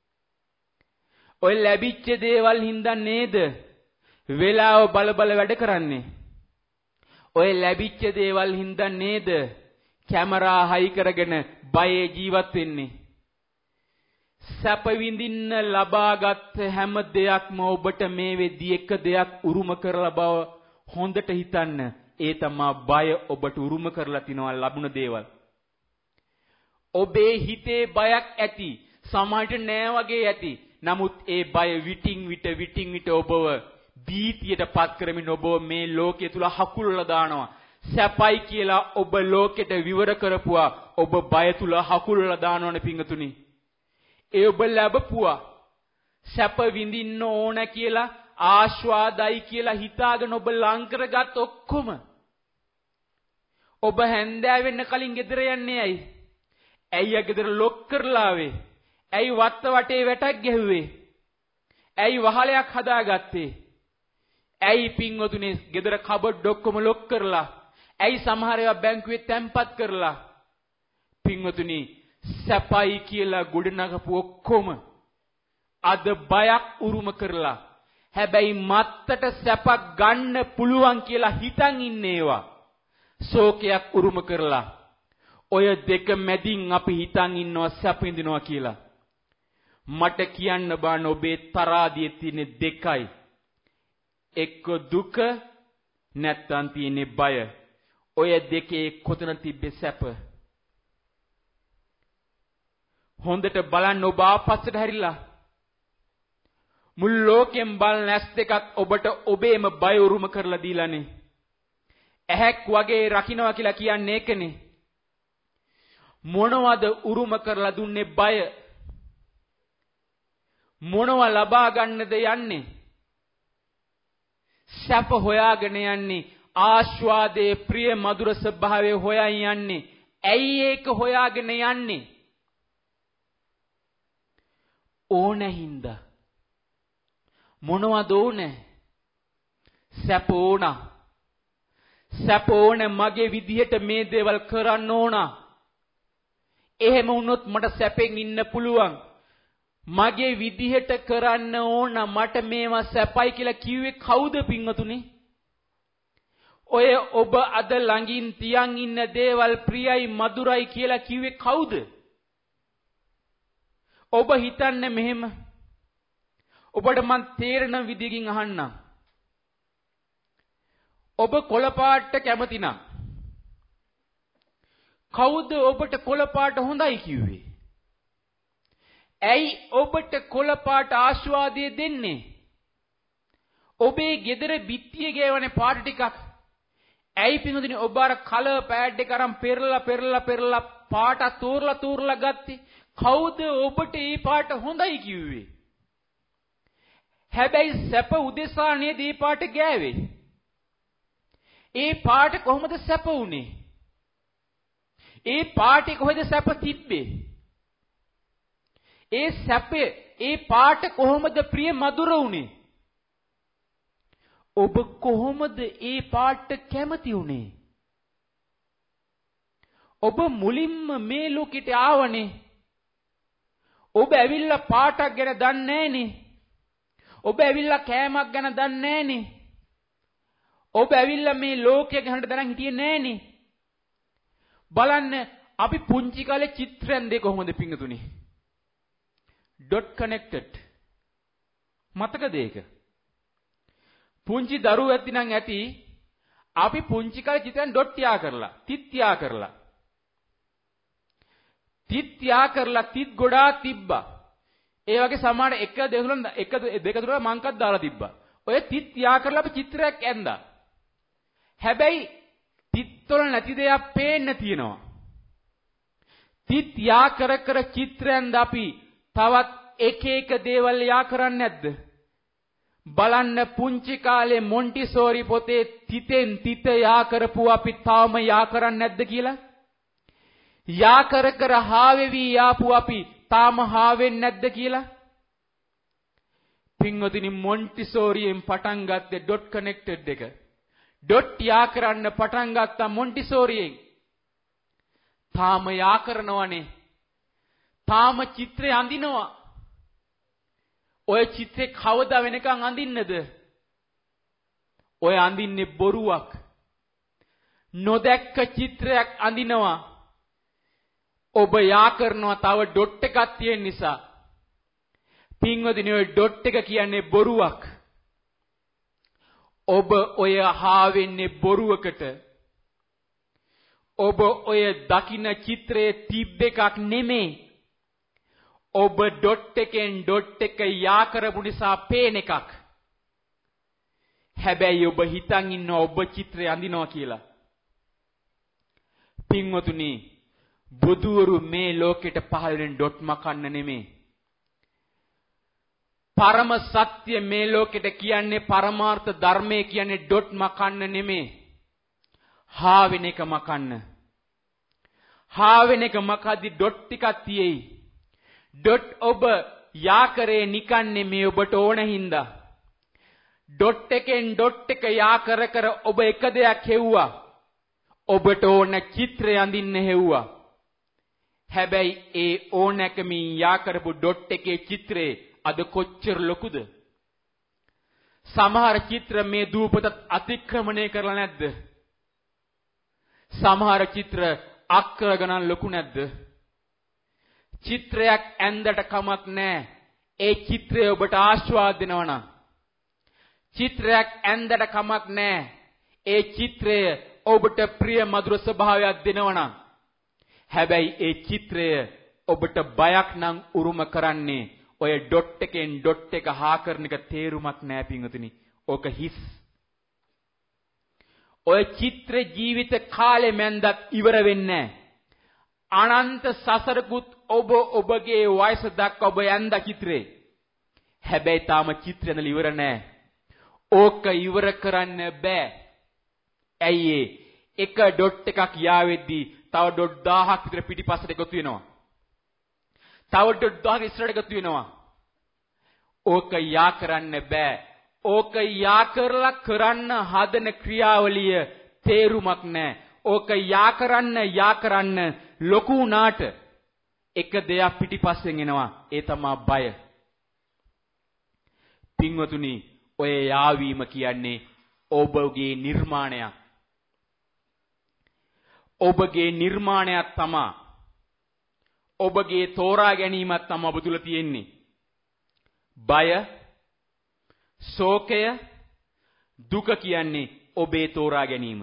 ඔය ලැබිච්ච දේවල් හින්දා නේද වෙලාව බල වැඩ කරන්නේ. ඔය ලැබිච්ච දේවල් හින්දා නේද කැමරා හයි කරගෙන බයේ ජීවත් වෙන්නේ. සැප විඳින්න ලබාගත් හැම දෙයක්ම ඔබට මේ වෙද්දී එක දෙයක් උරුම කරලා බව හොඳට හිතන්න. ඒ තමයි බය ඔබට උරුම කරලා තිනවා ලැබුණ දේවල්. ඔබේ හිතේ බයක් ඇති. සමහරට නෑ වගේ ඇති. නමුත් ඒ බය විටින් විට ඔබව බීතියටපත් කරමින් ඔබ මේ ලෝකයේ තුල හකුලලා දානවා. සැපයි කියලා ඔබ ලෝකෙට විවර කරපුවා ඔබ බය තුල හකුලලා දානවනේ පිංගතුනි. ඒ ඔබ ලැබපුවා සැප විඳින්න ඕන කියලා ආස්වාදයි කියලා හිතාගෙන ඔබ ලං කරගත් ඔක්කොම ඔබ හැන්දෑ වෙන්න කලින් ගෙදර යන්නේ ඇයි? ඇයි ගෙදර ලොක් කරලා ආවේ? ඇයි වත්ත වටේ වැටක් ගැහුවේ? ඇයි වහලයක් හදාගත්තේ? ඇයි පින්වතුනේ ගෙදර කබඩ් ඔක්කොම ලොක් කරලා? ඇයි සමහර ඒවා බැංකුවේ තැන්පත් කරලා? පින්වතුනි සැපයි කියලා ගොඩනගපු ඔක්කොම අද බයක් උරුම කරලා හැබැයි මත්තට සැපක් ගන්න පුළුවන් කියලා හිතන් ඉන්නේවා ශෝකයක් උරුම කරලා ඔය දෙක මැදින් අපි හිතන් ඉන්නවා සැප විඳිනවා කියලා. මට කියන්න බෑ ඔබේ තරාදියේ තියෙන දෙකයි. එක්ක දුක නැත්තම් තියෙන්නේ බය. ඔය දෙකේ කොතන තිබ්බේ සැප? හොඳට බලන්න ඔබ ආපස්සට හැරිලා. මුළු ලෝකෙම බලන ඇස් දෙකක් ඔබට ඔබේම බය උරුම කරලා දීලානේ. ඇහැක් වගේ රකින්නවා කියලා කියන්නේ ඒකනේ. මොනවද උරුම කරලා දුන්නේ බය? මොනව ලබා ගන්නද යන්නේ? සැප හොයාගෙන යන්නේ. ආස්වාදයේ ප්‍රිය මధుර ස්වභාවය හොයන් යන්නේ. ඇයි ඒක හොයාගෙන යන්නේ? ඕනෙහින්දා. මොනවද ඕනේ? සැප ඕන. සැප ඕනේ මගේ විදිහට මේ දේවල් කරන්න ඕන. එහෙම වුණොත් මට සැපෙන් ඉන්න පුළුවන්. මගේ විදිහට කරන්න ඕන මට මේවා සැපයි කියලා කිව්වේ කවුද පින්වතුනි? ඔය ඔබ අද ළඟින් තියන් ඉන්න දේවල් ප්‍රියයි මధుරයි කියලා කිව්වේ කවුද? ඔබ හිතන්නේ මෙහෙම. ඔබට මං තේරෙන විදිහකින් අහන්නම්. ඔබ කොළ පාට කැමති නම් කවුද ඔබට කොළ පාට හොඳයි කිව්වේ? ඇයි ඔබට කොළ පාට ආස්වාදය දෙන්නේ? ඔබේ ගෙදර බිත්තිය ගෑවනේ පාට ටිකක්. ඇයි පින්වතුනි ඔබ අර කලර් පෑඩ් එක අරන් පෙරලා පාට තෝරලා ගත්තේ? කවුද ඔබට මේ පාට හොඳයි කිව්වේ? හැබැයි සැප උදෙසා නේද මේ පාට ගෑවේ? ඒ පාට කොහොමද සැප උනේ? ඒ පාටේ කොහෙද සැප තිබ්බේ? ඒ සැපේ ඒ පාට කොහොමද ප්‍රිය මధుර උනේ? ඔබ කොහොමද ඒ පාට කැමති උනේ? ඔබ මුලින්ම මේ ලෝකෙට ආවනේ. ඔබ ඇවිල්ලා පාටක් ගැන දන්නේ නැහනේ. ඔබ ඇවිල්ලා කෑමක් ගැන දන්නේ නැහනේ. ඔබ ඇවිල්ලා මේ ලෝකය ගැන දැනන් හිටියේ නැහනේ. බලන්න අපි පුංචි කාලේ චිත්‍රයන් දෙක කොහොමද පිංගුතුනි? dot connected. මතකද ඒක? පුංචි දරුවෝ ඇති නම් ඇති අපි පුංචි කාලේ චිත්‍රයන් dot තියා කරලා, තිත් තියා කරලා. තිත් තියා කරලා තිත් ගොඩාක් තිබ්බා. ඒ වගේ සමහර 1 2 3 මංකක් දාලා තිබ්බා. ඔය තිත් තියා කරලා අපි චිත්‍රයක් ඇඳා. හැබැයි තිත්වල නැති දෙයක් පේන්න තියෙනවා. තිත් යා කර චිත්‍රයන්ද අපි තවත් එක දේවල් යා කරන්නේ නැද්ද? බලන්න පුංචි කාලේ මොන්ටිසෝරි පොතේ තිතෙන් තිත යා කරපු අපි තාම යා කරන්නේ නැද්ද කියලා? යා කර හාවෙවි යාපු අපි තාම හාවෙන්නේ නැද්ද කියලා? පින්වතුනි මොන්ටිසෝරියෙන් පටන් ගත්තේ ඩොට් කනෙක්ටඩ් එක. ඩොට් යා කරන්න පටන් ගත්තා මොන්ටිසෝරියෙන්. තාම යා කරනවනේ. තාම චිත්‍රය අඳිනවා. ඔය චිත්‍රේ කවදා වෙනකන් අඳින්නද? ඔය අඳින්නේ බොරුවක්. නොදැක්ක චිත්‍රයක් අඳිනවා. ඔබ යා කරනවා තව ඩොට් එකක් තියෙන නිසා. පින්වදින ඔය ඩොට් එක කියන්නේ බොරුවක්. ඔබ ඔය හාවෙන්නේ බොරුවකට. ඔබ ඔය දකින්න චිත්‍රයේ තිබ්බ එකක් නෙමෙයි. ඔබ ඩොට් එකෙන් ඩොට් එක යා කරපු නිසා පේන එකක්. හැබැයි ඔබ හිතන් ඉන්න ඔබ චිත්‍රය අඳිනවා කියලා. පින්වතුනි බුදුවරු මේ ලෝකෙට පහළ වෙන ඩොට් මකන්න නෙමෙයි. පරම සත්‍ය මේ ලෝකෙට කියන්නේ පරමාර්ථ ධර්මයේ කියන්නේ ඩොට් මකන්න නෙමෙයි. හා වෙන එක මකන්න. හා වෙන එක මකද්දි ඩොට් ටිකක් තියෙයි. ඩොට් ඔබ යා කරේ නිකන් නෙමෙයි ඔබට ඕන හින්දා. ඩොට් එකෙන් ඩොට් එක යා කර ඔබ එක දෙයක් හෙව්වා. ඔබට ඕන චිත්‍රය අඳින්න හෙව්වා. හැබැයි ඒ ඕනකමින් යා කරපු ඩොට් එකේ චිත්‍රේ අද කොච්චර ලොකුද? සමහර චිත්‍ර මේ දූපත අතික්‍රමණය කරලා නැද්ද? සමහර චිත්‍ර අක්කර ගණන් ලොකු නැද්ද? චිත්‍රයක් ඇඳට කමක් නැහැ. ඒ චිත්‍රය ඔබට ආස්වාද දෙනවා නම්. චිත්‍රයක් ඇඳට කමක් නැහැ. ඒ චිත්‍රය ඔබට ප්‍රිය මధుර ස්වභාවයක් දෙනවා නම්. හැබැයි ඒ චිත්‍රය ඔබට බයක් නම් උරුම කරන්නේ ඔය ඩොට් එකෙන් ඩොට් එක හා කරන එක තේරුමක් නැහැ පින්වතුනි. ඕක හිස්. ඔය චිත්‍ර ජීවිත කාලෙ මැන්දත් ඉවර වෙන්නේ නැහැ. අනන්ත සසරකුත් ඔබගේ වයස දක්වා ඔබ යන්ද චිත්‍රේ. හැබැයි තාම චිත්‍රය නල ඉවර නැහැ. ඕක ඉවර කරන්න බෑ. ඇයි එක ඩොට් එකක් යාවෙද්දී තව ඩොට් 1000ක් විතර පිටිපස්සට එකතු වෙනවා. තව ඩොට් 1000ක් ඉස්සරහට එකතු වෙනවා. ඕක යා කරන්න බෑ. ඕක යා කරලා කරන්න හදන ක්‍රියාවලිය තේරුමක් නැහැ. ඕක යා කරන්න ලොකු උනාට එක දෙයක් පිටිපස්සෙන් එනවා. ඒ තමයි බය. පින්වතුනි, ඔය යාවීම කියන්නේ ඔබගේ නිර්මාණයක්. ඔබගේ නිර්මාණයක් තමයි. ඔබගේ තෝරා ගැනීමක් තමයි ඔබ තුල තියෙන්නේ. බය, ශෝකය, දුක කියන්නේ ඔබේ තෝරා ගැනීම.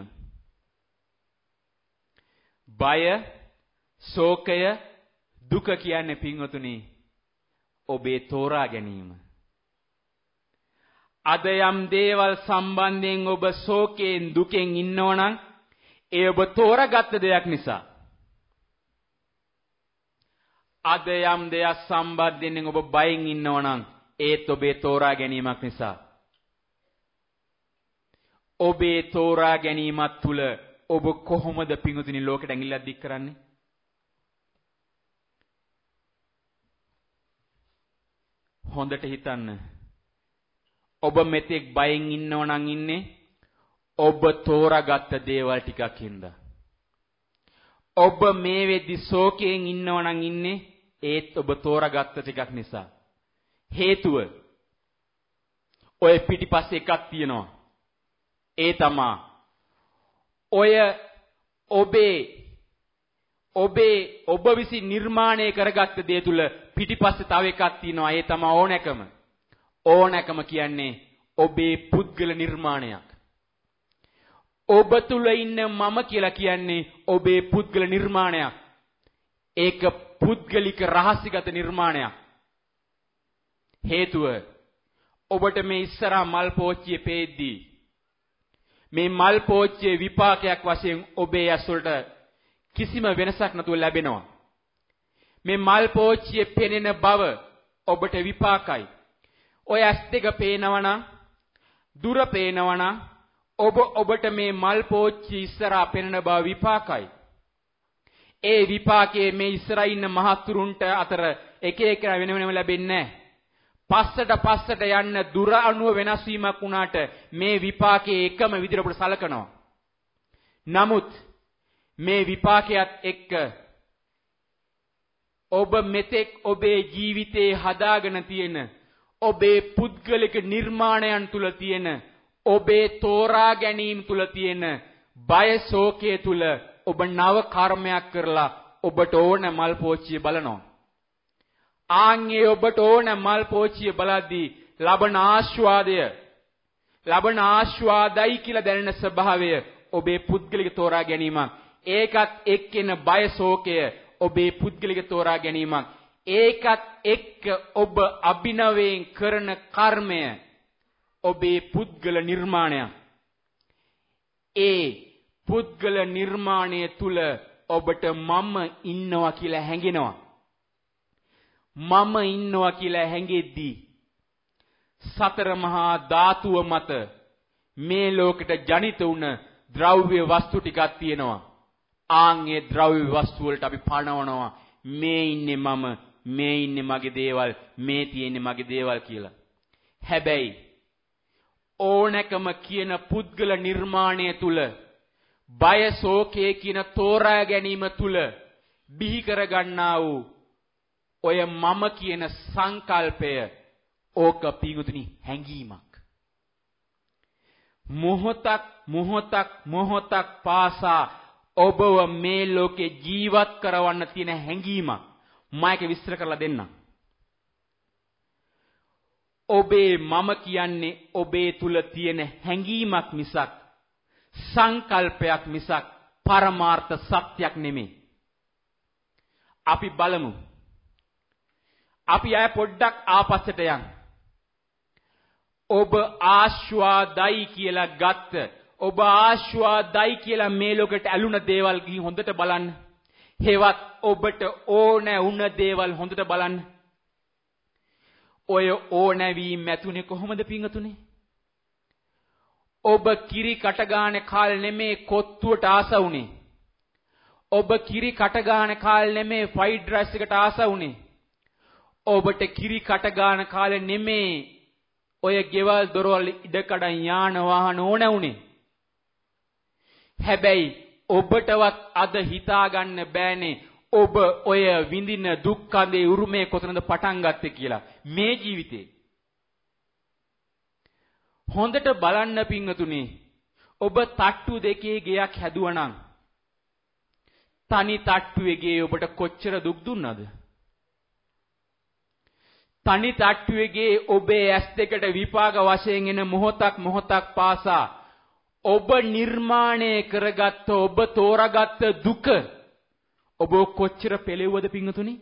බය, ශෝකය, දුක කියන්නේ පින්වතුනි ඔබේ තෝරා ගැනීම. අද යම් දේවල් සම්බන්ධයෙන් ඔබ ශෝකයෙන් දුකෙන් ඉන්නවනම් ඒ ඔබ තෝරාගත්ත දෙයක් නිසා. අද යම් දෙයක් සම්බන්ධයෙන් ඔබ බයෙන් ඉන්නවනම් ඒත් ඔබේ තෝරා ගැනීමක් නිසා. ඔබේ තෝරා ගැනීමත් තුල ඔබ කොහොමද පිඟුතුනි ලෝකෙට ඇඟිල්ලක් දික් කරන්නේ? හොඳට හිතන්න. ඔබ මෙතෙක් බයෙන් ඉන්නවනම් ඉන්නේ ඔබ තෝරාගත්ත දේවල් ටිකක් හින්දා. ඔබ මේ වෙද්දි ශෝකයෙන් ඉන්නවනම් ඉන්නේ ඒත් ඔබ තෝරාගත්ත ටිකක් නිසා. හේතුව ඔය පිටිපස්සේ එකක් තියෙනවා. ඒ තමා ඔය ඔබ විසින් නිර්මාණය කරගත්ත දේ තුල පිටිපස්සේ තව එකක් තියෙනවා. ඒ තමා ඕනෑකම. ඕනෑකම කියන්නේ ඔබේ පුද්ගල නිර්මාණයක්. ඔබ තුල ඉන්න මම කියලා කියන්නේ ඔබේ පුද්ගල නිර්මාණයක්. ඒක පුද්ගලික රහස්‍යගත නිර්මාණයක්. හේතුව ඔබට මේ ඉස්සරහා මල් පෝච්චියේ පේද්දී මේ මල් පෝච්චියේ විපාකයක් වශයෙන් ඔබේ ඇස් වලට කිසිම වෙනසක් නැතුව ලැබෙනවා. මේ මල් පෝච්චියේ පෙනෙන බව ඔබට විපාකයි. ඔය ඇස් දෙක පේනවනම් දුර පේනවනම් ඔබට මේ මල් පෝච්චිය ඉස්සරහා පෙනෙන බව විපාකයි. ඒ විපාකයේ මේ ඉස්සරහා ඉන්න මහතුරුන්ට අතර එක එක වෙන වෙනම ලැබෙන්නේ නැහැ. පස්සට යන්න දුර අණුව වෙනස් වීමක් වුණාට මේ විපාකයේ එකම විදිහට අපිට සලකනවා. නමුත් මේ විපාකයක් එක්ක ඔබ මෙතෙක් ඔබේ ජීවිතේ හදාගෙන තියෙන ඔබේ පුද්ගලික නිර්මාණයන් තුල තියෙන ඔබේ තෝරා ගැනීම තුල තියෙන බය ශෝකයේ තුල ඔබ නව කර්මයක් කරලා ඔබට ඕන මල් පෝච්චිය බලනවා. ආන්ගේ ඔබට ඕන මල් පෝච්චිය බලද්දී ලබන ආස්වාදයි කියලා දැනෙන ස්වභාවය ඔබේ පුද්ගලික තෝරා ගැනීමක්. ඒකත් එක්කෙන බය ශෝකය ඔබේ පුද්ගලික තෝරා ගැනීමක්. ඒකත් එක්ක ඔබ අභිනවයෙන් කරන කර්මය ඔබේ පුද්ගල නිර්මාණයක්. ඒ පුද්ගල නිර්මාණය තුල ඔබට මම ඉන්නවා කියලා හැඟෙනවා. මම ඉන්නවා කියලා හැඟෙද්දී සතර මහා ධාතුව මත මේ ලෝකෙට ජනිත වුණ ද්‍රව්‍ය වස්තු ටිකක් තියෙනවා. ආන්ගේ ද්‍රව්‍ය වස්තු වලට අපි පණවනවා මේ ඉන්නේ මම, මේ ඉන්නේ මගේ දේවල්, මේ තියෙන්නේ මගේ දේවල් කියලා. හැබැයි ඕනකම කියන පුද්ගල නිර්මාණය තුල බය ශෝකයේ කියන තෝරා ගැනීම තුල බිහි කරගන්නා වූ ඔය මම කියන සංකල්පය ඕක පිඟුතුනි හැඟීමක්. මොහොතක් පාසා ඔබව මේ ලෝකේ ජීවත් කරවන්න තියෙන හැඟීමක් මම ඒක විස්තර කරලා දෙන්නම්. ඔබේ මම කියන්නේ ඔබේ තුල තියෙන හැඟීමක් මිසක් සංකල්පයක් මිසක් පරමාර්ථ සත්‍යයක් නෙමෙයි. අපි බලමු. අපි ආය පොඩ්ඩක් ආපස්සට යන්. ඔබ ආශ්වාදයි කියලා ගත්ත, ඔබ ආශ්වාදයි කියලා මේ ලෝකෙට ඇලුන දේවල් ගිහින් හොඳට බලන්න. හේවත් ඔබට ඕන වුණ දේවල් හොඳට බලන්න. ඔය ඕනෑවීම ඇතුනේ කොහොමද පිංගතුනේ? ඔබ කිරි කට ගානේ කාලේ නෙමේ කොත්තුවට ආස වුනේ. ඔබ කිරි කට ගානේ කාලේ නෙමේ ෆ්‍රයිඩ් රයිස් එකට ආස වුනේ. ඔබට කිරි කට ගාන කාලේ නෙමේ ඔය ගෙවල් දොරවල් ඉඩකඩම් යාන වාහන ඕන උනේ. හැබැයි ඔබටවත් අද හිතා ගන්න බෑනේ ඔබ ඔය විඳින දුක් කඳේ උරුමේ කොතනද පටන් ගත්තේ කියලා මේ ජීවිතේ. හොඳට බලන්න පින්වතුනි, ඔබ තට්ටු දෙකේ ගෙයක් හැදුවනම් තනි තට්ටුවේ ගේ ඔබට කොච්චර දුක් දුන්නද? තනි තට්ටුවේගේ ඔබේ ඇස් දෙකට විපාක වශයෙන් එන මොහොතක් පාසා ඔබ නිර්මාණය කරගත්ත ඔබ තෝරාගත්ත දුක ඔබ කොච්චර පෙළෙව්වද පිංගුතුනි?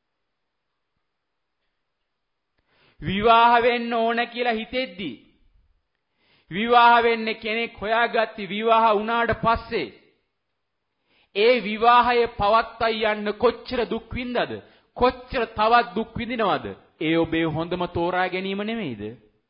විවාහ වෙන්න ඕන කියලා හිතෙද්දී විවාහ වෙන්නේ කෙනෙක් හොයාගatti විවාහ වුණාට පස්සේ ඒ විවාහය පවත්වා යන්න කොච්චර දුක් විඳද? කොච්චර තවත් දුක් විඳිනවද? ඒ ඔබේ හොඳම තෝරා ගැනීම නෙමෙයිද?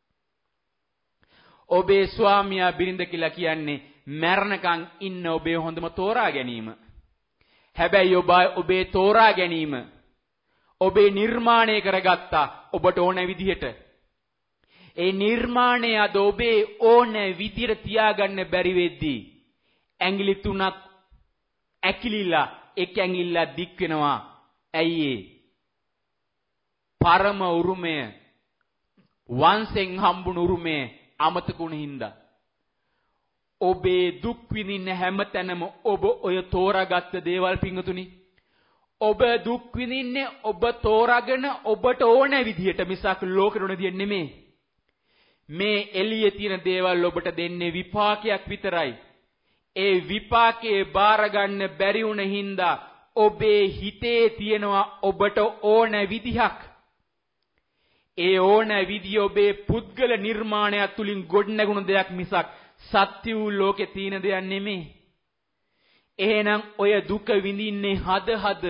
ඔබේ ස්වාමියා බිරිඳ කියලා කියන්නේ මරණකම් ඉන්න ඔබේ හොඳම තෝරා ගැනීම. හැබැයි ඔබේ තෝරා ගැනීම ඔබේ නිර්මාණය කරගත්තා ඔබට ඕන විදිහට. ඒ නිර්මාණය අද ඔබේ ඕන විදිහට තියාගන්න බැරි වෙද්දී ඇඟිලි තුනක් ඇකිලිලා එක ඇඟිල්ල දික් වෙනවා. ඇයි ඒ? පරම උරුමය වංශෙන් හම්බුණු උරුමය අමතකුණ හින්දා ඔබේ දුක් විඳින්න හැමතැනම ඔබ ඔය තෝරාගත්ත දේවල් පිංගුතුනි, ඔබ දුක් විඳින්නේ ඔබ තෝරාගෙන ඔබට ඕන විදිහට මිසක් ලෝකෙට ඕන විදිහට නෙමෙයි. මේ එළියේ තියෙන දේවල් ඔබට දෙන්නේ විපාකයක් විතරයි. ඒ විපාකේ බාර ගන්න බැරි වුණ හින්දා ඔබේ හිතේ තියෙනවා ඔබට ඕන විදිහක්. ඒ ඕන විදිය ඔබේ පුද්ගල නිර්මාණය තුලින් ගොඩනැගුණු දෙයක් මිසක් සත්‍ය වූ ලෝකේ තියෙන දෙයක් නෙමෙයි. එහෙනම් ඔය දුක විඳින්නේ හද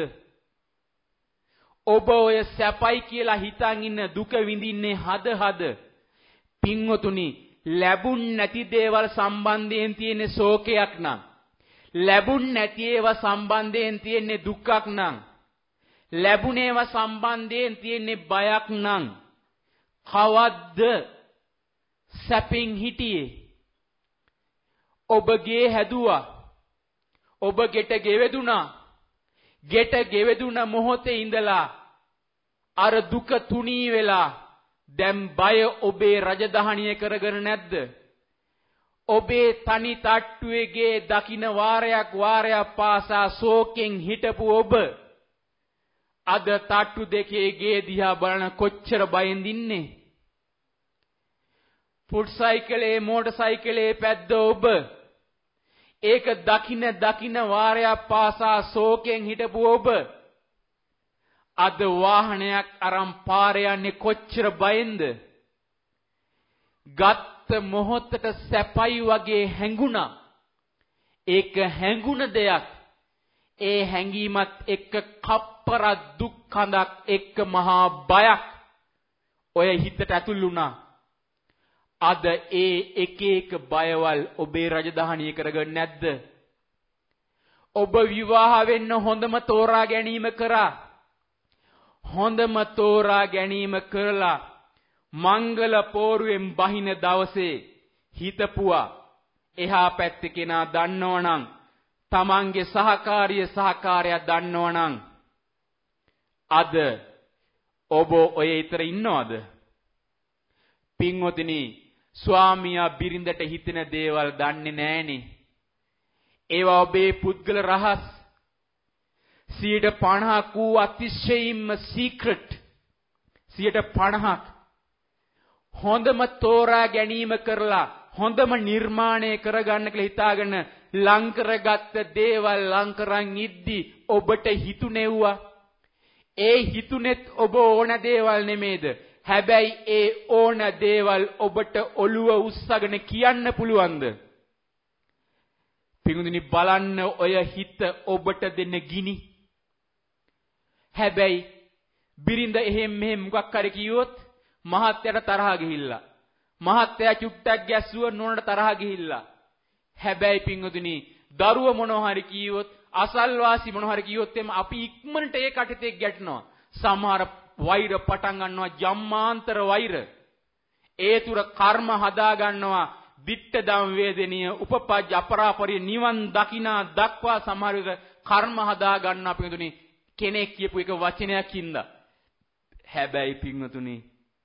ඔබ ඔය සැපයි කියලා හිතන් ඉන්න දුක විඳින්නේ හද පින්වතුනි, ලැබුන් නැති දේවල් සම්බන්ධයෙන් තියෙන ශෝකයක් නම්, ලැබුන් නැති ඒවා සම්බන්ධයෙන් තියෙන දුකක් නම්, ලැබුණේවා සම්බන්ධයෙන් තියෙන බයක් නම් කවද්ද සැපින් හිටියේ? ඔබගේ හැදුවා, ඔබ ගෙට ගෙවෙදුනා, ගෙට ගෙවෙදුන මොහොතේ ඉඳලා අර දුක තුනී වෙලා දැන් බය ඔබේ රජදහනිය කරගෙන නැද්ද? ඔබේ තනි තට්ටුවේගේ දකින්න වාරයක් පාසා ශෝකෙන් හිටපු ඔබ අද තට්ටු දෙකේ ගේ දිහා බලන කොච්චර බයෙන්ද ඉන්නේ? ෆුට් සයිකලේ මෝටර් සයිකලේ පැද්ද ඔබ ඒක දකින්න වාරයක් පාසා ශෝකෙන් හිටපු ඔබ අද වාහනයක් අරන් පාරේ යන්නේ කොච්චර බයෙන්ද? ගත්ත මොහොතට සැපයි වගේ හැඟුණා. ඒක හැඟුණ දෙයක්. ඒ හැඟීමත් එක්ක කප්පර දුක් කඳක් එක්ක මහා බයක් ඔය හිතට ඇතුල් වුණා. අද ඒ එක බයවල් ඔබේ රජදහනිය කරගන්නේ නැද්ද? ඔබ විවාහ වෙන්න හොඳම තෝරා ගැනීම කරා. හොඳම තෝරා ගැනීම කරලා මංගල පෝරුවෙන් බහින දවසේ හිතපුවා එහා පැත්තේ කෙනා දන්නවනම්, තමන්ගේ සහකාරිය දන්නවනම් අද ඔබ ඔය ඊතර ඉන්නවද? පින්වතුනි, ස්වාමියා බිරිඳට හිතෙන දේවල් දන්නේ නැහනේ. ඒවා ඔබේ පුද්ගල රහස් 50% වූ අතිශයින්ම සීක්‍රට් 50%ක් හොඳම තෝරා ගැනීම කරලා හොඳම නිර්මාණය කරගන්න කියලා හිතාගෙන ලං කරගත්ත දේවල් ලං කරන් ඉද්දි ඔබට හිතුනේව්වා. ඒ හිතුනේත් ඔබ ඕන දේවල් නෙමේද? හැබැයි ඒ ඕන දේවල් ඔබට ඔළුව උස්සගෙන කියන්න පුළුවන්ද? පිඟුදිනි බලන්න ඔය හිත ඔබට දෙන්න ගිනි. හැබැයි බිරිඳ එහෙම මෙහෙම මොකක් හරි කිව්වොත් මහත්යට තරහ ගිහිල්ලා. මහත්යා චුට්ටක් ගැස්සුව නෝනට තරහ ගිහිල්ලා. හැබැයි පිඟුදිනි දරුව මොනවා හරි කිව්වොත් අසල්වාසි මොනවා හරි කිව්වොත් එම අපි ඉක්මනට ඒ කටතේ ගැටෙනවා. සමහර වෛර පටන් ගන්නවා ජම්මාන්තර වෛර. ඒ තුර කර්ම හදා ගන්නවා. දිට්ඨ දම් වේදනීය උපපජ්ජ අපරාපරිය නිවන් දකිනා දක්වා සමහර විට කර්ම හදා ගන්නවා පිඟුතුනි කෙනෙක් කියපු එක වචනයක් හින්දා. හැබැයි පිඟුතුනි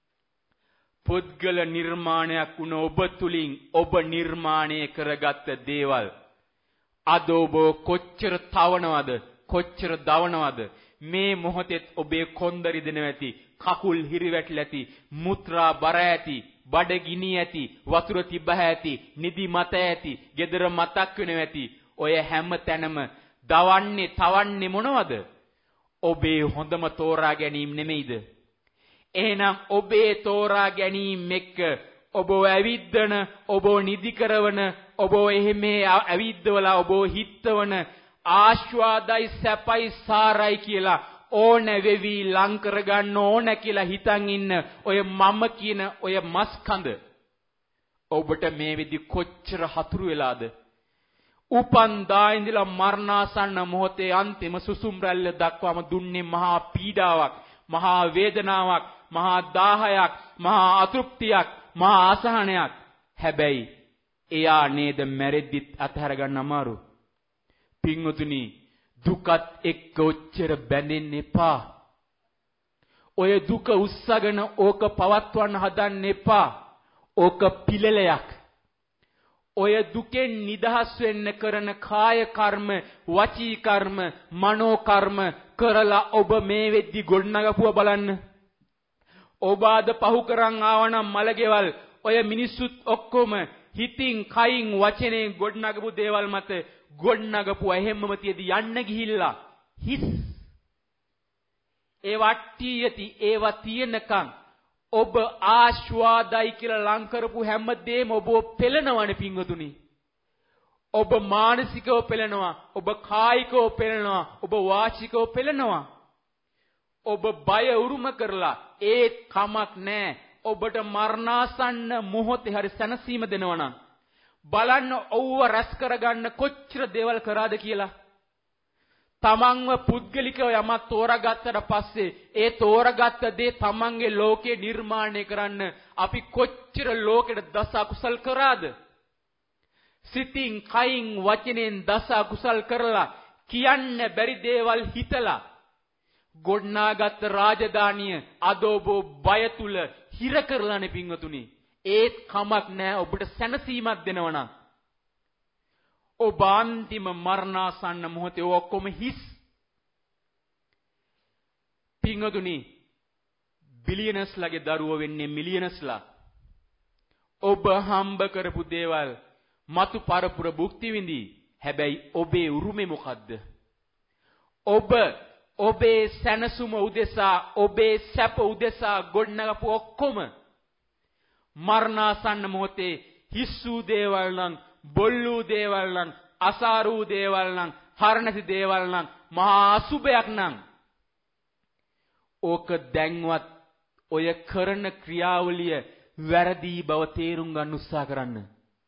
පුද්ගල නිර්මාණයක් වුණ ඔබ තුලින් ඔබ නිර්මාණය කරගත්ත දේවල් අද ඔබ කොච්චර තවනවද කොච්චර දවනවද මේ මොහොතේ ඔබේ කොන්ද රිදෙනවා ඇති කකුල් හිරිවැටලා ඇති මුත්‍රා බර ඇති බඩගිනි ඇති වතුර තිබහ ඇති නිදි මත ඇති gedara මතක් වෙනවා ඇති ඔය හැම තැනම දවන්නේ තවන්නේ මොනවද ඔබේ හොඳම තෝරා ගැනීම නෙමෙයිද එහෙනම් ඔබේ තෝරා ගැනීම එක්ක ඔබ ඇවිද්දන ඔබ නිදි කරවන ඔබ එහෙම ඇවිද්දවලා ඔබ හිටවන ආශ්වාදයි සැපයි සාරයි කියලා ඕන වෙවි ලං කරගන්න ඕන කියලා හිතන් ඉන්න ඔය මම කියන ඔය මස් කඳ ඔබට මේ විදි කොච්චර හතුරු වෙලාද උපන් දා ඉඳලා මරණාසන්න මොහොතේ අන්තිම සුසුම් රැල්ල දක්වාම දුන්නේ මහා පීඩාවක් මහා වේදනාවක් මහා දාහයක් මහා අතෘප්තියක් මහා අසහනයක් හැබැයි එයා නේද මැරෙද්දිත් අතහැර ගන්න අමාරු පින්වතුනි දුකත් එක්ක ඔච්චර බැඳෙන්න එපා. ඔය දුක උස්සගෙන ඕක පවත්වන්න හදන්න එපා. ඕක පිළලයක්. ඔය දුකෙන් නිදහස් වෙන්න කරන කාය කර්ම, වචී කර්ම, මනෝ කර්ම කරලා ඔබ මේ වෙද්දි ගොඩනගපුවා බලන්න. ඔබ අද පහු කරන් ආවනම් මලගෙවල් ඔය මිනිස්සුත් ඔක්කොම හිතින්, කයින්, වචනෙන් ගොඩනගපු දේවල් මත ගොඩනගපු එහෙම්මම තියදී යන්න ගිහිල්ලා හිස් ඒ වට්ටි යති ඒවා තියෙනකන් ඔබ ආශ්වාදයි කියලා ලං කරපු හැමදේම ඔබ පෙළනවනේ පින්වතුනි ඔබ මානසිකව පෙළනවා ඔබ කායිකව පෙළනවා ඔබ වාචිකව පෙළනවා ඔබ බය උරුම කරලා ඒ කමක් නැහැ ඔබට මරණාසන්න මොහොතේ හරි සැනසීම දෙනවනම් බලන්න ඔව්ව රැස් කරගන්න කොච්චර දේවල් කරාද කියලා. තමන්ව පුද්ගලිකව යමක් තෝරාගත්තට පස්සේ ඒ තෝරාගත්ත දේ තමන්ගේ ලෝකේ නිර්මාණය කරන්න අපි කොච්චර ලෝකෙට දස අකුසල් කරාද? සිතින්, කයින්, වචනෙන් දස අකුසල් කරලා කියන්න බැරි දේවල් හිතලා ගොඩනාගත් රාජධානිය අද ඔබ බය තුල හිර කරලානේ පින්වතුනි. ඒත් කමක් නැහැ ඔබට සැනසීමක් දෙනවනම් ඔබ අන්තිම මරණාසන්න මොහොතේ ඔක්කොම හිස් පින්වතුනි බිලියනස්ලාගේ දරුවෝ වෙන්නේ මිලියනස්ලා ඔබ හම්බ කරපු දේවල් මතු පරපුර භුක්ති විඳි හැබැයි ඔබේ උරුමේ මොකද්ද ඔබ ඔබේ සැනසුම උදෙසා ඔබේ සැප උදෙසා ගොඩනගපු ඔක්කොම මරණාසන්න මොහොතේ හිස්සූ දේවල් නම් බොල්ලූ දේවල් නම් අසාරූ දේවල් නම් හරණති දේවල් නම් මහා අසුබයක් නම් ඕක දැන්වත් ඔය කරන ක්‍රියාවලිය වැරදි බව තේරුම් ගන්න උත්සාහ කරන්න.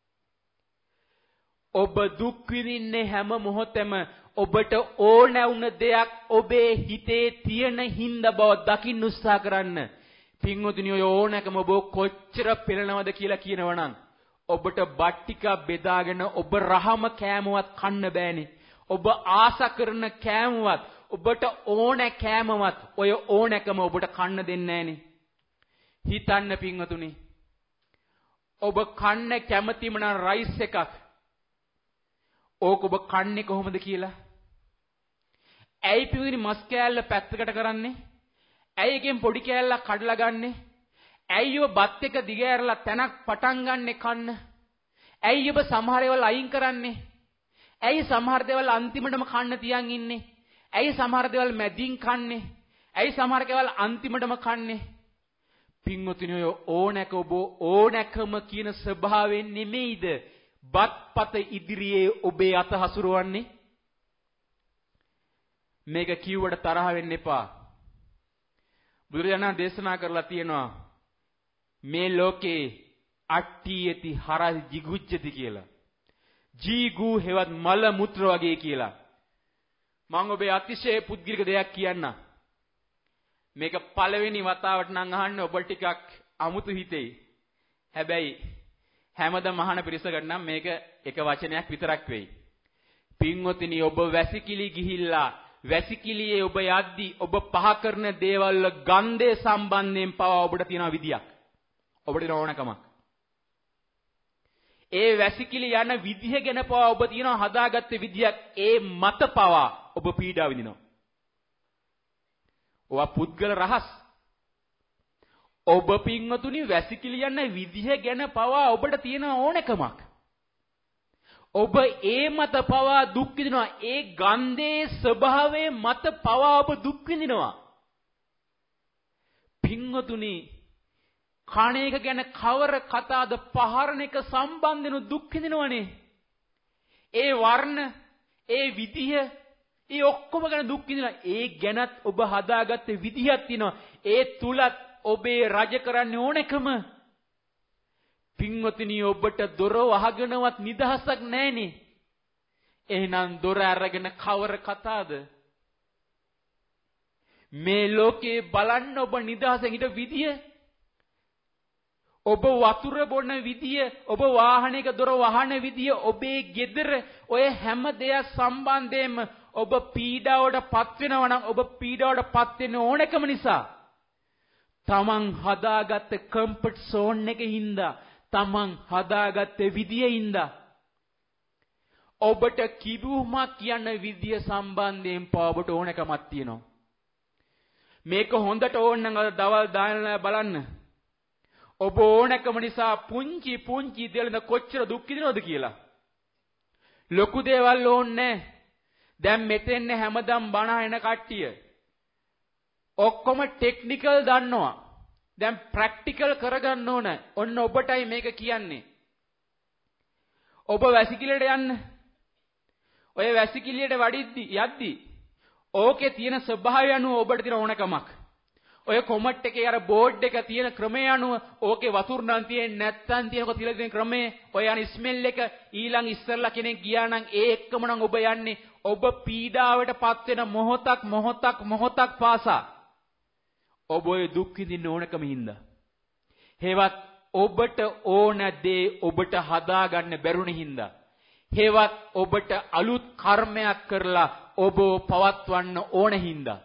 ඔබ දුක් විඳින්නේ හැම මොහොතෙම ඔබට ඕන වුණ දෙයක් ඔබේ හිතේ තියෙන හින්දා බව දකින්න උත්සාහ කරන්න. පින්වතුනි ඔය ඕනකම ඔබ කොච්චර පෙළනවද කියලා කියනවනම් ඔබට බට්ටික බෙදාගෙන ඔබ රහම කෑමවත් කන්න බෑනේ. ඔබ ආස කරන කෑමවත් ඔබට ඕන කෑමවත් ඔය ඕනකම ඔබට කන්න දෙන්නේ නෑනේ. හිතන්න පින්වතුනි. ඔබ කන්න කැමතිම නම් රයිස් එකක්. ඕක ඔබ කන්නේ කොහොමද කියලා? ඇයි පිටුදින මස් කෑල්ල පැත්තකට කරන්නේ? ඇයි එකෙන් පොඩි කෑල්ලක් කඩලා ගන්නෙ? ඇයි ඔබ බත් එක දිගෑරලා තැනක් පටන් ගන්නෙ කන්න? ඇයි ඔබ සමහර ඒවාල් අයින් කරන්නේ? ඇයි සමහර දේවල් අන්තිමටම කන්න තියන් ඉන්නේ? ඇයි සමහර දේවල් මැදින් කන්නේ? ඇයි සමහර දේවල් අන්තිමටම කන්නේ? පින්වතුනි ඔය ඕනෑක ඔබ ඕනෑකම කියන ස්වභාවයෙන් නෙමෙයිද බත්පත ඉදිරියේ ඔබේ අත හසුරවන්නේ? මේක කිව්වට තරහ වෙන්න එපා. බුදුරජාණන් දේශනා කරලා තියෙනවා මේ ලෝකේ අට්ටියති හරල් jigucchati කියලා. ජීගු හේවත් මල මුත්‍ර වගේ කියලා. මම ඔබේ අතිශය පුද්ගලික දෙයක් කියන්නම්. මේක පළවෙනි වතාවට නම් අහන්න ඔබ ටිකක් අමුතු හිතෙයි. හැබැයි හැමදාම අහන පිරිසකට නම් මේක එක වචනයක් විතරක් වෙයි. පින්වතුනි ඔබ වැසිකිලි ගිහිල්ලා වැසිකිලියේ ඔබ යද්දී ඔබ පහ කරන දේවල් ගන්ධය සම්බන්ධයෙන් පවා ඔබට තියෙන විදියක්. ඔබට තියෙන ඕනකමක්. ඒ වැසිකිලි යන විදිහ ගැන පවා ඔබ තියෙනවා හදාගත්ත විදියක්. ඒ මත පවා ඔබ පීඩා විඳිනවා. ඔවා පුද්ගල රහස්. ඔබ පින්වතුනි වැසිකිලි යන විදිහ ගැන පවා ඔබට තියෙන ඕනකමක්. ඔබ ඒ මත පවා දුක් විඳිනවා. ඒ ගන්ධයේ ස්වභාවයේ මත පවා ඔබ දුක් විඳිනවා. පින්වතුනි කණ එක ගැන කවර කතාවද පහරණ එක සම්බන්ධන දුක් විඳිනවනේ. ඒ වර්ණ, ඒ විදිහ, ඒ ඔක්කොම ගැන දුක් විඳිනවා. ඒ ගැනත් ඔබ හදාගත්ත විදිහක් තියෙනවා. ඒ තුලත් ඔබේ රජ කරන්න ඕනකම. පින්වතුනි ඔබට දොර වහගෙනවත් නිදහසක් නැහනේ. එහෙනම් දොර අරගෙන කවර කතාවද? මේ ලෝකේ බලන්න ඔබ නිදහසෙන් හිට විදිය. ඔබ වතුර බොන විදිය, ඔබ වාහනයක දොර වහන විදිය, ඔබේ ගෙදර ඔය හැම දෙයක් සම්බන්ධයෙන්ම ඔබ පීඩාවට පත් වෙනවා නම් ඔබ පීඩාවට පත් වෙන්න ඕනකම නිසා තමන් හදාගත්ත කම්ෆර්ට් සෝන් එකකින්ද තමන් හදාගත්ත විදියින්ද ඔබට කිව්වමක් කියන විදිය සම්බන්ධයෙන් ඔබට ඕනකමක් තියෙනවා. මේක හොඳට ඕන නම් අද දවල් දාලා බලන්න. ඔබ ඕනකම නිසා පුංචි පුංචි දේවල් කොච්චර දුක් විඳිනවද කියලා. ලොකු දේවල් ඕනේ. දැන් මෙතෙන් හැමදාම බණ අහන කට්ටිය ඔක්කොම ටෙක්නිකල් දන්නවා. දැන් ප්‍රැක්ටිකල් කරගන්න ඕන. ඔන්න ඔබටයි මේක කියන්නේ. ඔබ වැසිකිළියට යන්න. ඔය වැසිකිළියට යද්දි ඕකේ තියෙන ස්වභාවය අනුව ඔබට තියෙන ඕනකමක්. ඔය කොමට් එකේ අර බෝඩ් එක තියෙන ක්‍රමය අනුව ඕකේ වතුර නම් තියෙන්නේ නැත්තම් තියෙනක තියලා තියෙන ක්‍රමය ඔය යන ස්මෙල් එක ඊළඟ ඉස්සරලා කෙනෙක් ගියා නම් ඒ එක්කම නම් ඔබ යන්නේ. ඔබ පීඩාවටපත් වෙන මොහොතක් පාසා ඔබ ඔය දුක් විඳින්න ඕනකම හින්දා. හේවත් ඔබට ඕන දේ ඔබට හදාගන්න බැරුණ හින්දා. හේවත් ඔබට අලුත් කර්මයක් කරලා ඔබ පවත්වන්න ඕන හින්දා.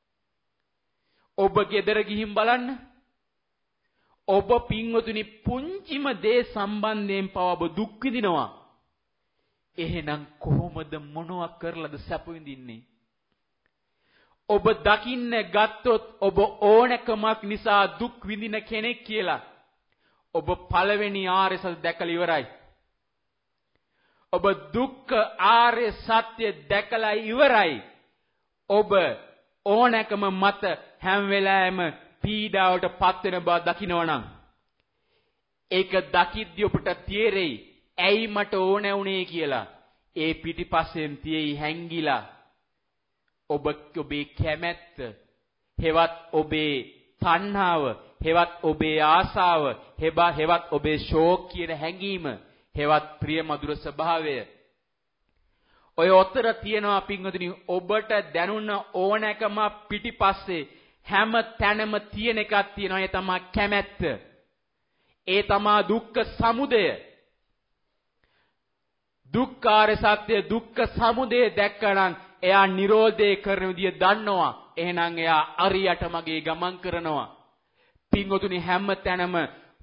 ඔබ ගෙදර ගිහින් බලන්න. ඔබ පින්වතුනි පුංචිම දේ සම්බන්ධයෙන් පව ඔබ දුක් විඳිනවා. එහෙනම් කොහොමද මොනවා කරලාද සැප විඳින්නේ? ඔබ දකින්න ගත්තොත් ඔබ ඕනකමක් නිසා දුක් විඳින කෙනෙක් කියලා ඔබ පළවෙනි ආර්ය සත්‍ය දැකලා ඉවරයි. ඔබ දුක්ඛ ආර්ය සත්‍ය දැකලා ඉවරයි. ඔබ ඕනකම මත හැම වෙලාවෙම පීඩාවට පත් වෙන බව දකිනවනම් ඒක දකිද්දී ඔබට තේරෙයි ඇයි මට ඕන වුනේ කියලා. ඒ පිටිපස්සෙන් තියෙයි හැංගිලා ඔබේ කැමැත්ත, හෙවත් ඔබේ තණ්හාව, හෙවත් ඔබේ ආසාව, හෙවත් ඔබේ ශෝක කියන හැඟීම, හෙවත් ප්‍රිය මధుර ස්වභාවය. ඔය ඔතර තියෙනවා පින්වතුනි ඔබට දැනුණ ඕනෑකම පිටිපස්සේ හැම තැනම තියෙන එකක් තියෙනවා. ඒ තමයි කැමැත්ත. ඒ තමයි දුක්ඛ සමුදය. දුක්ඛාර සත්‍ය දුක්ඛ සමුදය දැක්කනම් එයා නිරෝධය කරන විදිය දන්නවා. එහෙනම් එයා අරියට මගේ ගමන් කරනවා. පින්වතුනි හැම තැනම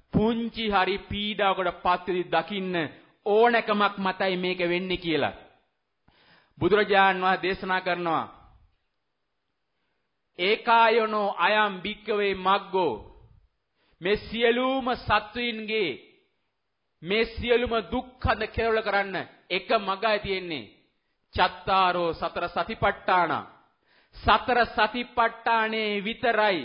පුංචි හරි පීඩාවකට පත් වෙදි දකින්න ඕනකමක් මතයි මේක වෙන්නේ කියලා. බුදුරජාන් වහන්සේ දේශනා කරනවා ඒකායනෝ අයම් භික්කවේ මග්ගෝ මේ සියලුම සත්වයින්ගේ මේ සියලුම දුක්ඛඳ කෙරවල කරන්න එක මගයි තියෙන්නේ චත්තාරෝ සතර සතිපට්ඨාන සතර සතිපට්ඨානේ විතරයි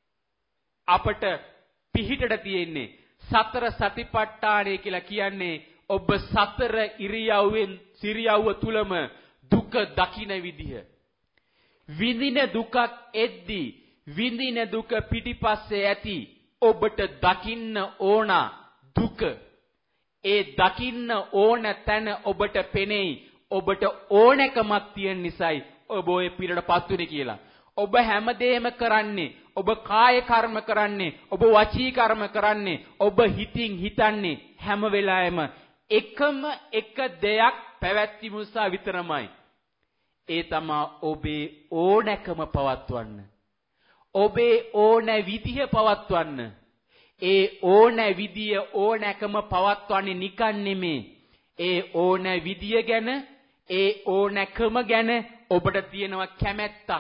අපට පිහිටට තියෙන්නේ සතර සතිපට්ඨානේ කියලා කියන්නේ ඔබ සතර ඉරියව්වෙන් සිරියව්ව තුලම දුක දකින විදිහ විඳින දුකක් එද්දී විඳින දුක පිටිපස්සේ ඇති ඔබට දකින්න ඕන දුක ඒ දකින්න ඕන තැන ඔබට පෙනෙයි ඔබට ඕනකමක් තියෙන නිසායි ඔබ ඔය පිරටපත් වෙන්නේ කියලා. ඔබ හැමදේම කරන්නේ ඔබ කාය කර්ම කරන්නේ ඔබ වචී කර්ම කරන්නේ ඔබ හිතින් හිතන්නේ හැම වෙලාවෙම එකම එක දෙයක් පැවැත්වීම උසා විතරමයි. ඒ තමයි ඔබේ ඕනකම පවත්වන්න. ඔබේ ඕන විදිය පවත්වන්න. ඒ ඕන විදිය ඕනකම පවත්වන්නේ නිකන් නෙමේ. ඒ ඕන විදිය ගැන ඒ ඕනකම ගැන ඔබට තියෙනවා කැමැත්තක්.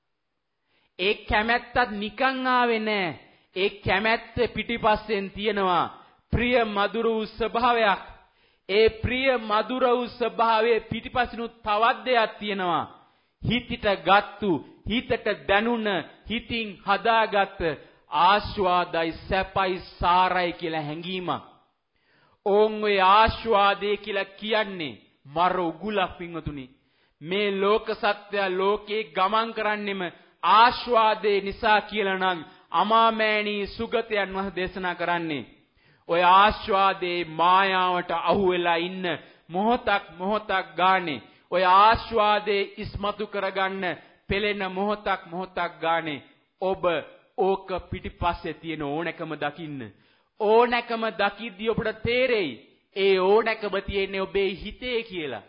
ඒ කැමැත්තත් නිකන් ආවේ නෑ. ඒ කැමැත්ත පිටිපස්සෙන් තියෙනවා ප්‍රිය මధుර වූ ස්වභාවයක්. ඒ ප්‍රිය මధుර වූ ස්වභාවයේ පිටිපසිනුත් තවත් දෙයක් තියෙනවා. හිතට ගත්තු හිතට දැනුණ හිතින් හදාගත් ආස්වාදයි සැපයි සාරයි කියලා හැඟීමක්. ඕන් ඔය ආස්වාදේ කියලා කියන්නේ මර උගුලක් පින්වතුනි. මේ ලෝක සත්‍ය ලෝකේ ගමන් කරන්නෙම ආස්වාදේ නිසා කියලා නම් අමාමෑණී සුගතයන් වහන්සේ දේශනා කරන්නේ. ඔය ආස්වාදේ මායාවට අහු වෙලා ඉන්න මොහොතක් ගානේ ඔය ආස්වාදේ ඉස්මතු කරගන්න පෙළෙන මොහොතක් ගානේ ඔබ ඕක පිටිපස්සේ තියෙන ඕනකම දකින්න. ඕනකම දකිද්දී ඔබට තේරෙයි ඒ ඕනකම තියෙන්නේ ඔබේ හිතේ කියලා.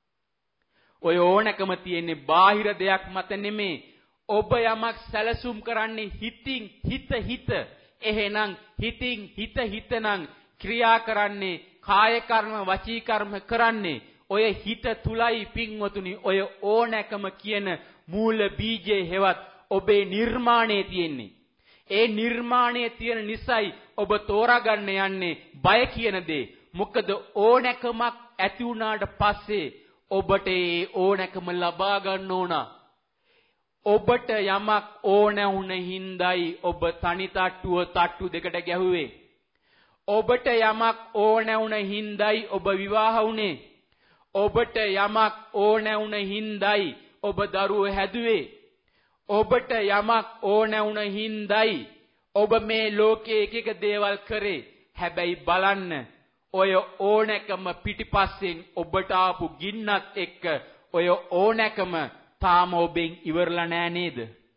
ඔය ඕනකම තියෙන්නේ බාහිර දෙයක් මත නෙමේ. ඔබ යමක් සැලසුම් කරන්නේ හිතින් හිත. එහෙනම් හිතින් හිත නම් ක්‍රියා කරන්නේ කාය කර්ම වචී කර්ම කරන්නේ ඔය හිත තුලයි පින්වතුනි ඔය ඕනකම කියන මූල බීජේ හෙවත් ඔබේ නිර්මාණයේ තියෙන්නේ. ඒ නිර්මාණයේ තියෙන නිසයි ඔබ තෝරාගන්න යන්නේ බය කියන දේ. මොකද ඕනකමක් ඇති වුණාට පස්සේ ඔබට ඒ ඕනකම ලබා ගන්න ඕන. ඔබට යමක් ඕන වුණ හිඳයි ඔබ තනි තට්ටු දෙකට ගැහුවේ. ඔබට යමක් ඕන වුණ හිඳයි ඔබ විවාහ වුණේ. ඔබට යමක් ඕන වුණ හිඳයි ඔබ දරුවෝ හැදුවේ. ඔබට යමක් ඕන වුණ හිඳයි ඔබ මේ ලෝකයේ එක දේවල් කරේ. හැබැයි බලන්න ඔය ඕනකම පිටිපස්සෙන් ඔබට ආපු ගින්නත් එක්ක ඔය ඕනකම තාම ඔබෙන් ඉවරලා නෑ නේද?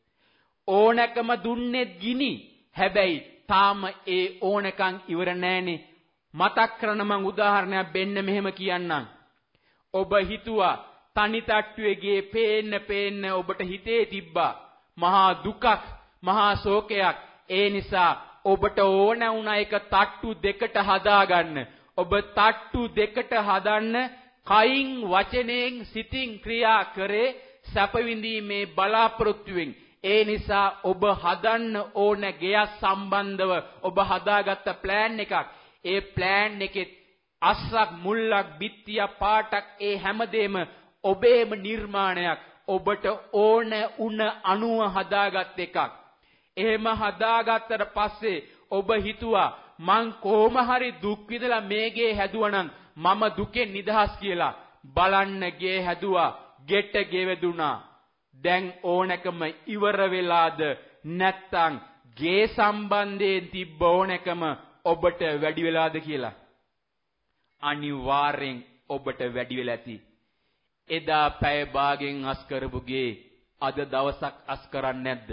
ඕනකම දුන්නේ ගිනි. හැබැයි තාම ඒ ඕනකම් ඉවර නෑනේ. මතක් කරන මං උදාහරණයක් දෙන්න මෙහෙම කියන්නම්. ඔබ හිතුවා තනි තට්ටුවේ ගියේ පේන්න ඔබට හිතේ තිබ්බා මහා දුකක් මහා ශෝකයක්. ඒ නිසා ඔබට ඕන වුණා එක තට්ටු දෙකට හදාගන්න. ඔබ තට්ටු දෙකට හදන්න කයින් වචනයෙන් සිතින් ක්‍රියා කරේ සැප විඳීමේ බලාපොරොත්තුවෙන්. ඒ නිසා ඔබ හදන්න ඕන ගෙයක් සම්බන්ධව ඔබ හදාගත්ත ප්ලෑන් එකක්. ඒ ප්ලෑන් එකේ අස්සක් මුල්ලක් බිත්තියක් පාටක් ඒ හැමදේම ඔබේම නිර්මාණයක්. ඔබට ඕන උන අණුව හදාගත් එකක්. එහෙම හදාගත්තට පස්සේ ඔබ හිතුවා මං කොහොම හරි දුක් විඳලා මේ ගේ හැදුවනම් මම දුකෙන් නිදහස් කියලා. බලන්න ගේ හැදුවා ගෙට ගෙවදුනා. දැන් ඕනකම ඉවර වෙලාද නැත්තම් ගේ සම්බන්ධයෙන් තිබ්බ ඕනකම ඔබට වැඩි වෙලාද කියලා? අනිවාර්යෙන් ඔබට වැඩි වෙලා ඇති. එදා පැය භාගෙන් අස් කරපු ගේ අද දවසක් අස් කරන්නේ නැද්ද?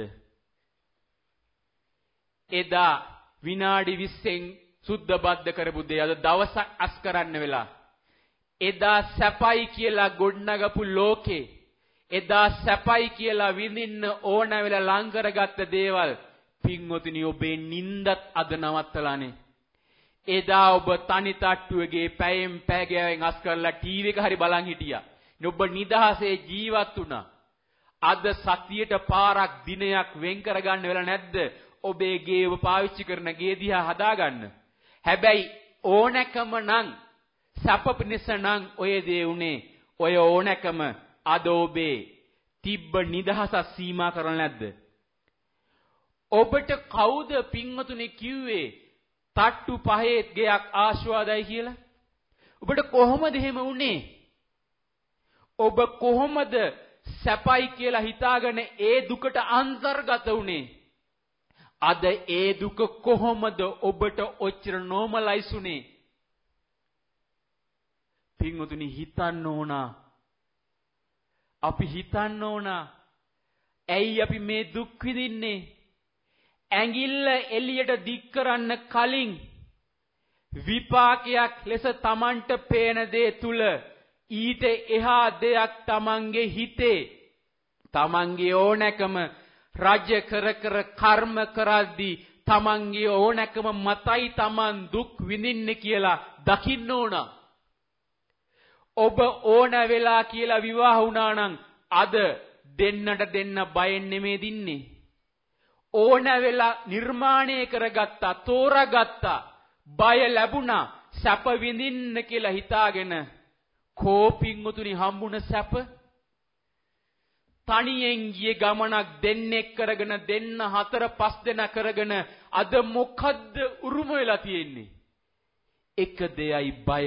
එදා විනාඩි 20න් සුද්ධ බද්ධ කරපු දේ අද දවසක් අස් කරන්න වෙලා. එදා සැපයි කියලා ගොඩනගපු ලෝකේ එදා සැපයි කියලා විඳින්න ඕන වෙලා ලං කරගත්ත දේවල් පින්වතුනි ඔබේ නිින්දත් අද නවත්තලානේ. එදා ඔබ තනි තට්ටුවේගේ පැයෙන් පැය ගෑවෙන් අස් කරලා ටීවී එක හරි බලන් හිටියා. ඔබ නිදහසේ ජීවත් වුණා. අද සතියට පාරක් දිනයක් වෙන් කරගන්න වෙලා නැද්ද? ඔබේ ගේ ඔබ පාවිච්චි කරන ගේ දිහා හදාගන්න. හැබැයි ඕනකම නම් සැප පිණිස නම් ඔය දේ උනේ. ඔය ඕනකම අද ඔබේ තිබ්බ නිදහස සීමා කරන්නේ නැද්ද? ඔබට කවුද පින්වතුනි කිව්වේ තට්ටු පහේ ගයක් ආශාවදයි කියලා? ඔබට කොහොමද එහෙම වුනේ? ඔබ කොහොමද සැපයි කියලා හිතාගෙන ඒ දුකට අන්තර්ගත වුනේ? අද ඒ දුක කොහොමද ඔබට ඔච්චර නෝමලයිස් උනේ? පින්වතුනි හිතන්න ඕන. අපි හිතන්න ඕන. ඇයි අපි මේ දුක් විඳින්නේ? ඇඟිල්ල එළියට දික් කරන්න කලින් විපාකයක් ලෙස Tamanට පේන දේ තුල ඊට එහා දෙයක් Tamanගේ හිතේ Tamanගේ ඕනකම රාජ්‍ය කර කර්ම කරද්දී Tamanගේ ඕනකම මතයි Taman දුක් විඳින්නේ කියලා දකින්න ඕන. ඔබ ඕන වෙලා කියලා විවාහ වුණා නම් අද දෙන්නට දෙන්න බයෙන් නෙමෙයි දින්නේ. ඕන වෙලා නිර්මාණය කරගත්තා, තෝරාගත්තා, බය ලැබුණා, සැප විඳින්න කියලා හිතාගෙන කෝපින්තුනි හම්බුන සැප තනියෙන් ගිය ගමනක් දෙන්නෙක් කරගෙන දෙන්න 4-5 දෙනා කරගෙන අද මොකද්ද උරුම වෙලා තියෙන්නේ? එක දෙයයි බය.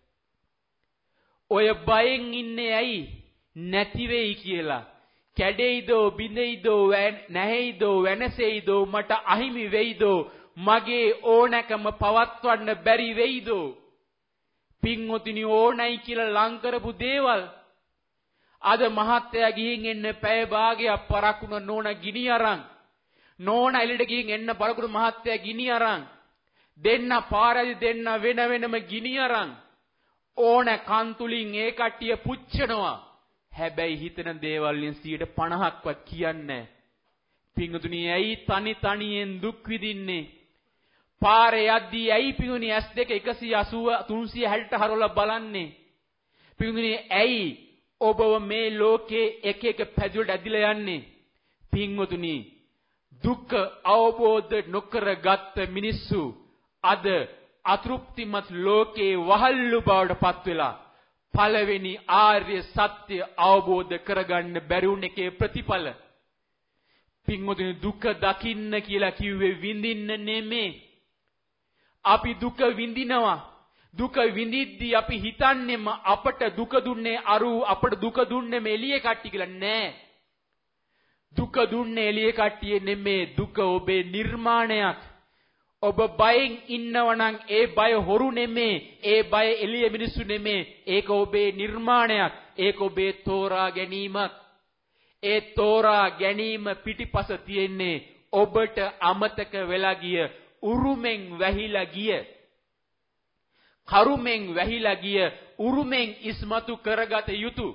ඔය බයෙන් ඉන්නේ ඇයි? නැති වෙයි කියලා. කැඩෙයිදෝ බිඳෙයිදෝ නැහැයිදෝ වෙනසෙයිදෝ මට අහිමි වෙයිදෝ මගේ ඕනකම පවත්වන්න බැරි වෙයිදෝ? පින්වතුනි ඕනයි කියලා ලං කරපු දේවල් අද මහත්තයා ගිහින් එන්න පැය භාගයක් පරක්කුණ නෝන ගිනි අරන් නෝන එළියට ගිහින් එන්න බලකුණු මහත්තයා ගිනි අරන් දෙන්න පාරදී දෙන්න වෙන වෙනම ගිනි අරන් ඕන කන්තුලින් ඒ කට්ටිය පුච්චනවා. හැබැයි හිතන දේවල් වලින් 50%ක්වත් කියන්නේ. පින්වතුනි ඇයි තනියෙන් දුක් විඳින්නේ? පාරේ යද්දී ඇයි පින්වතුනි S2 180 360 හරවලා බලන්නේ? පින්වතුනි ඇයි ඔබව මේ ලෝකේ එක පැදුරට ඇදිලා යන්නේ? පින්වතුනි දුක් අවබෝධ නොකරගත් මිනිස්සු අද අතෘප්තිමත් ලෝකේ වහල්ලු බවට පත් වෙලා පළවෙනි ආර්ය සත්‍ය අවබෝධ කරගන්න බැරි වුණ එකේ ප්‍රතිඵල. පින්වතුනි දුක දකින්න කියලා කිව්වේ විඳින්න නෙමෙයි. අපි දුක විඳිනවා. දුක විඳිද්දී අපි හිතන්නේම අපට දුක දුන්නේ අපට දුක දුන්නේ එළියේ කට්ටිය කියලා නෑ. දුක දුන්නේ එළියේ කට්ටිය නෙමෙයි. දුක ඔබේ නිර්මාණයක්. ඔබ බයෙන් ඉන්නවනම් ඒ බය හොරු නෙමෙයි. ඒ බය එළියේ මිනිස්සු නෙමෙයි. ඒක ඔබේ නිර්මාණයක්. ඒක ඔබේ තෝරා ගැනීමක්. ඒ තෝරා ගැනීම පිටිපස තියෙන්නේ ඔබට අමතක වෙලා ගිය උරුමෙන් වැහිලා ගිය කරුමෙන් වැහිලා ගිය උරුමෙන් ඉස්මතු කරගත යුතු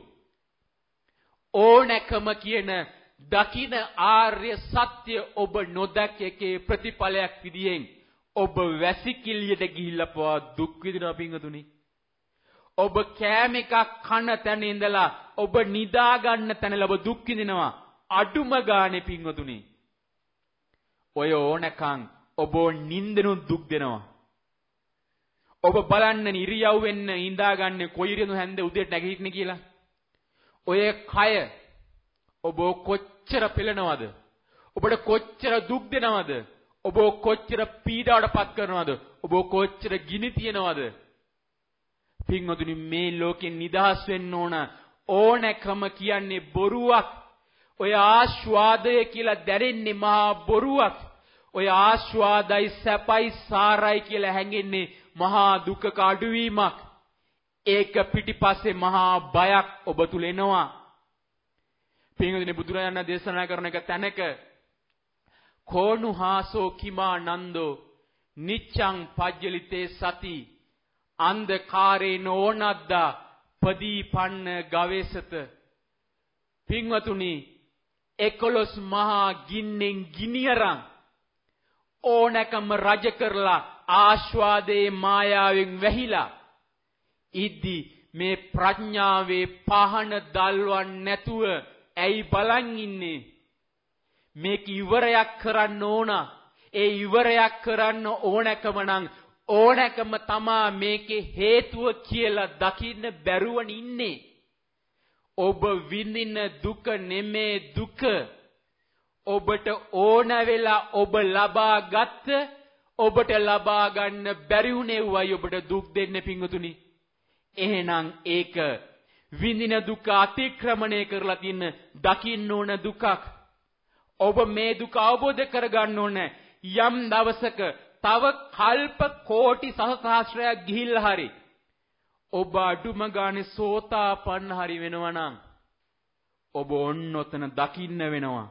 ඕනකම කියන දකින ආර්ය සත්‍ය ඔබ නොදැක එකේ ප්‍රතිඵලයක් විදියෙන් ඔබ වැසිකිළියට ගිහිල්ලා පවා දුක් විඳිනවා පින්වතුනි. ඔබ කෑම එකක් කන තැන ඉඳලා ඔබ නිදා ගන්න තැන ලබ දුක් විඳිනවා. අඩුම ගානේ පින්වතුනි. ඔය ඕනකම් ඔබ නින්දනු දුක් දෙනවා. ඔබ බලන්න ඉරියව්වෙන්න ඉඳාගන්නේ කොයි ඉරියව්වෙන්ද හැන්ද උදේට නැගිටින්නේ කියලා. ඔය කය ඔබ කොච්චර පෙළනවද? ඔබට කොච්චර දුක් දෙනවද? ඔබ කොච්චර පීඩාවටපත් කරනවද? ඔබ කොච්චර ගිනි තියනවද? පින්වතුනි මේ ලෝකෙන් නිදහස් වෙන්න ඕනකම කියන්නේ බොරුවක්. ඔය ආස්වාදය කියලා දැනෙන්නේ මහා බොරුවක්. ඔය ආස්වාදයි සැපයි සාරයි කියලා හැඟෙන්නේ මහා දුකක අඩුවීමක්. ඒක පිටිපස්සේ මහා බයක් ඔබ තුල එනවා. පින්වතුනි බුදුරජාණන් දේශනා කරන එක තැනක කෝණුහාසෝ කිමා නන්දෝ නිච්ඡං පජ්ජලිතේ සති අන්ධකාරේන ඕනද්දා පදීපන්න ගවේසත. පින්වතුනි 11 මහා ගින්නෙන් ගිනියරන් ඕනකම රජ කරලා ආස්වාදයේ මායාවෙන් වැහිලා ඉද්දි මේ ප්‍රඥාවේ පහන දල්වන්න නැතුව ඇයි බලන් ඉන්නේ? මේක ඉවරයක් කරන්න ඕන. ඒ ඉවරයක් කරන්න ඕනකම නම් ඕනකම තමා මේකේ හේතුව කියලා දකින්න බැරුවන ඉන්නේ. ඔබ විඳින දුක නෙමේ දුක. ඔබට ඕන වෙලා ඔබ ලබා ගත්ත ඔබට ලබා ගන්න බැරි වුණේ වයි ඔබට දුක් දෙන්නේ පිංගුතුනි. එහෙනම් ඒක විඳින දුක අතික්‍රමණය කරලා තින්න දකින්න ඕන දුකක්. ඔබ මේ දුක අවබෝධ කරගන්න ඕන. යම් දවසක තව කල්ප කෝටි සහස්‍රයක් ගිහිල්ලා හරි ඔබ අඩුම ගානේ සෝතාපන්න හරි වෙනවා නම් ඔබ ඔන්නොතන දකින්න වෙනවා.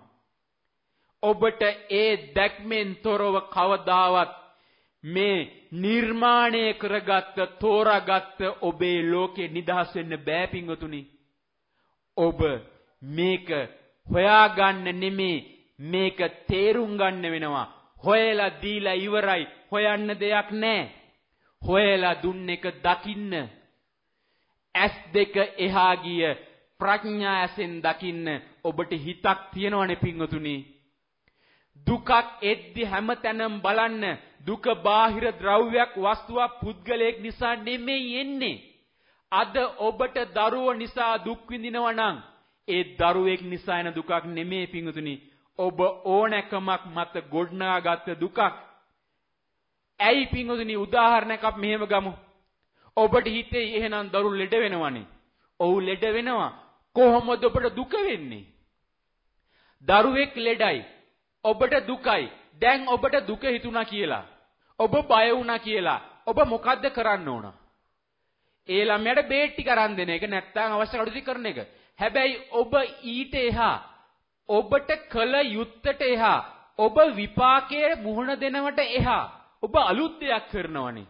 ඔබට ඒ දැක්මෙන් තොරව කවදාවත් මේ නිර්මාණය කරගත්ත තෝරාගත්ත ඔබේ ලෝකේ නිදහස් වෙන්න බෑ පිංගුතුනි. ඔබ මේක හොයාගන්න නෙමේ මේක තේරුම් ගන්න වෙනවා. හොයලා දීලා ඉවරයි. හොයන්න දෙයක් නැහැ. හොයලා දුන්න එක දකින්න. ඇස් දෙක එහා ගිය ප්‍රඥා ඇසෙන් දකින්න ඔබට හිතක් තියෙනවනේ පිංගුතුනි. දුකක් එද්දි හැමතැනම බලන්න දුක බාහිර ද්‍රව්‍යයක් වස්තුවක් පුද්ගලයෙක් නිසා නෙමෙයි එන්නේ. අද ඔබට දරුවෝ නිසා දුක් විඳිනවා නම් ඒ දරුවෙක් නිසා එන දුකක් නෙමෙයි පිංගුතුනි. ඔබ ඕනෑකමක් මත ගොඩනගාගත්ත දුකක්. ඇයි පිංගුතුනි උදාහරණයක් අපි මෙහෙම ගමු. ඔබට හිතේ එහෙනම් දරු ලෙඩ වෙනවනේ. ඔව් ලෙඩ වෙනවා. කොහොමද ඔබට දුක වෙන්නේ? දරුවෙක් ලෙඩයි. ඔබට දුකයි. දැන් ඔබට දුක හිතුණා කියලා. ඔබ බය වුණා කියලා. ඔබ මොකද්ද කරන්න ඕන? ඒ ළමයාට බේත් ටික අරන් දෙන එක නැත්නම් අවශ්‍ය කටයුතු කරන එක. හැබැයි ඔබ ඊට එහා ඔබට කල යුත්තට එහා ඔබ විපාකයේ මුහුණ දෙනවට එහා ඔබ අලුත් දෙයක් කරනවනේ.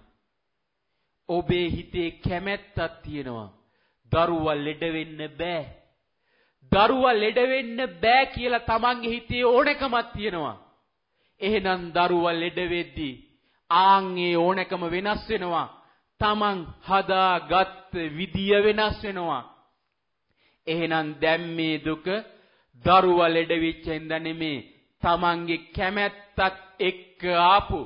ඔබේ හිතේ කැමැත්තක් තියෙනවා. දරුවා ලෙඩ වෙන්න බෑ. දරුවා ලෙඩ වෙන්න බෑ කියලා තමන්ගේ හිතේ ඕනකමක් තියෙනවා. එහෙනම් දරුවා ලෙඩ වෙද්දී ආන්ගේ ඕනකම වෙනස් වෙනවා. තමන් හදාගත් විදිය වෙනස් වෙනවා. එහෙනම් දැන් මේ දුක දරුවා ලෙඩ වෙච්ච හින්දා නෙමේ තමන්ගේ කැමැත්තත් එක්ක ආපු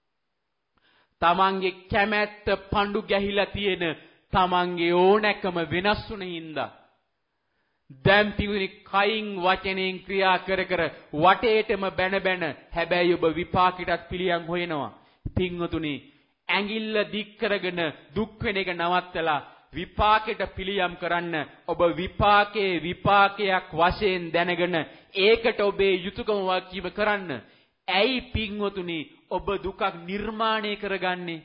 තමන්ගේ කැමැත්ත පඳු ගැහිලා තියෙන තමන්ගේ ඕනකම වෙනස් වුණ හින්දා දැන් පිඟුනි කයින් වචනෙන් ක්‍රියා කර කර වටේටම බැන හැබැයි ඔබ විපාකයටත් පිළියම් හොයනවා. පිංගුතුනි ඇඟිල්ල දික් කරගෙන දුක් වෙන එක නවත්තලා විපාකයට පිළියම් කරන්න. ඔබ විපාකයක් වශයෙන් දැනගෙන ඒකට ඔබේ යුතුයකම වාක්‍යව කරන්න. ඇයි පිංගුතුනි ඔබ දුකක් නිර්මාණය කරගන්නේ?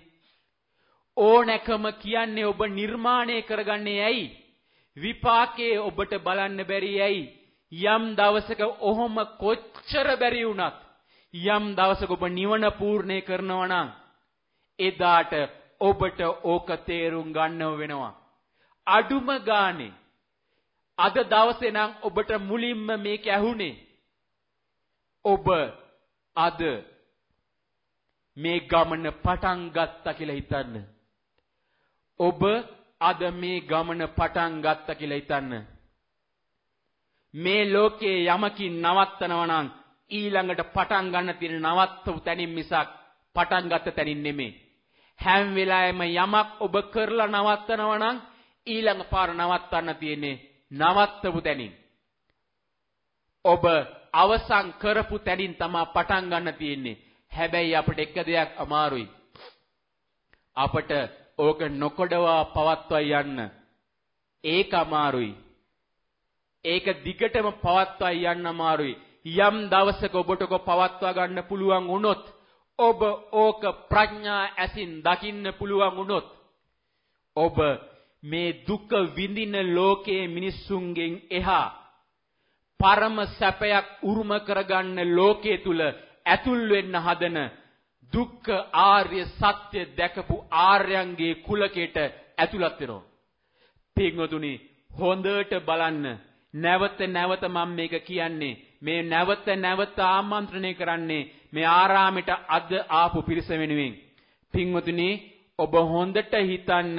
ඕනෑකම කියන්නේ ඔබ නිර්මාණය කරගන්නේ ඇයි? විපාකේ ඔබට බලන්න බැරි ඇයි? යම් දවසක ඔහොම කොච්චර බැරි වුණත් යම් දවසක ඔබ නිවන පූර්ණේ කරනවා නම් එදාට ඔබට ඕක තේරුම් ගන්නව වෙනවා. අඩුම ගානේ අද දවසේ නම් ඔබට මුලින්ම මේක ඇහුනේ. ඔබ අද මේ ගමන පටන් ගත්තා කියලා හිතන්න. ඔබ අද මේ ගමන පටන් ගත්තා කියලා හිතන්න. මේ ලෝකයේ යමකින් නවත්තනවා නම් ඊළඟට පටන් ගන්න තියෙන නවත්තපු තැනින් මිසක් පටන් ගත්ත තැනින් නෙමෙයි. හැම වෙලාවෙම යමක් ඔබ කරලා නවත්තනවා නම් ඊළඟ පාර නවත්තන්න තියෙන්නේ නවත්තපු තැනින්. ඔබ අවසන් කරපු තැනින් තමයි පටන් ගන්න තියෙන්නේ. හැබැයි අපිට එක දෙයක් අමාරුයි. අපට ඕක නොකොඩවා පවත්වා යන්න. ඒක අමාරුයි. ඒක දිගටම පවත්වා යන්න අමාරුයි. යම් දවසක ඔබට ඔක පවත්වා ගන්න පුළුවන් වුණොත් ඔබ ඕක ප්‍රඥා ඇසින් දකින්න පුළුවන් වුණොත් ඔබ මේ දුක විඳින ලෝකයේ මිනිසුන්ගෙන් එහා පරම සැපයක් උරුම කරගන්න ලෝකයේ තුල ඇතුල් වෙන්න හදන දුක්ඛ ආර්ය සත්‍ය දැකපු ආර්යයන්ගේ කුලකයට ඇතුළත් වෙනවා. පින්වතුනි හොඳට බලන්න. නැවත නැවත මම මේක කියන්නේ. මේ නැවත නැවත ආමන්ත්‍රණය කරන්නේ මේ ආරාමෙට අද ආපු පිරිස වෙනුවෙන්. පින්වතුනි ඔබ හොඳට හිතන්න.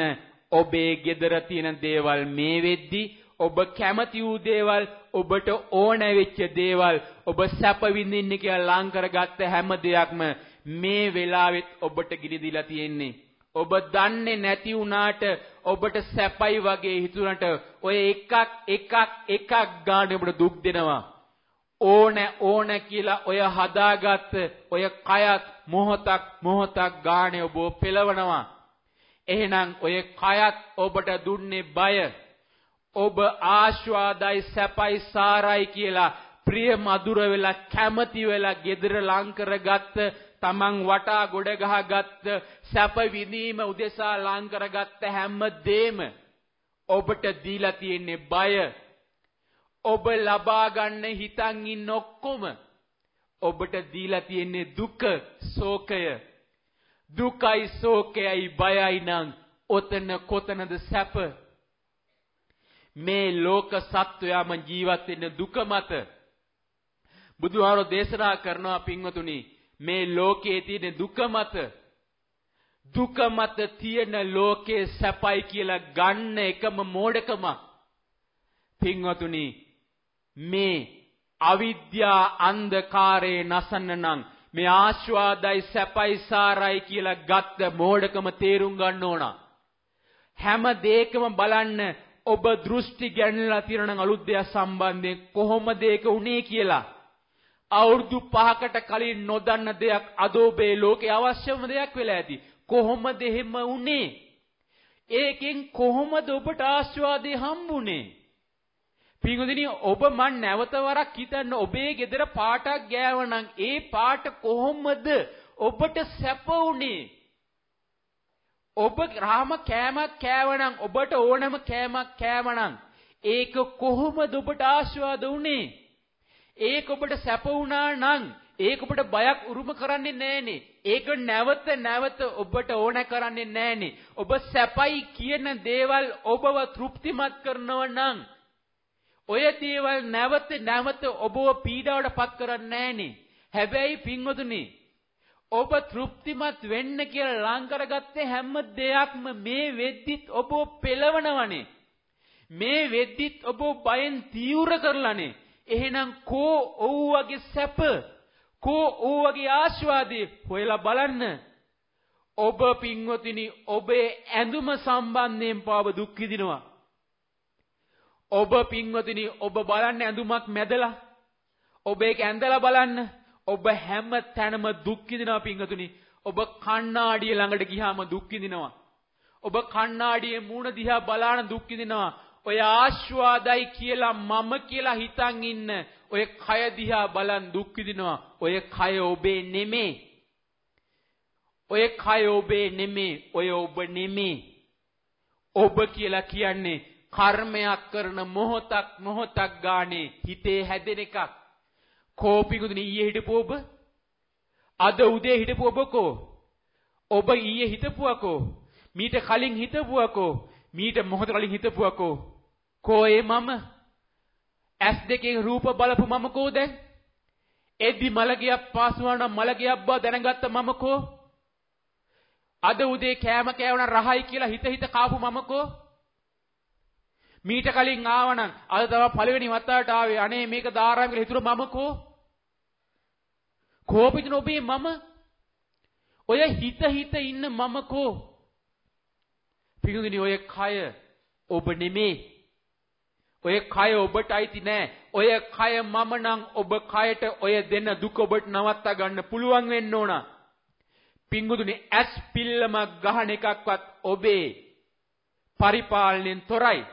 ඔබේ ගෙදර තියෙන දේවල් මේ වෙද්දි ඔබ කැමති වූ දේවල් ඔබට ඕන වෙච්ච දේවල් ඔබ සැප විඳින්න කියලා ලං කරගත්ත හැම දෙයක්ම මේ වෙලාවෙත් ඔබට ගිනි දීලා තියෙන්නේ. ඔබ දන්නේ නැති වුණාට ඔබට සැපයි වගේ හිතුණට ඔය එකක් ගන්න ඔබට දුක් දෙනවා. ඕන කියලා ඔය හදාගත්ත ඔය කයත් මොහොතක් ගානේ ඔබ පෙළවනවා. එහෙනම් ඔය කයත් ඔබට දුන්නේ බය. ඔබ ආශාවයි සැපයි සාරයි කියලා ප්‍රිය මధుර වෙලා කැමති වෙලා gedara ලං කරගත්ත තමන් වටා ගොඩ ගහගත්ත සැප විඳීම උදෙසා ලං කරගත්ත හැම දෙෙම ඔබට දීලා තියෙන්නේ බය. ඔබ ලබා ගන්න හිතන් ඉන්න ඔක්කොම ඔබට දීලා තියෙන්නේ දුක, ශෝකය. දුකයි ශෝකයයි බයයි නම් ඔතන කොතනද සැප? මේ ලෝක සත්වයාම ජීවත් වෙන දුක මත බුදුහාරෝ දේශනා කරනවා පින්වතුනි, මේ ලෝකයේ තියෙන දුක මත තියෙන ලෝකේ සැපයි කියලා ගන්න එකම මෝඩකම. පින්වතුනි, මේ අවිද්‍යා අන්ධකාරයේ නසන්න නම් මේ ආශාවයි සැපයි සාරයි කියලා ගත්ත මෝඩකම තේරුම් ගන්න ඕන. හැම දෙයකම බලන්න ඔබ දෘෂ්ටි ගැනලා තියෙන අලුත් දෙයක් සම්බන්ධයෙන් කොහොමද ඒක උනේ කියලා. අවුරුදු 5කට කලින් නොදන්න දෙයක් අද ඔබේ ලෝකේ අවශ්‍යම දෙයක් වෙලා ඇති. කොහොමද එහෙම උනේ? ඒකෙන් කොහොමද ඔබට ආශාවදී හම්බුනේ? පින්වදිනේ, ඔබ මන් නැවත වරක් හිතන්න, ඔබේ ගෙදර පාටක් ගෑවනම් ඒ පාට කොහොමද ඔබට සැප උනේ? ඔබ රාම කෑමක් කෑවනම්, ඔබට ඕනම කෑමක් කෑවනම් ඒක කොහොමද ඔබට ආශාවද උනේ? ඒක ඔබට සැප වුණා නම් ඒක ඔබට බයක් උරුම කරන්නේ නැහනේ. ඒක නැවත ඔබට ඕන කරන්නේ නැහනේ. ඔබ සැපයි කියන දේවල් ඔබව තෘප්තිමත් කරනව නම් ඔය දේවල් නැවත ඔබව පීඩාවට පත් කරන්නේ නැහනේ. හැබැයි පින්වතුනි, ඔබ තෘප්තිමත් වෙන්න කියලා ලං කරගත්තේ හැම දෙයක්ම මේ වෙද්දිත් ඔබ පෙළවනවනේ. මේ වෙද්දිත් ඔබ බයෙන් තීව්‍ර කරලානේ. එහෙනම් කෝ ඔව්වගේ සැප, කෝ ඔව්වගේ ආශාවදී හොයලා බලන්න. ඔබ පින්වතුනි, ඔබේ ඇඳුම සම්බන්ධයෙන් පාව දුක් විඳිනවා. ඔබ පින්වතුනි, ඔබ බලන්න ඇඳුමක් මැදලා ඔබ ඒක ඇඳලා බලන්න. ඔබ හැම තැනම දුක් විඳිනවා පින්වතුනි. ඔබ කණ්ණාඩිය ළඟට ගියාම දුක් විඳිනවා. ඔබ කණ්ණාඩියේ මූණ දිහා බලාන දුක් විඳිනවා. ඔය ආශාවදයි කියලා මම කියලා හිතන් ඉන්න ඔය කය දිහා බලන් දුක් විඳිනවා. ඔය කය ඔබේ නෙමේ. ඔය කය ඔබේ නෙමේ. ඔය ඔබ නෙමේ. ඔබ කියලා කියන්නේ කර්මයක් කරන මොහොතක් ගානේ හිතේ හැදෙන එකක්. කෝපිකුදුනි, ඊයේ හිටපු ඔබ, අද උදේ හිටපු ඔබකෝ, ඔබ ඊයේ හිටපුවකෝ, මීට කලින් හිටපුවකෝ, මීට මොහොත කලින් හිටපුවකෝ. කෝයේ මම ඇස් දෙකෙන් රූප බලපු මම කෝ දැන්? එද්දි මලගියක් පාසුවන මලගියක් බව දැනගත්ත මම කෝ? අද උදේ කෑම කෑවන රහයි කියලා හිත කාපු මම කෝ? මීට කලින් ආවනම් අද තව පළවෙනි වතාවට ආවේ අනේ මේක දාරාම කියලා හිතුව මම කෝ? කෝපිටින ඔබේ මම? ඔය හිත ඉන්න මම කෝ? පිටුදිනේ, ඔය කය ඔබ නෙමේ. ඔය කය ඔබට අයිති නෑ. ඔය කය මම නම් ඔබ කයට ඔය දෙන දුක ඔබට නවත්තා ගන්න පුළුවන් වෙන්න ඕන. පින්වතුනි, ඇස් පිල්ලමක් ගහන එකක්වත් ඔබේ පරිපාලනයෙන් තොරයි.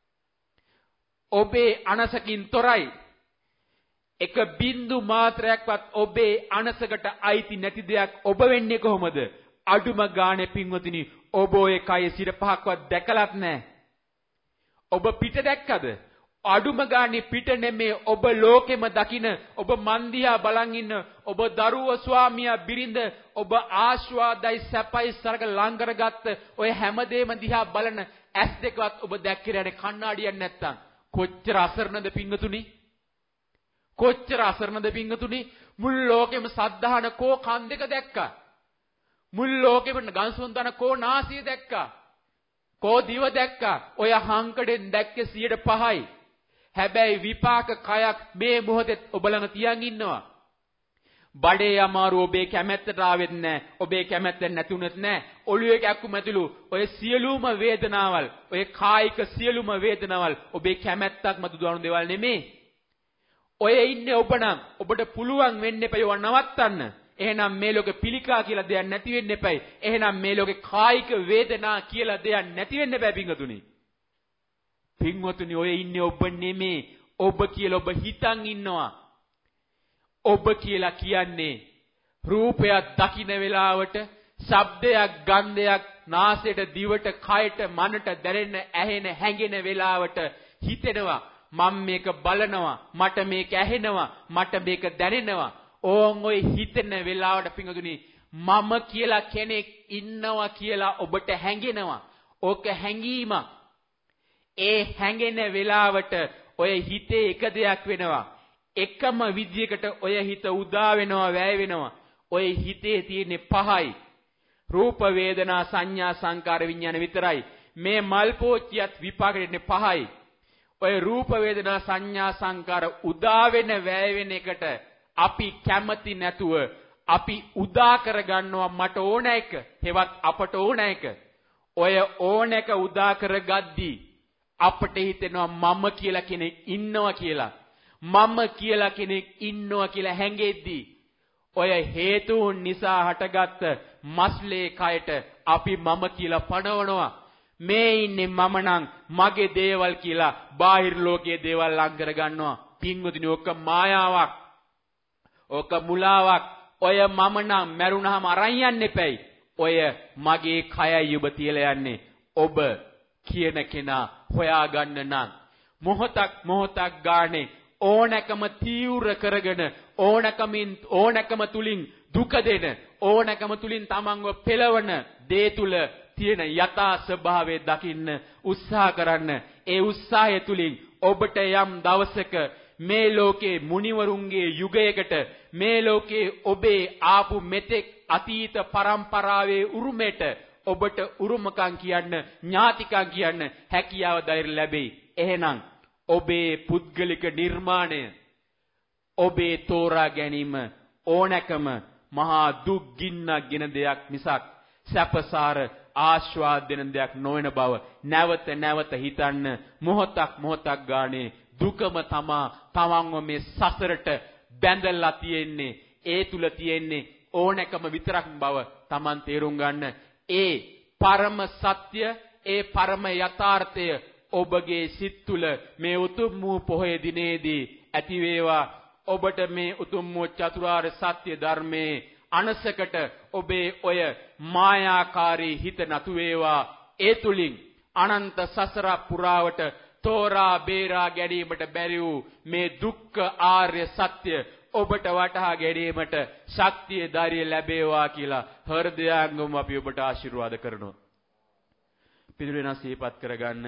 ඔබේ අනසකින් තොරයි. එක බින්දු මාත්‍රයක්වත් ඔබේ අනසකට අයිති නැති දෙයක් ඔබ වෙන්නේ කොහොමද? අඩුම ගානේ පින්වතුනි, ඔබ ඔය කයේ සිර පහක්වත් දැකලත් නැහැ. ඔබ පිට දැක්කද? අඩුම ගානේ පිට නෙමේ, ඔබ ලෝකෙම දකින, ඔබ මන්දියා බලන් ඉන්න, ඔබ දරුව ස්වාමියා බිරිඳ, ඔබ ආශාවදයි සැපයි සරක ලං කරගත්ත ඔය හැමදේම දිහා බලන ඇස් දෙකවත් ඔබ දැක්කේ නැහැ කණ්ණාඩියක් නැත්තම්. කොච්චර අසරණද පින්වතුනි? කොච්චර අසරණද පින්වතුනි? මුළු ලෝකෙම සද්ධාන කෝ කන් දෙක දැක්කා. මුළු ලෝකෙම ගන්සොන්දන කෝ නාසිය දැක්කා. කෝ දිව දැක්කා. ඔය හංකඩෙන් දැක්කේ 5%යි. හැබැයි විපාක කයක් මේ මොහොතේ ඔබ ළඟ තියන් ඉන්නවා. බඩේ අමාරු ඔබේ කැමැත්තට ආවෙත් නැහැ. ඔබේ කැමැත්ත නැතුණෙත් නැහැ. ඔළුවේ කැක්කුම ඇතුළු ඔය සියලුම වේදනාවල්, ඔය කායික සියලුම වේදනාවල් ඔබේ කැමැත්තක් මත දුවන දේවල් නෙමෙයි. ඔය ඉන්නේ ඔබ නම් ඔබට පුළුවන් වෙන්න එපා ඒව නවත්තන්න. එහෙනම් මේ ලෝකේ පිළිකා කියලා දෙයක් නැති වෙන්න එපයි. එහෙනම් මේ ලෝකේ කායික වේදනා කියලා දෙයක් නැති වෙන්න එපා පින්වතුනි. පින්වතුනි ඔය ඉන්නේ ඔබ නෙමේ. ඔබ කියලා ඔබ හිතන් ඉන්නවා. ඔබ කියලා කියන්නේ රූපයක් දකින්න වෙලාවට, ශබ්දයක්, ගන්ධයක් නාසයට, දිවට, කයට, මනට දැනෙන, ඇහෙන, හැඟෙන වෙලාවට හිතෙනවා මම මේක බලනවා, මට මේක ඇහෙනවා, මට මේක දැනෙනවා. ඕන් ඔය හිතෙන වෙලාවට පින්වතුනි මම කියලා කෙනෙක් ඉන්නවා කියලා ඔබට හැඟෙනවා. ඕක හැඟීමක්. ඒ හැඟෙන වෙලාවට ඔය හිතේ එක දෙයක් වෙනවා. එකම විදියකට ඔය හිත උදා වෙනවා, වැය වෙනවා. ඔය හිතේ තියෙන 5යි. රූප, වේදනා, සංඥා, සංකාර, විඥාන විතරයි. මේ මල් පෝච්චියත් විපාක දෙන්නේ 5යි. ඔය රූප, වේදනා, සංඥා, සංකාර උදා වෙන, වැය වෙන එකට අපි කැමති නැතුව අපි උදා කරගන්නවා මට ඕන එක. හෙවත් අපට ඕන එක. ඔය ඕන එක උදා කරගද්දී අපට හිතෙනවා මම කියලා කෙනෙක් ඉන්නවා කියලා. මම කියලා කෙනෙක් ඉන්නවා කියලා හැඟෙද්දී ඔය හේතුන් නිසා හටගත්ත මස්ලේ කයට අපි මම කියලා පනවනවා. මේ ඉන්නේ මම නම් මගේ දේවල් කියලා බාහිර ලෝකයේ දේවල් ලං කර ගන්නවා. පින්වතුනි ඔක මායාවක්. ඔක මුලාවක්. ඔය මම නම් මැරුණාම අරන් යන්න එපැයි. ඔය මගේ කයයි ඔබ තියලා යන්නේ. ඔබ කියන කෙනා හොයාගන්න නම් මොහොතක් ගානේ ඕනකම තීව්‍ර කරගෙන ඕනකම තුලින් දුක දෙන ඕනකම තුලින් තමන්ව පෙළවන දේ තුල තියෙන යථා ස්වභාවය දකින්න උත්සාහ කරන්න. ඒ උත්සාහය තුලින් ඔබට යම් දවසක මේ ලෝකේ මුනිවරුන්ගේ යුගයකට මේ ලෝකේ ඔබේ ආපු මෙතෙක් අතීත පරම්පරාවේ උරුමෙට ඔබට උරුමකම් කියන්න, ඥාතිකම් කියන්න හැකියාව ධෛර්ය ලැබෙයි. එහෙනම් ඔබේ පුද්ගලික නිර්මාණය, ඔබේ තෝරා ගැනීම ඕනෑකම මහා දුක් ගින්නක් ගෙන දෙයක් මිසක් සැපසාර ආස්වාද දෙන දෙයක් නොවන බව නැවත නැවත හිතන්න. මොහොතක් ගානේ දුකම තමන්ව මේ සසරට බැඳලා තියෙන්නේ. ඒ තුල තියෙන්නේ ඕනෑකම විතරක් බව තමන් තේරුම් ගන්න. ඒ පරම සත්‍ය, ඒ පරම යථාර්ථය ඔබගේ සිත් තුළ මේ උතුම් වූ පොහොය දිනේදී ඇති වේවා. ඔබට මේ උතුම් වූ චතුරාර්ය සත්‍ය ධර්මයේ අනසකට ඔබේ ඔය මායාකාරී හිත නතු වේවා. ඒ තුලින් අනන්ත සසර පුරාවට තෝරා බේරා ගැනීමට බැරි වූ මේ දුක්ඛ ආර්ය සත්‍ය ඔබට වටහා ගැනීමට ශක්තිය ධෛර්ය ලැබේවා කියලා හෘදයාංගම අපි ඔබට ආශිර්වාද කරනවා. පිළිවෙලන සිහිපත් කරගන්න.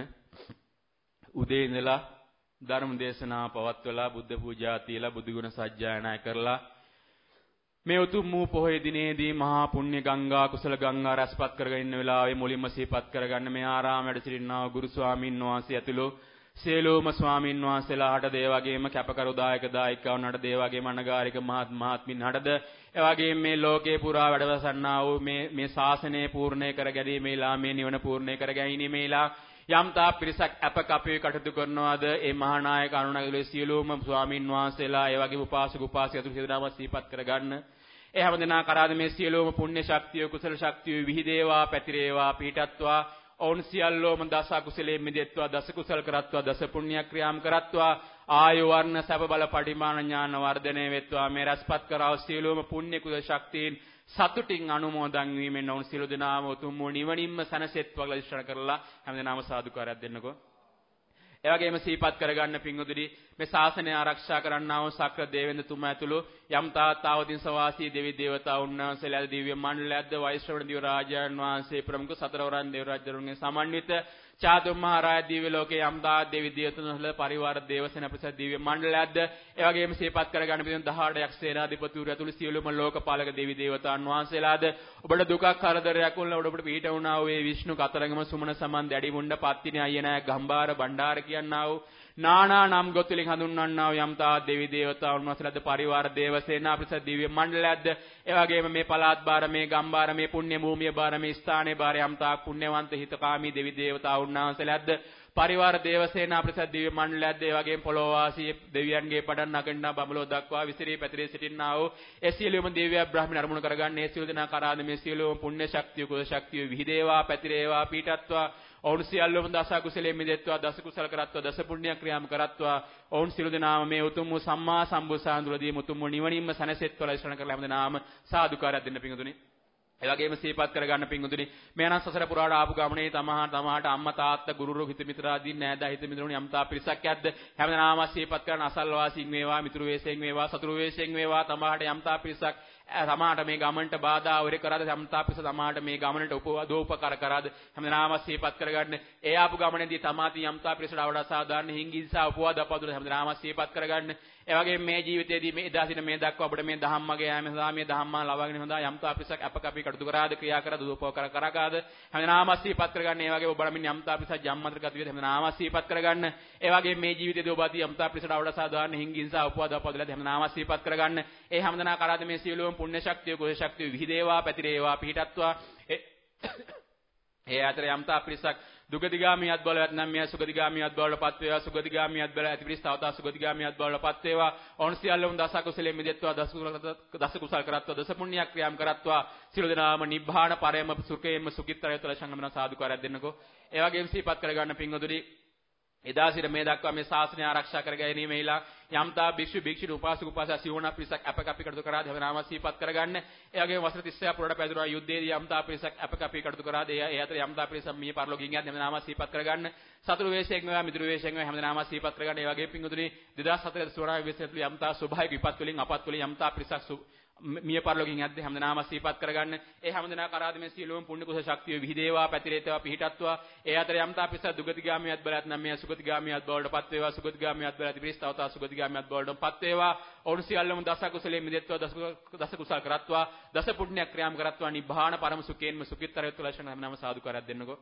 උදේ ඉඳලා ධර්ම දේශනා පවත්වලා බුද්ධ පූජා තියලා බුදු ගුණ සජ්ජායනා කරලා මේ උතුම් වූ පොහොය දිනේදී මහා පුණ්‍ය ගංගා කුසල ගංගා රැස්පත් කරගෙන ඉන්න වෙලාවේ මුලින්ම සිහිපත් කරගන්න මේ ආරාමයට සිටිනා ගුරු ස්වාමීන් වහන්සේ ඇතුළු සියලුම ස්වාමීන් වහන්සේලාට දේ වගේම කැපකරු දායක දායිකාවන්ට දේ වගේම අනගාരിക මහත්මින්හටද එවැගේම මේ ලෝකේ පුරා වැඩවසන්නා වූ මේ ශාසනය පූර්ණේ කර ගැනීමේලා මේ නිවන පූර්ණේ කර ගැනීමේලා යම්තා පිරිසක් අපකපේ කටයුතු කරනවාද ඒ මහා නායක අනුනායකලේ සියලුම ස්වාමීන් වහන්සේලා ඒ වගේම උපාසක උපාසිකතු සියලුම සිහිපත් කරගන්න. ඒ හැමදෙනා කරාද මේ සියලුම පුණ්‍ය ශක්තිය කුසල ශක්තිය විහිදේවා පැතිරේවා පිහිටත්වා ඔවුන් සියල්ලෝම දස කුසලයෙන් මිදෙත්වා දස කුසල කරත්වා දස පුණ්‍ය ක්‍රියාම් කරත්වා ආයු වර්ණ සබ බල පරිමාණ ඥාන වර්ධනය වෙත්වා. මේ රැස්පත් කරව සියලුම පුණ්‍ය කුසල ශක්තියින් සතුටින් අනුමෝදන් වීමෙන් ඔවුන් සියලු දෙනාම උතුම් වූ නිවනින්ම සැනසෙත්වා කියලා ඉෂ්ඨ කරලා හැමදෙනාම සාදුකාරයක් දෙන්නකෝ. ඒ වගේම සිහිපත් කරගන්න පින්වතුනි මේ ශාසනය ආරක්ෂා කරන්නා වූ සක්‍ර දේවේන්ද්‍රතුමා ඇතුළු යම් තාවතින් සවාසී දෙවි දේවතාවුන් වහන්සේලා දිව්‍ය මණ්ඩලයක්ද වෛශ්‍රවණ දිව රාජයන් වහන්සේ ප්‍රමුඛ සතරවරන් දේව රාජ්‍යරුන්ගේ සමන්විත චාතුම්මහරාය දිව්‍ය ලෝකේ යම්තා දෙවි දේවතුන්වල පරිවාර දේවසේන ප්‍රසද දිව්‍ය මණ්ඩලයක්ද ඒ වගේම සිහිපත් කරගන්න පිළිතුරු 18 යක් සේනාධිපතිවරු ඇතුළු සියලුම ලෝකපාලක දෙවි දේවතාවුන් වහන්සේලාද ඔබට දුකක් කරදරයක් වුණා ඔබට පිට වුණා වූ විෂ්ණු කතරගම සුමන සමන් දැඩි මුණ්ඩ පත්තිනි අයනාය ගම්බාර බණ්ඩාර කියනා වූ නානා නම් ගොතුලින් හඳුන්වන්නා වූ යම්තා දෙවි දේවතාවුන් වහන්සේලාද පරිවාර දේවසේනා ප්‍රසද දිව්‍ය මණ්ඩලයක්ද ඒ වගේම මේ පළාත් බාර මේ ගම්බාර මේ පුණ්‍ය භූමිය බාර මේ ස්ථානයේ බාර යම්තා පුණ්‍යවන්ත හිතකාමී දෙවි දේවතාවුන් වහන්සේලාද පරිවාර දේවසේනා ප්‍රසද දිව්‍ය මණ්ඩලයක්ද ඒ වගේම පොළොව වාසී දෙවියන්ගේ පඩන් නගන්නා බඹලෝ දක්වා විසිරී පැතිරී සිටින්නා වූ ඒ සියලුම දිව්‍ය බ්‍රාහ්මණ අරමුණු කරගන්න ඒ සියලු දෙනා කරාද මේ සියලුම පුණ්‍ය ශක්තිය කුල ශක්තිය විහිදේවා පැතිරේවා පීඨත්වා ඔවුන් සියල්ලම දස කුසලයෙන් මිදෙත්වා දස කුසල කරත්වා දස පුණ්‍ය ක්‍රියාම කරත්වා ඔවුන් සියලු දෙනාම මේ උතුම් වූ සම්මා සම්බුසාඳුරදී උතුම් වූ නිවනින්ම සැනසෙත්වා ලයිස්වණ කරලා හැම දෙනාම සාදුකාරයක් දෙන්න පිංගුතුනි ඒ වගේම සිහිපත් කරගන්න පිංගුතුනි මේ අනන්ත සසර පුරාට ආපු ගමනේ තමාට අම්මා තාත්තා ගුරුවරු හිත මිත්‍රාදී නෑදා හිත මිත්‍රණු යම්තා පිරිසක් යද්ද හැමදාම සිහිපත් කරන අසල්වාසීන් වේවා මිතුරු වේසෙන් වේවා සතුරු වේසෙන් වේවා තමාට යම්තා පිරිසක් තමාට මේ ගමනට බාධා වරේ කරාද යම්තා පිරිස තමාට මේ ගමනට උපකාර කරාද හැමදාම සිහිපත් කරගන්න ඒ ආපු ගමනේදී තමාති යම්තා පිරිසට අවඩ සාධාරණ හිංගින්සා උපවාද අපදුර හැමදාම සිහිපත් කරගන්න ඒ වගේම මේ ජීවිතයේදී මේ එදා සිට මේ දක්වා අපිට මේ ධම්මගේ යෑම සඳහා මේ ධම්මා ලබාගෙන හොඳා යම්තා පිරිසක් අපකපි කටයුතු කරාද ක්‍රියා කරාද උපකාර කරාද හැමදාම සිහිපත් කරගන්න ඒ වගේ ඔබ බලමින් යම්තා පිරිසක් ජම්මතර ගත විදිහට හැමදාම සිහිපත් කරගන්න ඒ වගේම මේ ජීවිතයේදී ඔබ අති යම්තා පිරිසට අවඩ සාධාරණ හිංගින්සා උපවාද අපදුර හැමදාම සිහිපත් කරගන්න ඒ හැමදෙනා කරාද මේ සියලුම පුණ්‍ය ශක්තිය කුල ශක්තිය විහිදේවා පැතිරේවා පිහිටත්වා ඒ අතර යම්තා පිරිසක් දුගතිගාමියත් බලවත් නම් මෙය සුගතිගාමියත් බවලපත් වේවා සුගතිගාමියත් බල ඇති පිරිස තවතා සුගතිගාමියත් බවලපත් වේවා ඔවුන් සියල්ලම දස කුසලයෙන් මිදෙත්වා දස කුසල කරත්වා දස පුණ්‍ය ක්‍රියාම් කරත්වා සියලු දෙනාම නිබ්බාන පරම සුඛයෙන්ම සුඛිතරයතල සංගමන සාදුකාරයක් දෙන්නකෝ ඒ වගේම සිහිපත් කරගන්න පින්වතුනි එදා සිට මේ දක්වා මේ ශාසනය ආරක්ෂා කර ගැනීමේලා යම්තා භික්ෂු භික්ෂුණී උපාසක උපාසිකා සිවණ පිරිසක් අපකපි කටයුතු කරාද හැමනාම සිහිපත් කරගන්න ඒ වගේම වසර 36 පුරාට පැදුරා යුද්ධයේදී යම්තා පිරිසක් අපකපි කටයුතු කරාද ඒ අතර යම්තා පිරිසක් මිය පරලෝකින් යද්දී හැමනාම සිහිපත් කරගන්න සතුරු වේශයෙන් වේවා මිතුරු වේශයෙන් වේවා හැමනාම සිහිපත් කරගන්න ඒ වගේ පින්වතුනි 2004 සුවරා විශ්වවිද්‍යාලය යම්තා ස්වභාවික විපත් වලින් අපත් වලින් යම්තා පිරිසක් මිය පරලෝකින් යද්දී හැමදාම සිහිපත් කරගන්න ඒ හැමදෙනා කරාද මේ සියලුම පුණ්‍ය කුසල ශක්තිය විහිදේවා පැතිරේතවා පිහිටත්වා ඒ අතර යම්තා පිරිස දුගතිගාමියත් බලත් නම් මේ සුගතිගාමියත් බවලටපත් වේවා සුගතිගාමියත් බලත් පිරිස තවතා සුගතිගාමියත් බවලටපත් වේවා ඔවුන් සියල්ලම දස කුසලයෙන් මිදෙත්වා දස කුසල කරත්වා දස පුණ්‍ය ක්‍රියාම් කරත්වා නිබ්බාන පරම සුඛයෙන්ම සුඛිතරයත් ලක්ෂණ හැමනාම සාදුකාරයක් දෙන්නකෝ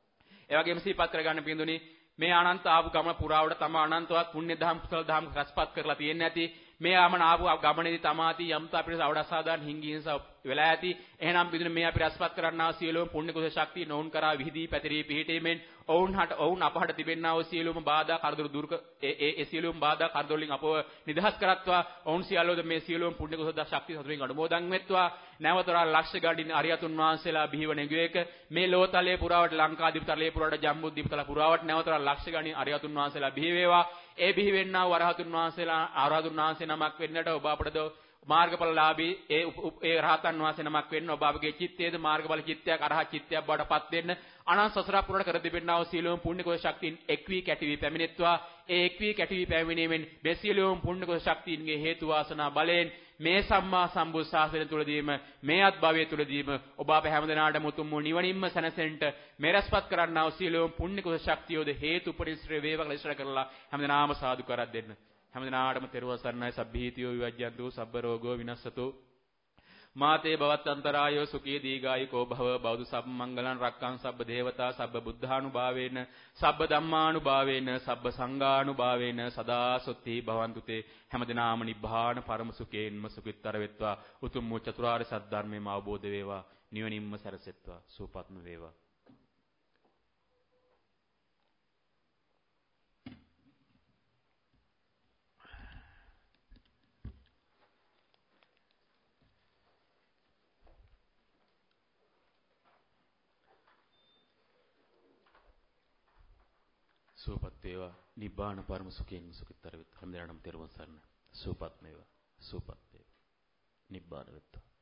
ඒ වගේම සිහිපත් කරගන්න පින්දුනි මේ අනන්ත ආපු ගමන පුරාවට තම අනන්තවත් පුණ්‍ය දහම් කුසල දහම් රැස්පත් කරලා තියෙන්නේ නැති මේ ආමන ආපු ගමනේදී තමාති යම්තා පිරිස අවඩ අසාධාරණ හිංගිහිංසා වෙලා ඇති එහෙනම් පිටුනේ මේ අපි රැස්පත් කරන්නා සියලුම පුණ්‍ය කුසල ශක්තිය නොඋන් කරා විහිදී පැතිරී පිහිටීමෙන් ඔවුන් අපහට තිබෙන්නා වූ සියලුම බාධා කරදර දුරු ඒ සියලුම බාධා කරදර වලින් අපව නිදහස් කරත්වා ඔවුන් සියල්ලෝද මේ සියලුම පුණ්‍ය කුසල ශක්තිය සතුටින් අනුමෝදන් වෙත්වා නැවතර ලක්ෂ ගණන් අරියතුන් වහන්සේලා බිහිව නැගුවේක මේ ලෝතලයේ පුරාවට ලංකාදීපතලයේ පුරාවට ජම්බුද්දීපතල පුරාවට නැවතර ලක්ෂ ගණන් අරියතුන් වහන්සේලා බිහි වේවා ඒ බිහි වෙන්නා වූ අරහතුන් වහන්සේලා ආරහතුන් වහන්සේ නමක් වෙන්නට ඔබ අපටද මාර්ගඵලලාභී ඒ රහතන් වහන්සේ නමක් වෙන්න ඔබ අපගේ චිත්තයේද මාර්ගඵල චිත්තයක් අරහත් චිත්තයක් බවට පත් වෙන්න අනන්ත සසර පුරාණ කර තිබෙනා වූ සීලෝම පුණ්‍ය කුසල ශක්තියින් එක් වී කැටි වී පැමිණෙත්වා ඒ එක් වී කැටි වී පැමිණීමෙන් මේ සීලෝම පුණ්‍ය කුසල ශක්තියින්ගේ හේතු වාසනා බලයෙන් මේ සම්මා සම්බුත් ශාසනය තුලදීම මේ අත්භවයේ තුලදීම ඔබ අප හැමදෙනාටම උතුම් වූ නිවනින්ම සැනසෙන්නට මේ රැස්පත් කරන්නා වූ සීලෝම පුණ්‍ය කුසල ශක්තියෝද හේතු පරිශ්‍රේ වේවා කියලා ඉස්සර කරලා හැමදෙනාම සාදුකාරයක් දෙන්න හැමදෙනාටම තෙරුවන් සරණයි සබ්බීතියෝ විවජ්ජන්තු සබ්බ රෝගෝ විනස්සතු මාතේ භවත් අන්තරායෝ සුඛී දීගායිකෝ භව බෞද්ධ සබ්බ මංගලං රක්ඛං සබ්බ දේවතා සබ්බ බුද්ධානුභාවේන සබ්බ ධම්මානුභාවේන සබ්බ සංඝානුභාවේන සදා සොත්ති භවන්තු තේ හැමදෙනාම නිබ්බාන පරම සුඛේන්ම සුඛිතර වෙත්වා උතුම් වූ චතුරාර්ය සත්‍ය ධර්මයේම අවබෝධ වේවා නිවනින්ම සැරසෙත්වා සූපත්ම වේවා සූපත් වේවා නිබ්බාන පරම සුඛයෙන් සුඛිතර වෙත් හැමදාම තෙරුවන් සරණයි සූපත් වේවා නිබ්බාන වෙත්වා